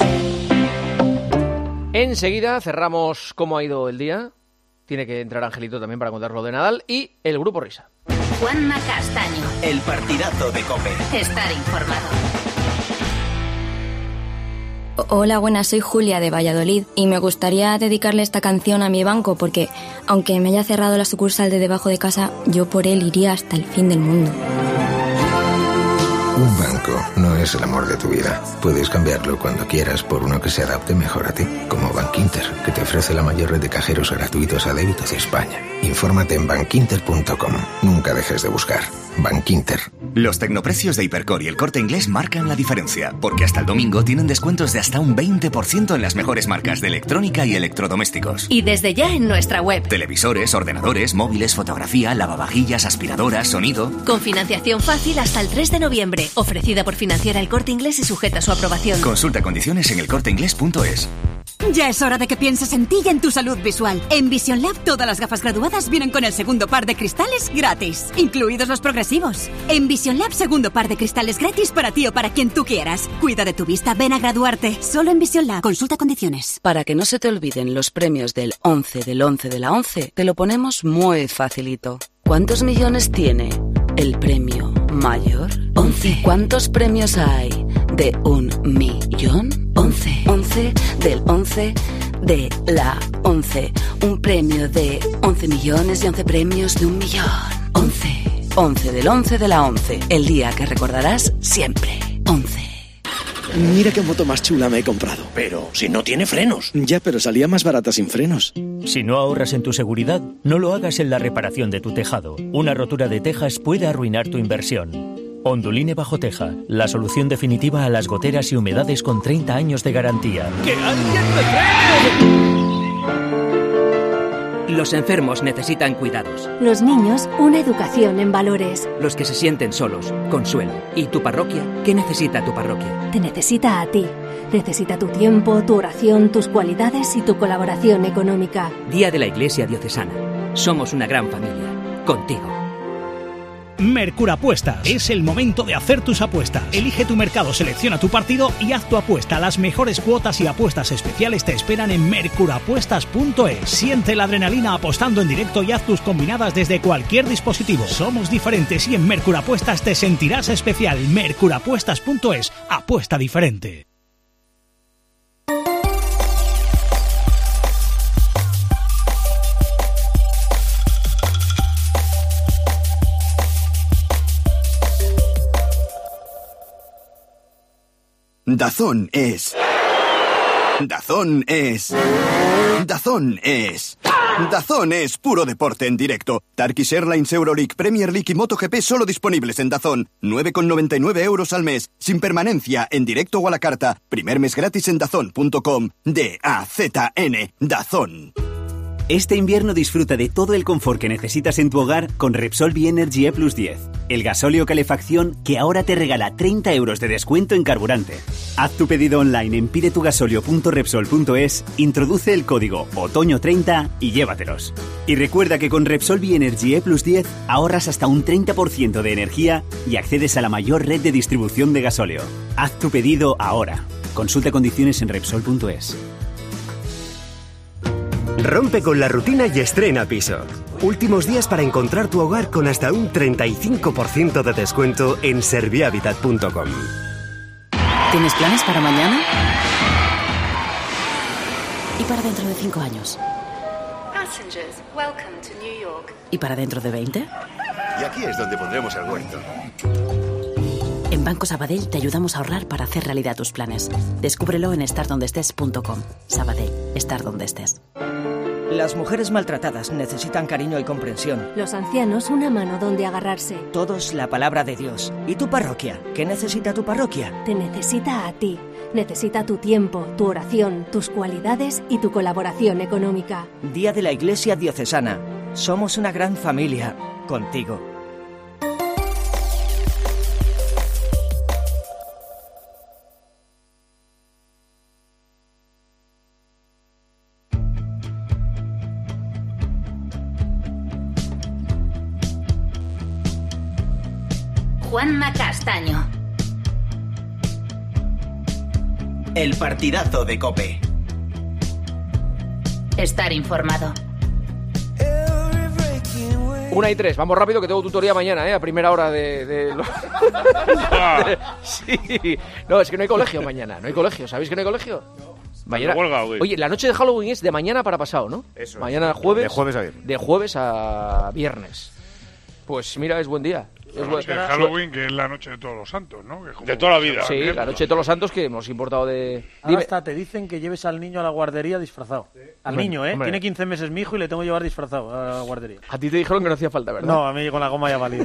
Enseguida cerramos cómo ha ido el día. Tiene que entrar Angelito también para contar lo de Nadal y el Grupo Risa. Juanma Castaño. El partidazo de COPE. Estar informado. Hola, buenas, soy Julia de Valladolid y me gustaría dedicarle esta canción a mi banco porque, aunque me haya cerrado la sucursal de debajo de casa, yo por él iría hasta el fin del mundo. Un banco, no es el amor de tu vida. Puedes cambiarlo cuando quieras por uno que se adapte mejor a ti, como Bankinter, que te ofrece la mayor red de cajeros gratuitos a débito de España. Infórmate en bankinter punto com. Nunca dejes de buscar. Bankinter. Los tecnoprecios de Hipercor y El Corte Inglés marcan la diferencia, porque hasta el domingo tienen descuentos de hasta un veinte por ciento en las mejores marcas de electrónica y electrodomésticos. Y desde ya en nuestra web. Televisores, ordenadores, móviles, fotografía, lavavajillas, aspiradoras, sonido. Con financiación fácil hasta el tres de noviembre. Ofrecida por Financiera El Corte Inglés y sujeta a su aprobación. Consulta condiciones en el corte inglés punto es. Ya es hora de que pienses en ti y en tu salud visual. En Vision Lab todas las gafas graduadas vienen con el segundo par de cristales gratis, incluidos los progresivos. En Vision Lab segundo par de cristales gratis para ti o para quien tú quieras. Cuida de tu vista, ven a graduarte. Solo en Vision Lab. Consulta condiciones. Para que no se te olviden los premios del once del once de la once, te lo ponemos muy facilito. ¿Cuántos millones tiene el premio mayor? once. ¿Cuántos premios hay de un millón? once. once del once de la once. Un premio de once millones y once premios de un millón. once. once del once de la once. El día que recordarás siempre. once. Mira qué moto más chula me he comprado. Pero si no tiene frenos. Ya, pero salía más barata sin frenos. Si no ahorras en tu seguridad, no lo hagas en la reparación de tu tejado. Una rotura de tejas puede arruinar tu inversión. Onduline Bajo Teja, la solución definitiva a las goteras y humedades con treinta años de garantía. ¡Que alguien me frene! Los enfermos necesitan cuidados. Los niños, una educación en valores. Los que se sienten solos, consuelo. ¿Y tu parroquia? ¿Qué necesita tu parroquia? Te necesita a ti. Necesita tu tiempo, tu oración, tus cualidades y tu colaboración económica. Día de la Iglesia Diocesana. Somos una gran familia. Contigo. Mercurapuestas. Es el momento de hacer tus apuestas. Elige tu mercado, selecciona tu partido y haz tu apuesta. Las mejores cuotas y apuestas especiales te esperan en mercurapuestas punto es. Siente la adrenalina apostando en directo y haz tus combinadas desde cualquier dispositivo. Somos diferentes y en Mercurapuestas te sentirás especial. mercurapuestas punto es. Apuesta diferente. Dazón es... Dazón es... Dazón es... Dazón es puro deporte en directo. Turkish Airlines, Euroleague, Premier League y MotoGP solo disponibles en Dazón. nueve con noventa y nueve euros al mes. Sin permanencia, en directo o a la carta. Primer mes gratis en dazón punto com. D A Z N. Dazón. Este invierno disfruta de todo el confort que necesitas en tu hogar con Repsol B-Energy E plus diez, el gasóleo calefacción que ahora te regala treinta euros de descuento en carburante. Haz tu pedido online en pidetugasolio punto repsol punto es, introduce el código otoño treinta y llévatelos. Y recuerda que con Repsol B-Energy E plus diez ahorras hasta un treinta por ciento de energía y accedes a la mayor red de distribución de gasóleo. Haz tu pedido ahora. Consulta condiciones en repsol punto es. Rompe con la rutina y estrena piso. Últimos días para encontrar tu hogar con hasta un treinta y cinco por ciento de descuento en servihabitat punto com. ¿Tienes planes para mañana? ¿Y para dentro de cinco años? ¿Y para dentro de veinte? Y aquí es donde pondremos el huerto. En Banco Sabadell te ayudamos a ahorrar para hacer realidad tus planes. Descúbrelo en estar donde estés punto com. Sabadell, estar donde estés. Las mujeres maltratadas necesitan cariño y comprensión. Los ancianos, una mano donde agarrarse. Todos la palabra de Dios. ¿Y tu parroquia? ¿Qué necesita tu parroquia? Te necesita a ti. Necesita tu tiempo, tu oración, tus cualidades y tu colaboración económica. Día de la Iglesia Diocesana. Somos una gran familia. Contigo. Juanma Castaño. El partidazo de COPE. Estar informado. Una y tres, vamos rápido que tengo tutoría mañana, ¿eh? A primera hora de... de... sí, no, es que no hay colegio mañana, no hay colegio, ¿sabéis que no hay colegio? Mañana... Oye, la noche de Halloween es de mañana para pasado, ¿no? Eso. Mañana jueves... De jueves a viernes. De jueves a viernes. Pues mira, es buen día. La noche de Halloween, que es la noche de todos los santos, ¿no? Que de toda la vida. Sí, la noche de todos los santos que hemos importado de... Ahora hasta te dicen que lleves al niño a la guardería disfrazado. Sí. Al hombre, niño, ¿eh? Hombre. Tiene quince meses mi hijo y le tengo que llevar disfrazado a la guardería. A ti te dijeron que no hacía falta, ¿verdad? No, a mí con la goma ya valía.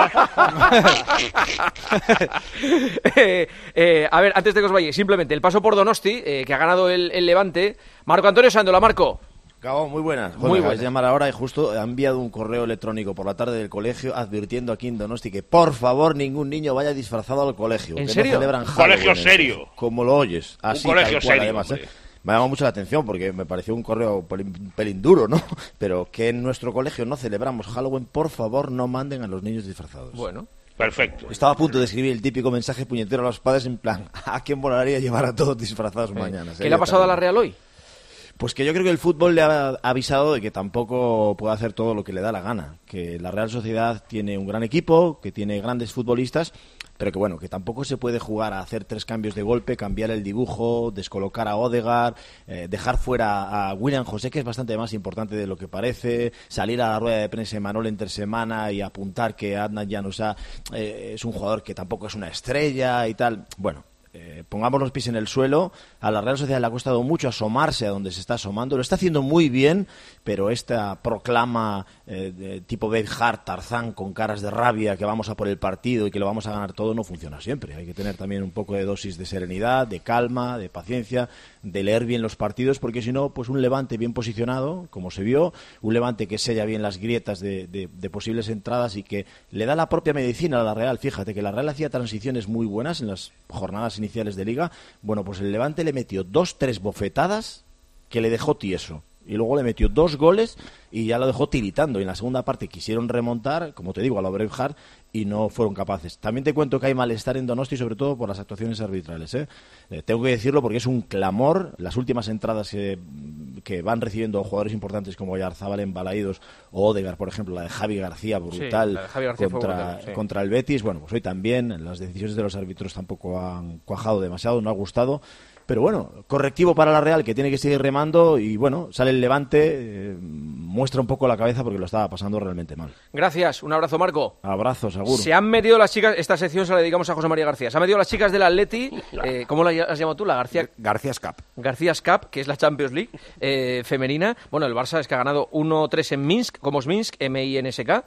eh, eh, a ver, antes de que os vayáis, simplemente el paso por Donosti, eh, que ha ganado el, el Levante. Marco Antonio Sándola, Marco. Cabo, muy buenas. Muy buenas. De llamar ahora y justo ha enviado un correo electrónico por la tarde del colegio advirtiendo aquí en Donosti que por favor ningún niño vaya disfrazado al colegio. ¿En que serio? No celebran un colegio serio. Como lo oyes. Así, un colegio tal cual, serio. Además, ¿eh? Me ha llamado mucho la atención porque me pareció un correo un pelín, pelín duro, ¿no? Pero que en nuestro colegio no celebramos Halloween, por favor no manden a los niños disfrazados. Bueno. Perfecto. Estaba a punto de escribir el típico mensaje puñetero a los padres en plan, ¿a quién volaría llevar a todos disfrazados eh, mañana? ¿Qué le ha pasado terrible. a la Real hoy? Pues que yo creo que el fútbol le ha avisado de que tampoco puede hacer todo lo que le da la gana, que la Real Sociedad tiene un gran equipo, que tiene grandes futbolistas, pero que bueno, que tampoco se puede jugar a hacer tres cambios de golpe, cambiar el dibujo, descolocar a Odegaard, eh, dejar fuera a William José, que es bastante más importante de lo que parece, salir a la rueda de prensa de Manol entre semana y apuntar que Adnan Januzaj eh, es un jugador que tampoco es una estrella y tal. Bueno, Eh, pongamos los pies en el suelo. A la Real Sociedad le ha costado mucho asomarse a donde se está asomando, lo está haciendo muy bien, pero esta proclama eh, de tipo Babe Hart, Tarzán, con caras de rabia, que vamos a por el partido y que lo vamos a ganar todo, no funciona siempre. Hay que tener también un poco de dosis de serenidad, de calma, de paciencia, de leer bien los partidos, porque si no, pues un Levante bien posicionado, como se vio, un Levante que sella bien las grietas de, de, de posibles entradas y que le da la propia medicina a la Real. Fíjate que la Real hacía transiciones muy buenas en las jornadas iniciales de Liga. Bueno, pues el Levante le metió dos, tres bofetadas que le dejó tieso. Y luego le metió dos goles y ya lo dejó tiritando. Y en la segunda parte quisieron remontar, como te digo, a la Braveheart, y no fueron capaces. También te cuento que hay malestar en Donosti, sobre todo por las actuaciones arbitrales, ¿eh? Eh, tengo que decirlo porque es un clamor. Las últimas entradas que, que van recibiendo jugadores importantes como Oyarzabal en Balaídos o Odegaard, por ejemplo, la de Javi García, brutal, sí, la de Javi García contra, fue brutal, sí. contra el Betis. Bueno, pues hoy también las decisiones de los árbitros tampoco han cuajado demasiado, no ha gustado. Pero bueno, correctivo para la Real, que tiene que seguir remando, y bueno, sale el Levante, eh, muestra un poco la cabeza porque lo estaba pasando realmente mal. Gracias, un abrazo, Marco. Abrazos, seguro. Se han metido las chicas, esta sección se la dedicamos a José María García, se han metido las chicas del Atleti, eh, ¿cómo la has llamado tú? La García... García's Cup. García's Cup, que es la Champions League eh, femenina. Bueno, el Barça es que ha ganado uno tres en Minsk, como es Minsk, M I N S K,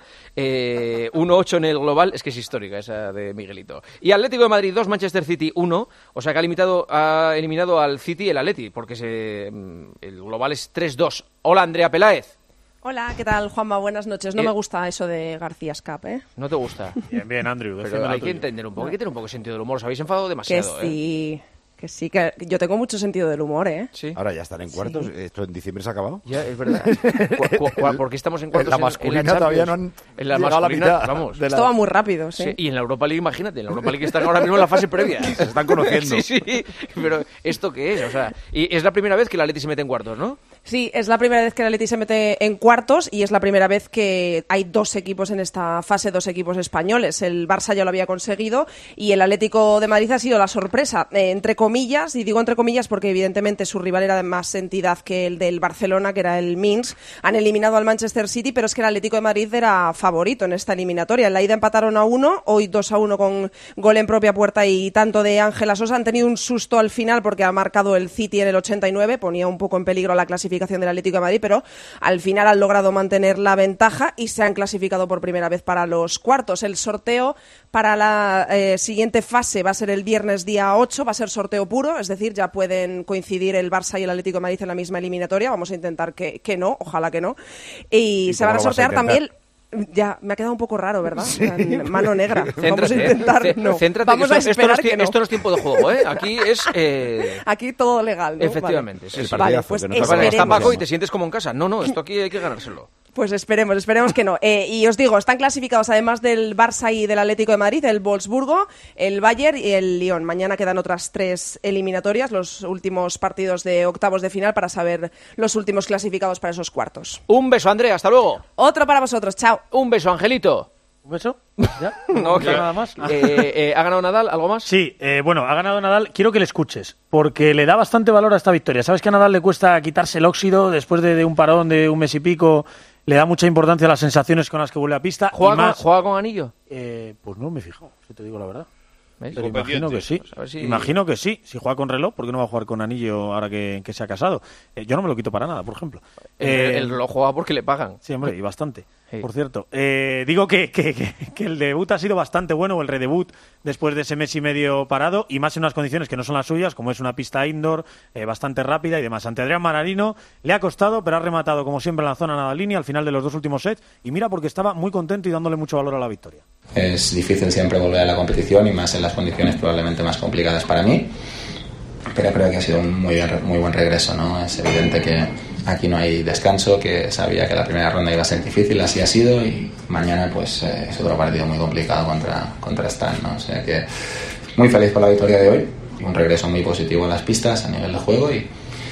eh, uno ocho en el global, es que es histórica esa de Miguelito. Y Atlético de Madrid dos, Manchester City uno, o sea que ha limitado, ha eliminado al City el Atleti, porque se, el global es tres dos. Hola, Andrea Peláez. Hola, ¿qué tal, Juanma? Buenas noches. No eh, me gusta eso de García's Cup, ¿eh? ¿No te gusta? Bien, bien, Andrew. Pero hay que entender un poco, hay que tener un poco de sentido del humor. Os habéis enfadado demasiado, que sí, ¿eh? Que sí, que yo tengo mucho sentido del humor, ¿eh? Sí. Ahora ya están en cuartos. Sí. ¿Esto en diciembre se ha acabado? Ya, es verdad. ¿Cu cu ¿Por qué estamos en cuartos? En la masculina en, en la todavía no han en la masculina, la mitad vamos. Esto va muy rápido, ¿sí? sí. Y en la Europa League, imagínate, en la Europa League están ahora mismo en la fase previa. Se están conociendo. Sí, sí, pero ¿esto qué es? O sea, y es la primera vez que el Atleti se mete en cuartos, ¿no? Sí, es la primera vez que el Atleti se mete en cuartos y es la primera vez que hay dos equipos en esta fase, dos equipos españoles. El Barça ya lo había conseguido y el Atlético de Madrid ha sido la sorpresa, eh, entre comillas, y digo entre comillas porque evidentemente su rival era de más entidad que el del Barcelona, que era el Minsk. Han eliminado al Manchester City, pero es que el Atlético de Madrid era favorito en esta eliminatoria. En la ida empataron a uno, hoy dos a uno con gol en propia puerta y tanto de Ángela Sosa. Han tenido un susto al final porque ha marcado el City en el ochenta y nueve, ponía un poco en peligro la clasificación del Atlético de Madrid, pero al final han logrado mantener la ventaja y se han clasificado por primera vez para los cuartos. El sorteo para la eh, siguiente fase va a ser el viernes día ocho, va a ser sorteo puro, es decir, ya pueden coincidir el Barça y el Atlético de Madrid en la misma eliminatoria. Vamos a intentar que, que no, ojalá que no. Y, ¿Y se van a sortear a también... Ya, me ha quedado un poco raro, ¿verdad? Sí. Mano negra. Céntrate, Vamos a intentar, eh. no. Céntrate, Vamos que a esto, esperar esto, no es, que no. esto no es tiempo de juego, ¿eh? Aquí es... Eh... Aquí todo legal, ¿no? Efectivamente. Vale, sí, sí. vale pues no vale, está Paco y te sientes como en casa. No, no, esto aquí hay que ganárselo. Pues esperemos, esperemos que no. Eh, y os digo, están clasificados además del Barça y del Atlético de Madrid, el Wolfsburgo, el Bayern y el Lyon. Mañana quedan otras tres eliminatorias, los últimos partidos de octavos de final para saber los últimos clasificados para esos cuartos. Un beso, Andrea, hasta luego. Otro para vosotros, chao. Un beso, Angelito. ¿Un beso? ¿Ya? No, ¿Ya nada más? Eh, eh, ¿Ha ganado Nadal? ¿Algo más? Sí, eh, bueno, ha ganado Nadal. Quiero que le escuches, porque le da bastante valor a esta victoria. ¿Sabes que a Nadal le cuesta quitarse el óxido después de, de un parón de un mes y pico le da mucha importancia a las sensaciones con las que vuelve a pista. ¿Juega, y más, con, ¿Juega con anillo? Eh, pues no me he fijado, si te digo la verdad. ¿Ves? Pero imagino que sí. Pues si... Imagino que sí. Si juega con reloj, ¿por qué no va a jugar con anillo ahora que, que se ha casado? Eh, yo no me lo quito para nada, por ejemplo. El, eh, el reloj juega porque le pagan. Sí, hombre, y bastante. Sí. Por cierto, eh, digo que, que, que, que el debut ha sido bastante bueno, o el redebut después de ese mes y medio parado, y más en unas condiciones que no son las suyas, como es una pista indoor, eh, bastante rápida y demás. Ante Adrián Manarino le ha costado, pero ha rematado como siempre en la zona nada línea al final de los dos últimos sets, y mira porque estaba muy contento y dándole mucho valor a la victoria. Es difícil siempre volver a la competición y más en las condiciones probablemente más complicadas para mí, pero creo que ha sido un muy, bien, muy buen regreso, ¿no? Es evidente que aquí no hay descanso, que sabía que la primera ronda iba a ser difícil, así ha sido, y mañana pues eh, es otro partido muy complicado contra, contra Stan, ¿no? O sea que muy feliz por la victoria de hoy, un regreso muy positivo a las pistas a nivel de juego, y,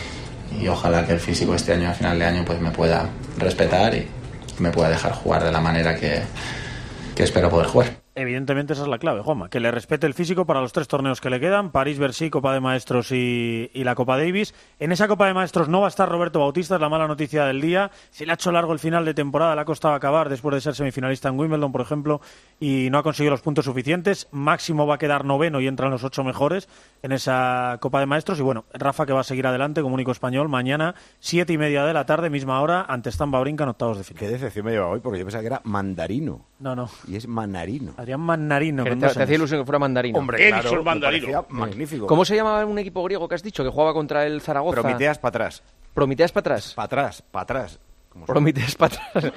y ojalá que el físico este año, a final de año, pues me pueda respetar y me pueda dejar jugar de la manera que que espero poder jugar. Evidentemente esa es la clave, Juanma, que le respete el físico para los tres torneos que le quedan, París-Bercy, Copa de Maestros y, y la Copa Davis. En esa Copa de Maestros no va a estar Roberto Bautista, es la mala noticia del día. Se le ha hecho largo el final de temporada, le ha costado acabar después de ser semifinalista en Wimbledon, por ejemplo, y no ha conseguido los puntos suficientes. Máximo va a quedar noveno y entra en los ocho mejores en esa Copa de Maestros. Y bueno, Rafa que va a seguir adelante como único español mañana, siete y media de la tarde, misma hora, ante Stan Wawrinka en octavos de final. Qué decepción me lleva hoy, porque yo pensaba que era mandarino. No, no. Y es manarino. Adrián Manarino. Te, te hacía ilusión que fuera mandarino. Hombre, claro, el mandarino. Magnífico. ¿Cómo se llamaba un equipo griego que has dicho que jugaba contra el Zaragoza? Promiteas para atrás. ¿Promiteas para atrás? Para atrás, para atrás. Promiteas para atrás.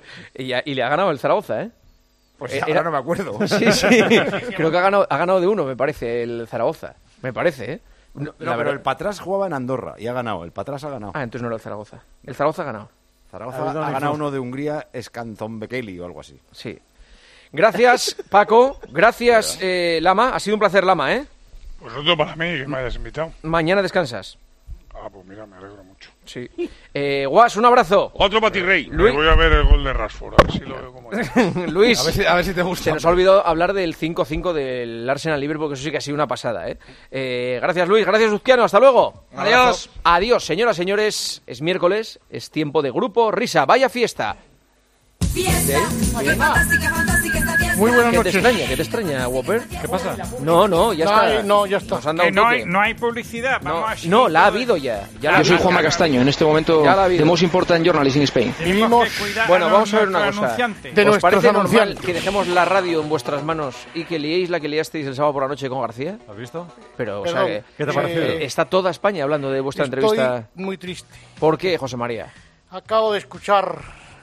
y, y le ha ganado el Zaragoza, ¿eh? Pues eh, ahora era... no me acuerdo. Sí, sí. Creo que ha ganado, ha ganado de uno, me parece, el Zaragoza. Me parece, ¿eh? No, no, pero verdad... el Patras jugaba en Andorra y ha ganado. El Patras ha ganado. Ah, entonces no era el Zaragoza. El Zaragoza ha ganado. Zaragoza ha, ha ganado uno de Hungría, Scanton Bekele o algo así. Sí. Gracias, Paco. Gracias, eh, Lama. Ha sido un placer, Lama, ¿eh? Pues otro para mí, que me hayas invitado. Mañana descansas. Ah, pues mira, me alegro mucho. Sí. Eh, Guas, un abrazo. Otro para ti, Rey. Luis... Voy a ver el gol de Rashford, a ver si lo veo como es. Luis, a ver, si, a ver si te gusta. Se nos ha olvidado hablar del cinco cinco del Arsenal-Liverpool, que eso sí que ha sido una pasada, ¿eh? eh gracias, Luis. Gracias, Uzquiano. Hasta luego. Adiós. Adiós, señoras, señores. Es miércoles, es tiempo de Grupo Risa. Vaya fiesta. Fiesta, fantástica, fantástica esta fiesta. Muy buenas noches. ¿Qué te extraña? ¿Qué te extraña, Whopper? ¿Qué pasa? No, no, ya no está. Hay, no, ya está. Nos han dado que un no, toque. hay, no hay publicidad. Vamos no, a seguir no, la ha todo. habido ya. ya Yo soy Juanma Castaño, en este momento The Most Important Journalist in Spain. Vivimos, bueno, vamos a ver una cosa. De ¿Os parece normal anunciantes. que dejemos la radio en vuestras manos y que liéis la que liasteis el sábado por la noche con García? ¿Has visto? Pero, Perdón, o sea, que, ¿qué te parece? Eh, está toda España hablando de vuestra Estoy entrevista. muy triste. ¿Por qué, José María? Acabo de escuchar...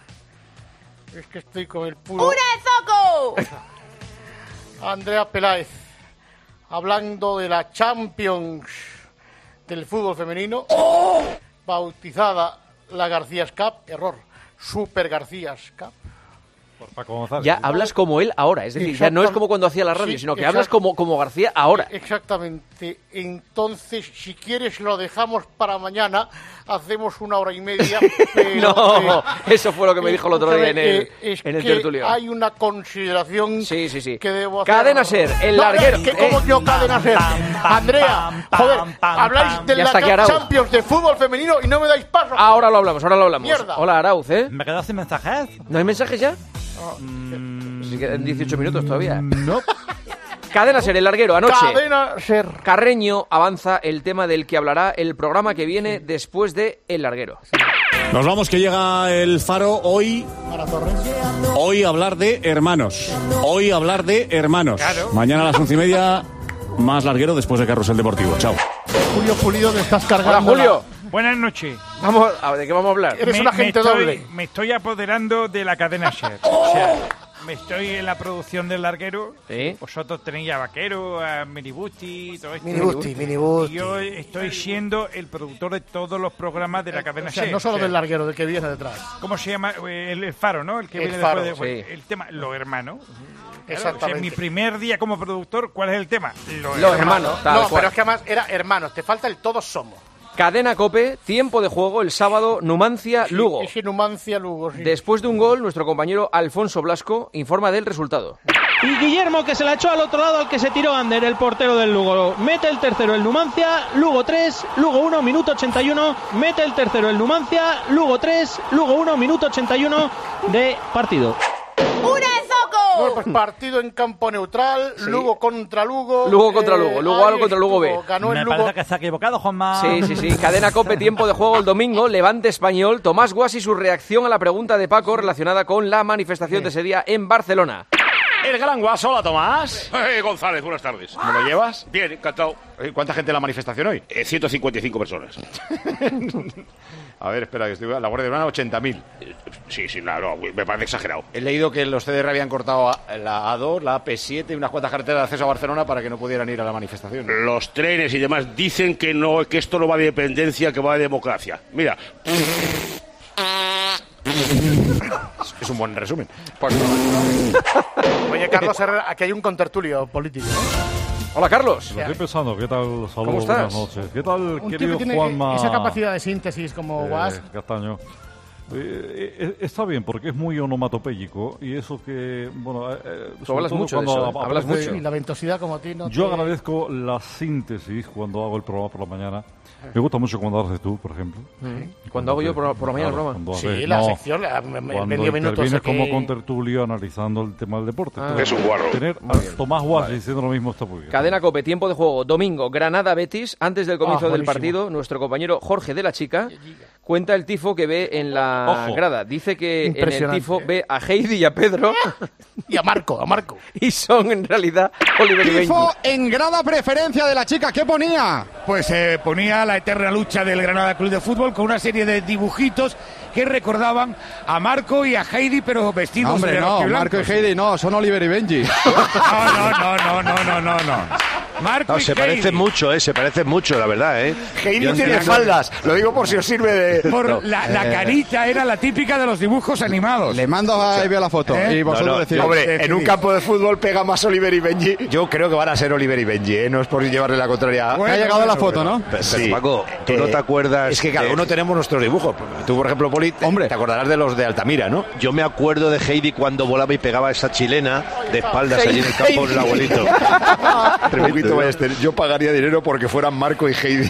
Es que estoy con el puro... ¡Una de Zoco! Andrea Peláez, hablando de la Champions del fútbol femenino, ¡oh!, bautizada la Garcías Cup, error, Super Garcías Cup. Por Paco González. Ya hablas como él ahora, es decir, ya no es como cuando hacía la radio, sí, sino que exact... hablas como, como García ahora. Exactamente. Entonces, si quieres, lo dejamos para mañana, hacemos una hora y media. Pero, no, eh, eso fue lo que me dijo el otro día en el, es en el que tertulio. Hay una consideración sí, sí, sí. que debo hacer. Cadena Ser, el no, larguero. ¿Qué como yo, Cadena Ser? Andrea, joder, habláis de la Champions de fútbol femenino y no me dais paso. Ahora lo hablamos, ahora lo hablamos. Mierda. Hola, Arauz, ¿eh? ¿Me quedas sin mensajes? ¿No hay mensajes ya? Oh, mm, sí, quedan dieciocho minutos todavía. No. Cadena Ser, el larguero, anoche. Cadena Ser. Carreño avanza el tema del que hablará el programa que viene después de El Larguero. Nos vamos, que llega el Faro hoy. Hoy hablar de hermanos. Hoy hablar de hermanos. Claro. Mañana a las once y media, más larguero después de Carrusel Deportivo. Chao. Julio Pulido, te estás cargando. Hola, Julio. La... Buenas noches. Vamos, ¿de qué vamos a hablar? Eres me, un agente me estoy, doble. Me estoy apoderando de la cadena Ser. O sea, me estoy en la producción del larguero. ¿Sí? Vosotros tenéis a Vaquero, a Minibusti, todo esto. Minibusti, Minibusti. Y yo estoy siendo el productor de todos los programas de la cadena o sea, Ser. No solo o sea, del larguero, del que viene detrás. ¿Cómo se llama? El, el Faro, ¿no? El que el viene Faro, después de, sí. el tema, los hermanos. Claro, exactamente. O sea, mi primer día como productor, ¿cuál es el tema? Los, los hermanos. hermanos. No, cual. Pero es que además era hermanos, te falta el todos somos. Cadena COPE, tiempo de juego el sábado, Numancia-Lugo. Sí, ese Numancia-Lugo, sí. Después de un gol, nuestro compañero Alfonso Blasco informa del resultado. Y Guillermo, que se la echó al otro lado al que se tiró Ander, el portero del Lugo. Mete el tercero el Numancia, Lugo tres, Lugo uno, minuto ochenta y uno. Mete el tercero el Numancia, Lugo tres, Lugo uno, minuto ochenta y uno de partido. ¡Una de Zoco! Bueno, pues partido en campo neutral, sí. Lugo contra Lugo. Lugo contra Lugo, Lugo A contra Lugo B. Ganó el Me Lugo. parece que se ha equivocado, Juanma. Sí, sí, sí. Cadena COPE, tiempo de juego el domingo. Levante Español. Tomás Guas y su reacción a la pregunta de Paco relacionada con la manifestación de ese día en Barcelona. El gran Guas, hola Tomás. Eh, González, buenas tardes. ¿Cómo lo llevas? Bien, encantado. ¿Cuánta gente en la manifestación hoy? Eh, ciento cincuenta y cinco personas. A ver, espera, que estoy la Guardia Urbana, ochenta mil. Eh, sí, sí, no, no, me parece exagerado. He leído que los C D R habían cortado la A dos, la A P siete y unas cuantas carreteras de acceso a Barcelona para que no pudieran ir a la manifestación. Los trenes y demás dicen que no, que esto no va de dependencia, que va de democracia. Mira. Es un buen resumen. Pues Oye, Carlos Herrera, aquí hay un contertulio político, ¿eh? Hola, Carlos. Lo estoy pensando. ¿Qué tal? Saludos, ¿Cómo estás? buenas noches. ¿Qué tal, Un querido tipo que tiene Juanma? esa capacidad de síntesis como eh, Guas. Castaño. Eh, eh, está bien, porque es muy onomatopéyico y eso que, bueno... Eh, Tú hablas mucho de eso, ¿eh? Hablas mucho. Y la ventosidad como a ti no Yo te... agradezco la síntesis cuando hago el programa por la mañana. Me gusta mucho cuando haces tú, por ejemplo. Mm. Cuando hago yo por, por la mañana claro, el programa. Sí, haces, la no, sección, la, me, cuando medio minuto. intervienes que... como contertulio analizando el tema del deporte. Ah, Entonces, es un guarro. Tener a Tomás Guas vale. diciendo lo mismo está muy bien. Cadena COPE, tiempo de juego, domingo, Granada-Betis. Antes del comienzo Ah, del buenísimo. partido, nuestro compañero Jorge de la Chica cuenta el tifo que ve en la Ojo. grada. Dice que en el Impresionante, tifo ¿eh? ve a Heidi y a Pedro Y a Marco, a Marco. y son en realidad Oliver y Benji. Tifo en grada preferencia de la chica. ¿Qué ponía? Pues eh, ponía la eterna lucha del Granada Club de Fútbol con una serie de dibujitos que recordaban a Marco y a Heidi, pero vestidos No, hombre, de no, rojiblanco. Marco y Heidi no, son Oliver y Benji. No, no, no, no, no, no, no, no. Marco No, y se Heidi. parecen mucho, ¿eh? Se parecen mucho, la verdad, ¿eh? Heidi Yo tiene entiendo- faldas, lo digo por si os sirve de... Por No. la, la carita era la típica de los dibujos animados. Le mando a Ivy la foto ¿Eh? y vosotros No, no, decís. Hombre, en un campo de fútbol pega más Oliver y Benji. Yo creo que van a ser Oliver y Benji, ¿eh? No es por llevarle la contraria. Ha llegado la foto, ¿no? Pero, Sí. Paco, ¿tú no Eh, te acuerdas? Es que cada de- uno tenemos nuestros dibujos. Tú, por ejemplo, Poli, te, Hombre. te acordarás de los de Altamira, ¿no? Yo me acuerdo de Heidi cuando volaba y pegaba a esa chilena de espaldas allí en el campo del abuelito. Tremendo, Ballester. Yo pagaría dinero porque fueran Marco y Heidi.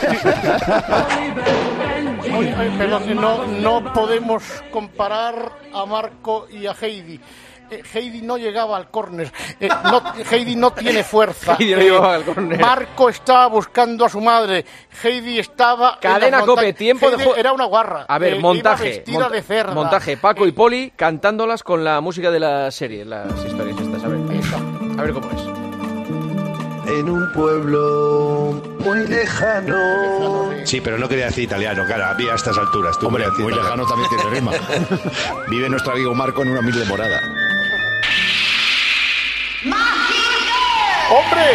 Oye, oye, perdón, no, no podemos comparar a Marco y a Heidi. Eh, Heidi no llegaba al córner. Eh, no, Heidi no tiene fuerza. Heidi no Eh, llegaba al córner. Marco estaba buscando a su madre. Heidi estaba. en Cadena las COPE, montañas. tiempo de Heidi juego. Era una guarra. A ver, Eh, montaje. iba vestida monta- de cerda. montaje. Paco y Poli cantándolas con la música de la serie, las historias estas. A ver, a ver cómo es. En un pueblo muy lejano. Sí, pero no quería decir italiano, claro, a mí a estas alturas. Tú Hombre, querías decir muy italiano. lejano también tiene rima. Vive nuestro amigo Marco en una humilde morada. ¡Hombre!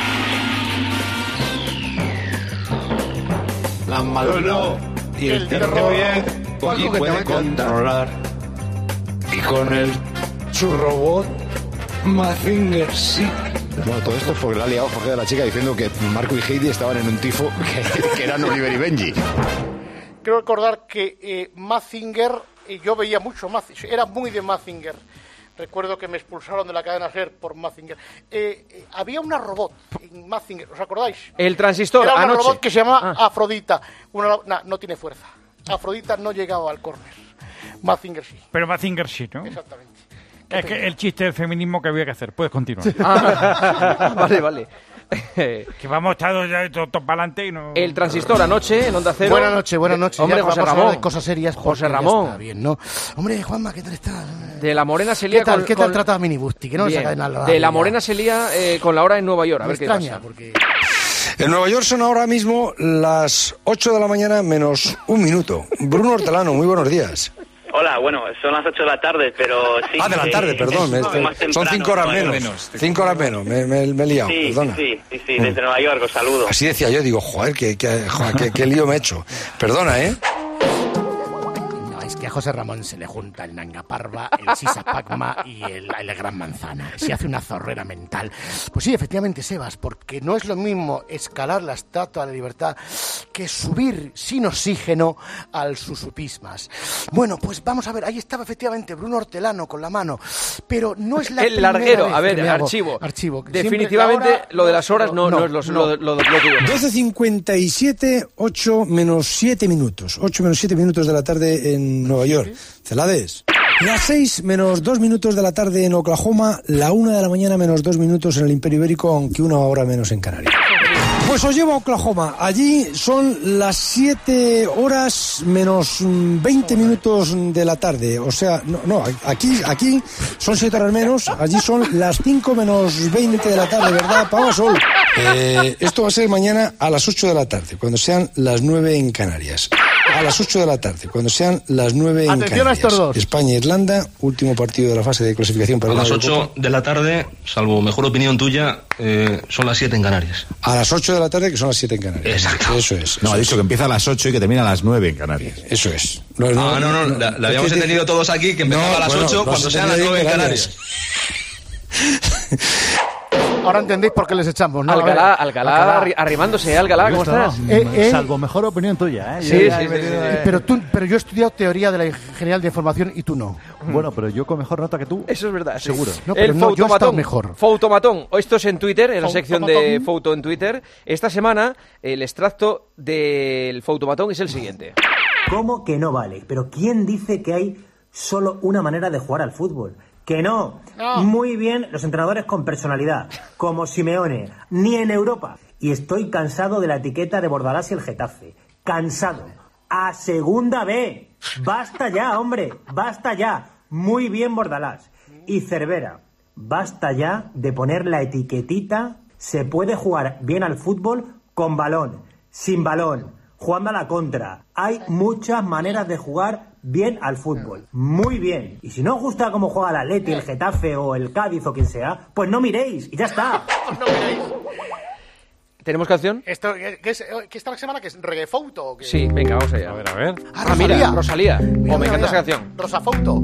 La mano y el terror y puede controlar. Y con el su robot Mazinger sí. Bueno, todo esto es porque la ha liado Jorge de la Chica diciendo que Marco y Heidi estaban en un tifo que, que eran Oliver y Benji. Quiero recordar que eh, Mazinger, eh, yo veía mucho Mazinger, era muy de Mazinger. Recuerdo que me expulsaron de la cadena SER por Mazinger. Eh, eh, había una robot en Mazinger, ¿os acordáis? El transistor, Era una anoche. robot que se llama Ah. Afrodita. Una, na, no tiene fuerza. Afrodita no llegaba al córner. Mazinger sí. Pero Mazinger sí, ¿no? Exactamente. Es que el chiste del feminismo que había que hacer. Puedes continuar. Ah, vale, vale. Que vamos todos ya todos para adelante y no... El transistor anoche en Onda Cero. Buenas noches, buenas noches. Hombre, Ya José vamos a hablar Ramón. de cosas serias. José porque ya Ramón. está bien, ¿no? Hombre, Juanma, ¿qué tal estás? De la Morena se lía ¿Qué tal, con... ¿qué tal con- trata a Mini Busti? Que no nos Bien. saca de nada. De la Morena se lía eh, con la hora en Nueva York. A Me ver qué extraña, pasa. porque... En Nueva York son ahora mismo las ocho de la mañana menos un minuto. Bruno Hortelano, muy buenos días. Hola, bueno, son las ocho de la tarde, pero sí... Ah, de la que tarde, perdón. es me- más son temprano, cinco horas Nueva menos. York. Cinco horas menos. Me, me- me he liado, Sí, perdona. sí, sí, sí, desde Nueva York, os saludo. Así decía yo, digo, joder, qué, qué, joder, qué- qué lío me he hecho. Perdona, ¿eh? No, es que que a José Ramón se le junta el Nanga Parva, el Sisa Pacma y el, la Gran Manzana. Se hace una zorrera mental. Pues sí, efectivamente, Sebas, porque no es lo mismo escalar la Estatua de la Libertad que subir sin oxígeno al Susupismas. Bueno, pues vamos a ver, ahí estaba efectivamente Bruno Hortelano con la mano, pero no es la el primera larguero, vez a ver, que me hago archivo. archivo. Definitivamente Siempre, lo de las horas no, no, no es lo, no. lo, lo, lo tuyo. doce cincuenta y siete, ocho menos siete minutos. ocho menos siete minutos de la tarde en Nueva York. Celades. Las seis menos dos minutos de la tarde en Oklahoma. La una de la mañana menos dos minutos en el Imperio Ibérico, aunque una hora menos en Canarias. Pues os llevo a Oklahoma. Allí son las siete horas menos veinte minutos de la tarde. O sea, no, no aquí, aquí son siete horas menos. Allí son las cinco menos veinte de la tarde, ¿verdad, Pau Sol? Eh, esto va a ser mañana a las ocho de la tarde, cuando sean las nueve en Canarias. A las ocho de la tarde, cuando sean las nueve en Atención Canarias. a estos dos. España-Irlanda, último partido de la fase de clasificación para A la las Eurocopa. ocho de la tarde, salvo mejor opinión tuya, eh, son las siete en Canarias. A las ocho de la tarde, que son las siete en Canarias. Exacto. Eso es. No, eso ha dicho es. que empieza a las ocho y que termina a las nueve en Canarias. Eso es. No, Ah, no, no, la, la habíamos es que- entendido todos aquí, que empezaba No, a las bueno, ocho lo cuando has sean las entendido nueve en en Canarias. Ahora entendéis por qué les echamos, ¿no? A ver, Alcalá, Alcalá, Alcalá. arri- arrimándose, Alcalá, ¿cómo estás? Eh, eh, Salvo mejor opinión tuya, ¿eh? Sí, Yo ya sí, he sí, venido sí, de- sí. Pero tú, pero yo he estudiado teoría de la Ingeniería de Información y tú no. Bueno, pero yo con mejor nota que tú. Eso es verdad. sí. Seguro. No, pero el no, yo he estado Foutomatón. mejor. Foutomatón. Esto es en Twitter, en la sección de Foutomatón. Fouto en Twitter. Esta semana el extracto del Foutomatón es el siguiente. ¿Cómo que no vale? Pero ¿quién dice que hay solo una manera de jugar al fútbol? Que no. No. Muy bien los entrenadores con personalidad, como Simeone, ni en Europa. Y estoy cansado de la etiqueta de Bordalás y el Getafe. Cansado. A segunda B. Basta ya, hombre. Basta ya. Muy bien Bordalás. Y Cervera. Basta ya de poner la etiquetita. Se puede jugar bien al fútbol con balón, sin balón, jugando a la contra. Hay muchas maneras de jugar bien al fútbol. Muy bien. Y si no os gusta cómo juega el Atleti, el Getafe o el Cádiz o quien sea, pues no miréis y ya está. No miréis. ¿Tenemos canción? Esto, ¿qué, es, ¿Qué está la semana? ¿Que es reggae Fouto? ¿O qué? Sí, venga, vamos allá. A ver, a ver. Ah, Ah, mira, Rosalía. Rosalía. Mira, Oh, me mira, encanta esa mira. canción. Rosa Fouto.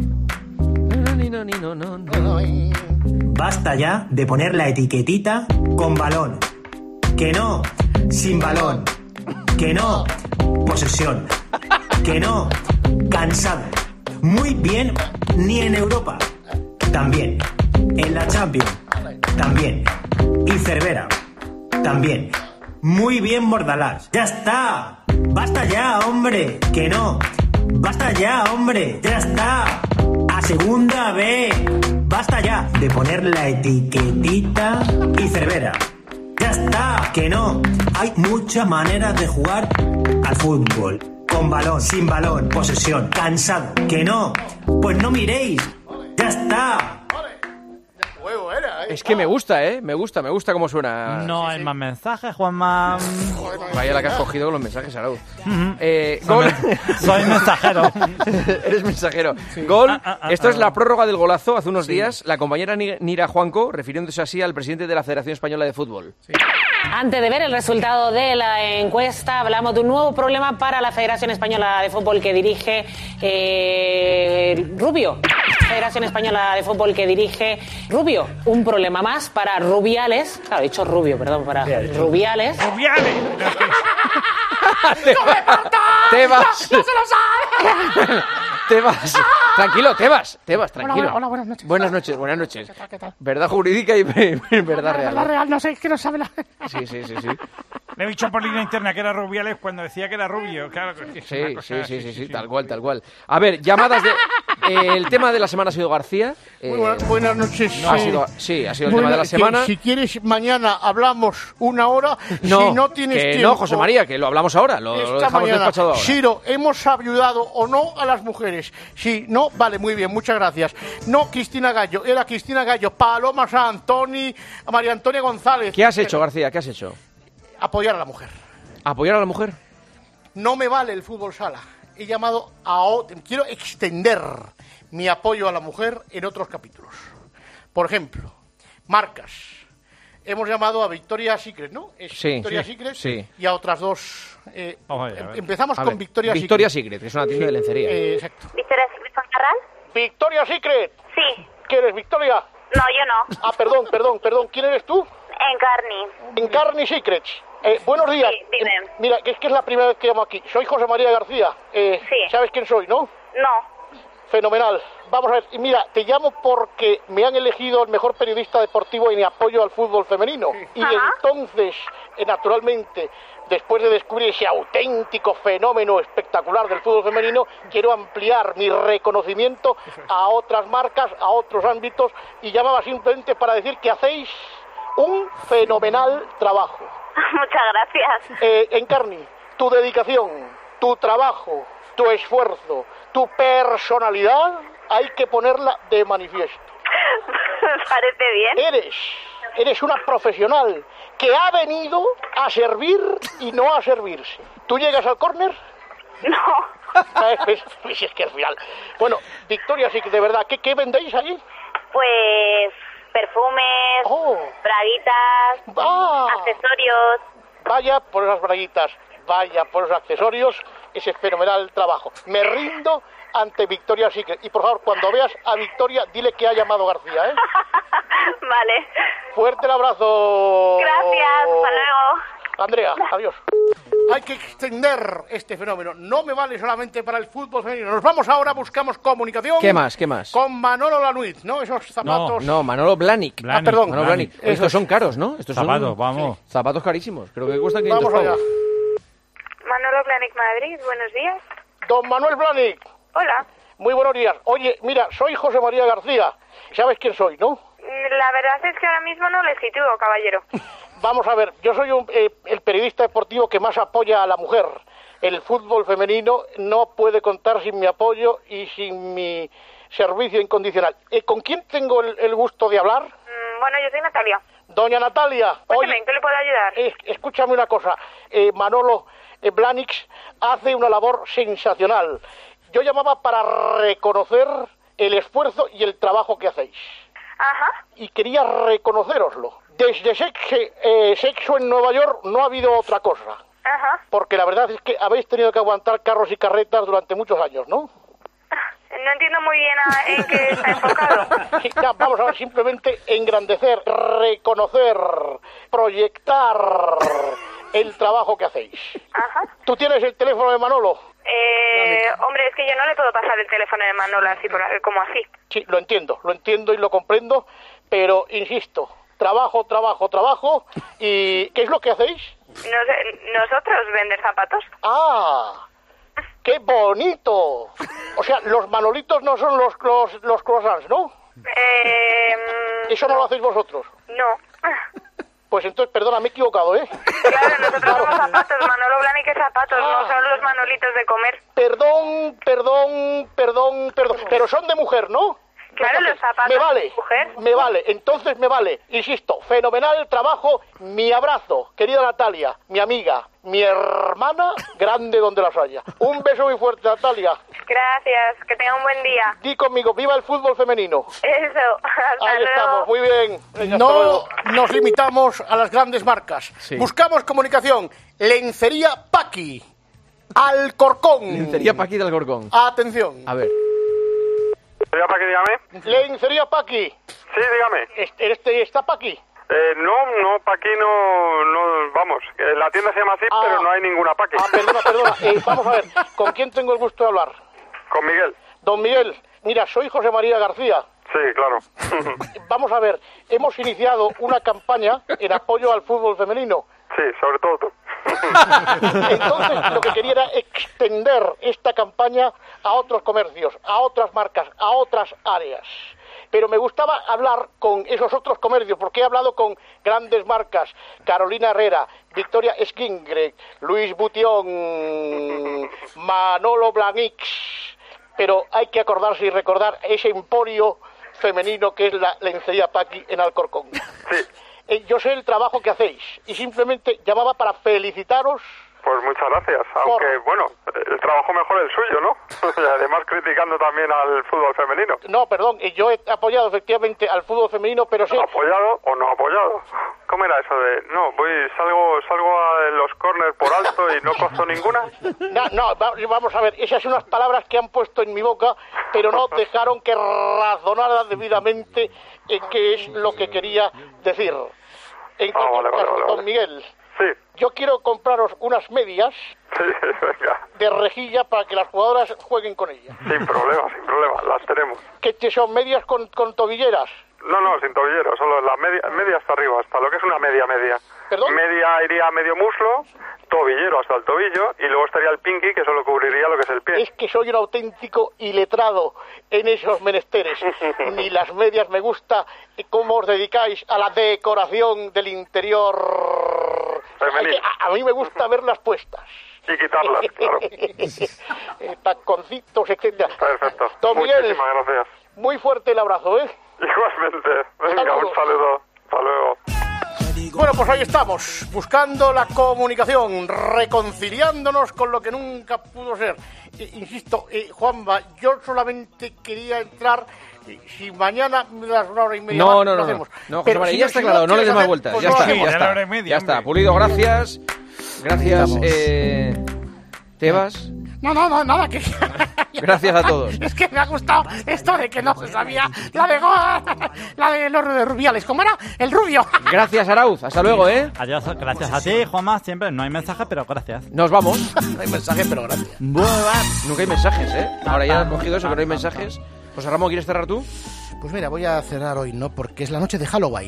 Basta ya de poner la etiquetita con balón. Que no, sin balón. Que no, posesión. Que no, cansado. Muy bien, ni en Europa. También. En la Champions. También. Y Cervera. También. Muy bien, Bordalás. ¡Ya está! ¡Basta ya, hombre! ¡Que no! ¡Basta ya, hombre! ¡Ya está! ¡A segunda B! ¡Basta ya de poner la etiquetita y Cervera! ¡Ya está! ¡Que no! Hay muchas maneras de jugar al fútbol. Con balón, sin balón, posesión, cansado. ¿Que no? Pues no miréis. ¡Ya está! Huevo era, ¿eh? Es que me gusta, ¿eh? Me gusta, me gusta cómo suena. No hay más mensajes, Juanma. Vaya la que has cogido con los mensajes, Arauz. Ujú. Eh, Soy gol. men- soy mensajero. Eres mensajero. Gol. Ah, ah, ah, Esto es ah. la prórroga del golazo. Hace unos días, la compañera Ni- Nira Juanco, refiriéndose así al presidente de la Federación Española de Fútbol. Antes de ver el resultado de la encuesta, hablamos de un nuevo problema para la Federación Española de Fútbol que dirige eh, Rubio. Federación Española de Fútbol que dirige Rubio. Un problema más para Rubiales. Claro, he dicho Rubio, perdón, para Rubiales. ¡Rubiales! Tebas. ¡No se lo sabe! Tebas. Tranquilo, Tebas. Tebas, tranquilo. Hola, hola, buenas noches. Buenas noches, buenas noches. ¿Qué tal, qué tal? Verdad jurídica y verdad real. La real, no sé, es que no sabe la... Sí, sí, sí, sí. Le he dicho por línea interna que era Rubiales cuando decía que era rubio. Claro, que es una Sí, cosa- sí, sí, sí, sí, tal cual, tal cual. A ver, llamadas de... eh, el tema de la semana ha sido García. eh, Muy buenas, buenas noches. no, ha sí. sido, sí, ha sido el Bueno, tema de la que semana. Si quieres, mañana hablamos una hora. No, si no tienes que tiempo... no, José María, que lo hablamos ahora, lo, lo Esta dejamos mañana, despachado ahora. Siro, ¿hemos ayudado o no a las mujeres? Sí, no, vale, muy bien, muchas gracias. No, Cristina Gallo, era Cristina Gallo, Paloma San Antoni, María Antonia González. ¿Qué has hecho, García? ¿Qué has hecho? Apoyar a la mujer. ¿Apoyar a la mujer? No me vale el fútbol sala. He llamado a... o- Quiero extender mi apoyo a la mujer en otros capítulos. Por ejemplo, marcas. hemos llamado a Victoria's Secret, ¿no? Es Sí, Victoria's sí, Secret sí. y a otras dos. Eh, Vamos allá, a ver. empezamos A con ver, Victoria's Victoria's Secret. Secret, que es una tienda de lencería. Eh, exacto. ¿Victoria's Secret Foncarral? ¿Victoria's Secret? Sí. ¿Quién eres, Victoria? No, yo no. Ah, perdón, perdón, perdón. ¿Quién eres tú? Encarni. Encarni Secrets. Eh, buenos días. Sí, dime. Eh, mira, que es que es la primera vez que llamo aquí. Soy José María García. Eh, Sí. ¿Sabes quién soy, no? No. Fenomenal. Vamos a ver, y mira, te llamo porque me han elegido el mejor periodista deportivo en apoyo al fútbol femenino. Y Ajá. entonces, eh, naturalmente, después de descubrir ese auténtico fenómeno espectacular del fútbol femenino, quiero ampliar mi reconocimiento a otras marcas, a otros ámbitos, y llamaba simplemente para decir que hacéis un fenomenal trabajo. Muchas gracias. Eh, Encarni, tu dedicación, tu trabajo, tu esfuerzo, tu personalidad, hay que ponerla de manifiesto. Me parece bien. Eres, eres una profesional que ha venido a servir y no a servirse. ¿Tú llegas al córner? No. Pues, pues es que es real. Bueno, Victoria, sí que de verdad, ¿qué, qué vendéis ahí? Pues perfumes, Oh. braguitas, Ah. accesorios. Vaya por esas braguitas, vaya por esos accesorios, ese fenomenal trabajo. Me rindo ante Victoria Secret. Y por favor, cuando veas a Victoria, dile que ha llamado García, ¿eh? Vale. Fuerte el abrazo. Gracias, hasta luego. Andrea, adiós. Hay que extender este fenómeno. No me vale solamente para el fútbol femenino. Nos vamos ahora, buscamos comunicación. ¿Qué más? ¿Qué más? Con Manolo Lanuit, ¿no? Esos zapatos. No, Manolo Blahnik. Ah, perdón. Manolo Blahnik. Blahnik. Estos son caros, ¿no? Estos Zapatos, son vamos. sí, zapatos carísimos. Creo que cuestan quinientos Vamos allá. pavos. Manolo Blahnik Madrid, buenos días. Don Manuel Blahnik. Hola. Muy buenos días. Oye, mira, soy José María García. ¿Sabes quién soy, no? La verdad es que ahora mismo no le sitúo, caballero. Vamos a ver, yo soy un, eh, el periodista deportivo que más apoya a la mujer. El fútbol femenino no puede contar sin mi apoyo y sin mi servicio incondicional. Eh, ¿Con quién tengo el, el gusto de hablar? Mm, bueno, yo soy Natalia. Doña Natalia. Cuéntame, ¿en qué le puedo ayudar? Eh, escúchame una cosa. Eh, Manolo eh, Blahnik hace una labor sensacional. Yo llamaba para reconocer el esfuerzo y el trabajo que hacéis. Ajá. Y quería reconocéroslo. Desde sexo, eh, sexo en Nueva York no ha habido otra cosa. Ajá. Porque la verdad es que habéis tenido que aguantar carros y carretas durante muchos años, ¿no? No entiendo muy bien a- en qué está enfocado. Sí, ya, vamos a ver, simplemente engrandecer, reconocer, proyectar el trabajo que hacéis. Ajá. ¿Tú tienes el teléfono de Manolo? Eh, hombre, es que yo no le puedo pasar el teléfono de Manolo así por, como así. Sí, lo entiendo, lo entiendo y lo comprendo, pero insisto, trabajo, trabajo, trabajo. ¿Y qué es lo que hacéis? No sé, ¿nosotros vender zapatos? ¡Ah! ¡Qué bonito! O sea, los manolitos no son los, los, los croissants, ¿no? Eh, Eso no lo hacéis vosotros. no. Pues entonces, perdona, me he equivocado, ¿eh? Claro, nosotros somos zapatos. Manolo Blahnik es zapatos, no son los manolitos de comer. Perdón, perdón, perdón, perdón. Pero son de mujer, ¿no? Claro, los zapatos Me vale, de mujer. me vale, entonces me vale. Insisto, fenomenal el trabajo. Mi abrazo, querida Natalia, mi amiga, mi hermana, grande donde las haya. Un beso muy fuerte, Natalia. Gracias, que tenga un buen día. Di conmigo, viva el fútbol femenino. Eso, hasta Ahí luego. estamos, muy bien. Venga, hasta No luego. nos limitamos a las grandes marcas. Sí. Buscamos comunicación. Lencería Paqui. Alcorcón. Lencería Paqui de Alcorcón. Atención. A ver. ¿Lencería Paqui, dígame? Lencería Paqui. Sí, dígame. ¿Este, este está Paqui? Eh, no, no, Paqui no, no, vamos, que la tienda se llama así, Ah. pero no hay ninguna Paqui. Ah, perdona, perdona. Eh, vamos a ver, ¿con quién tengo el gusto de hablar? Con Miguel. Don Miguel, mira, soy José María García. Sí, claro. Vamos a ver, hemos iniciado una campaña en apoyo al fútbol femenino. Sí, sobre todo tú. Entonces, lo que quería era extender esta campaña a otros comercios, a otras marcas, a otras áreas. Pero me gustaba hablar con esos otros comercios, porque he hablado con grandes marcas, Carolina Herrera, Victoria Skingre, Luis Butión, Manolo Blahnik, pero hay que acordarse y recordar ese emporio femenino que es la lencería Paqui en Alcorcón. Eh, Yo sé el trabajo que hacéis y simplemente llamaba para felicitaros Pues muchas gracias, aunque bueno, el trabajo mejor el suyo, ¿no? Y además criticando también al fútbol femenino. No, perdón, yo he apoyado efectivamente al fútbol femenino, pero sí... ¿Apoyado o no apoyado? ¿Cómo era eso de, no, voy, salgo salgo a los corners por alto y no cojo ninguna? No, no, va- vamos a ver, esas son unas palabras que han puesto en mi boca, pero no dejaron que razonara debidamente en qué es lo que quería decir. En Ah, cualquier vale, vale, caso, vale, don vale. Miguel, Sí. yo quiero compraros unas medias Sí, venga. de rejilla para que las jugadoras jueguen con ellas. Sin problema, sin problema, las tenemos. Que te son medias con, con tobilleras. No, no, sin tobillero, solo la media, media hasta arriba, hasta lo que es una media media. ¿Perdón? Media iría a medio muslo, tobillero hasta el tobillo, y luego estaría el pinky, que solo cubriría lo que es el pie. Es que soy un auténtico iletrado en esos menesteres. Ni las medias me gusta cómo os dedicáis a la decoración del interior. Hay que- a, a mí me gusta verlas puestas. Y quitarlas, claro. Eh, Taconcitos, etcétera. Perfecto. Don Miguel, Muchísimas gracias. muy fuerte el abrazo, ¿eh? Igualmente. Venga, un saludo. Hasta luego. Bueno, pues ahí estamos, buscando la comunicación, reconciliándonos con lo que nunca pudo ser. Eh, insisto, eh, Juanma, yo solamente quería entrar, eh, si mañana me das una hora y media No, más, no, lo no, no. hacemos. No, José Pero María, si ya no- está si claro, no le quieres des más hacer, vueltas. pues Ya no está, hacemos. ya está. Ya está, Pulido, gracias. Gracias, Vamos. eh, Tebas. No, no, no, nada, que... Gracias a todos. Es que me ha gustado esto de que no se sabía la de, Go- la de los de Rubiales. ¿Cómo era? El rubio. Gracias, Arauz. Hasta luego, ¿eh? Adiós, gracias a ti, Juanma. Siempre no hay mensaje, pero gracias. Nos vamos. No hay mensaje, pero gracias. Nunca hay mensajes, ¿eh? Ahora ya han cogido eso, que no hay mensajes. José Ramón, ¿quieres cerrar tú? Pues mira, voy a cerrar hoy, ¿no? Porque es la noche de Halloween.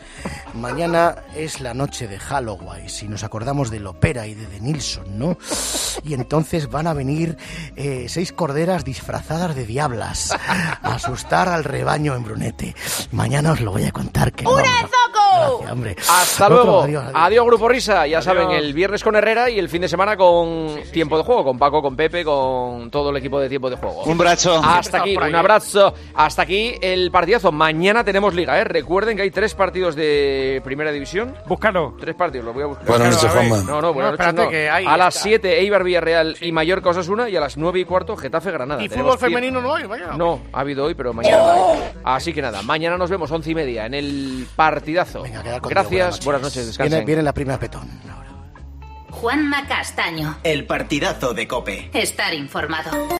Mañana es la noche de Halloween. Si nos acordamos del ópera y de The Nilsson, ¿no? Y entonces van a venir eh, seis corderas disfrazadas de diablas a asustar al rebaño en Brunete. Mañana os lo voy a contar. Que ¡Una vamos. zoco! Gracias, hombre. Hasta Otro, luego. adiós, Adiós, adiós. Grupo Risa. Ya saben, el viernes con Herrera y el fin de semana con Tiempo de Juego, con Paco, con Pepe, con todo el equipo de Tiempo de Juego. Un abrazo. Hasta aquí, un abrazo. Hasta aquí el partidazo. Mañana tenemos liga, ¿eh? Recuerden que hay tres partidos de primera división. Búscalo. Tres partidos, los voy a buscar. Buenas noches, Búscalo, a ver. Juanma. No, no, buenas No, noches espérate, no. que ahí A las está. siete, Eibar Villarreal y Mallorca Osasuna, y a las nueve y cuarto, Getafe Granada. ¿Y Tenemos fútbol tie- femenino no hay mañana? No, ha habido hoy, pero mañana no hay. Así que nada, mañana nos vemos once y media en el partidazo. Quedar contigo, Gracias, buenas noches, descansen. Viene, viene la prima Petón. Juanma Castaño. El partidazo de COPE. Estar informado.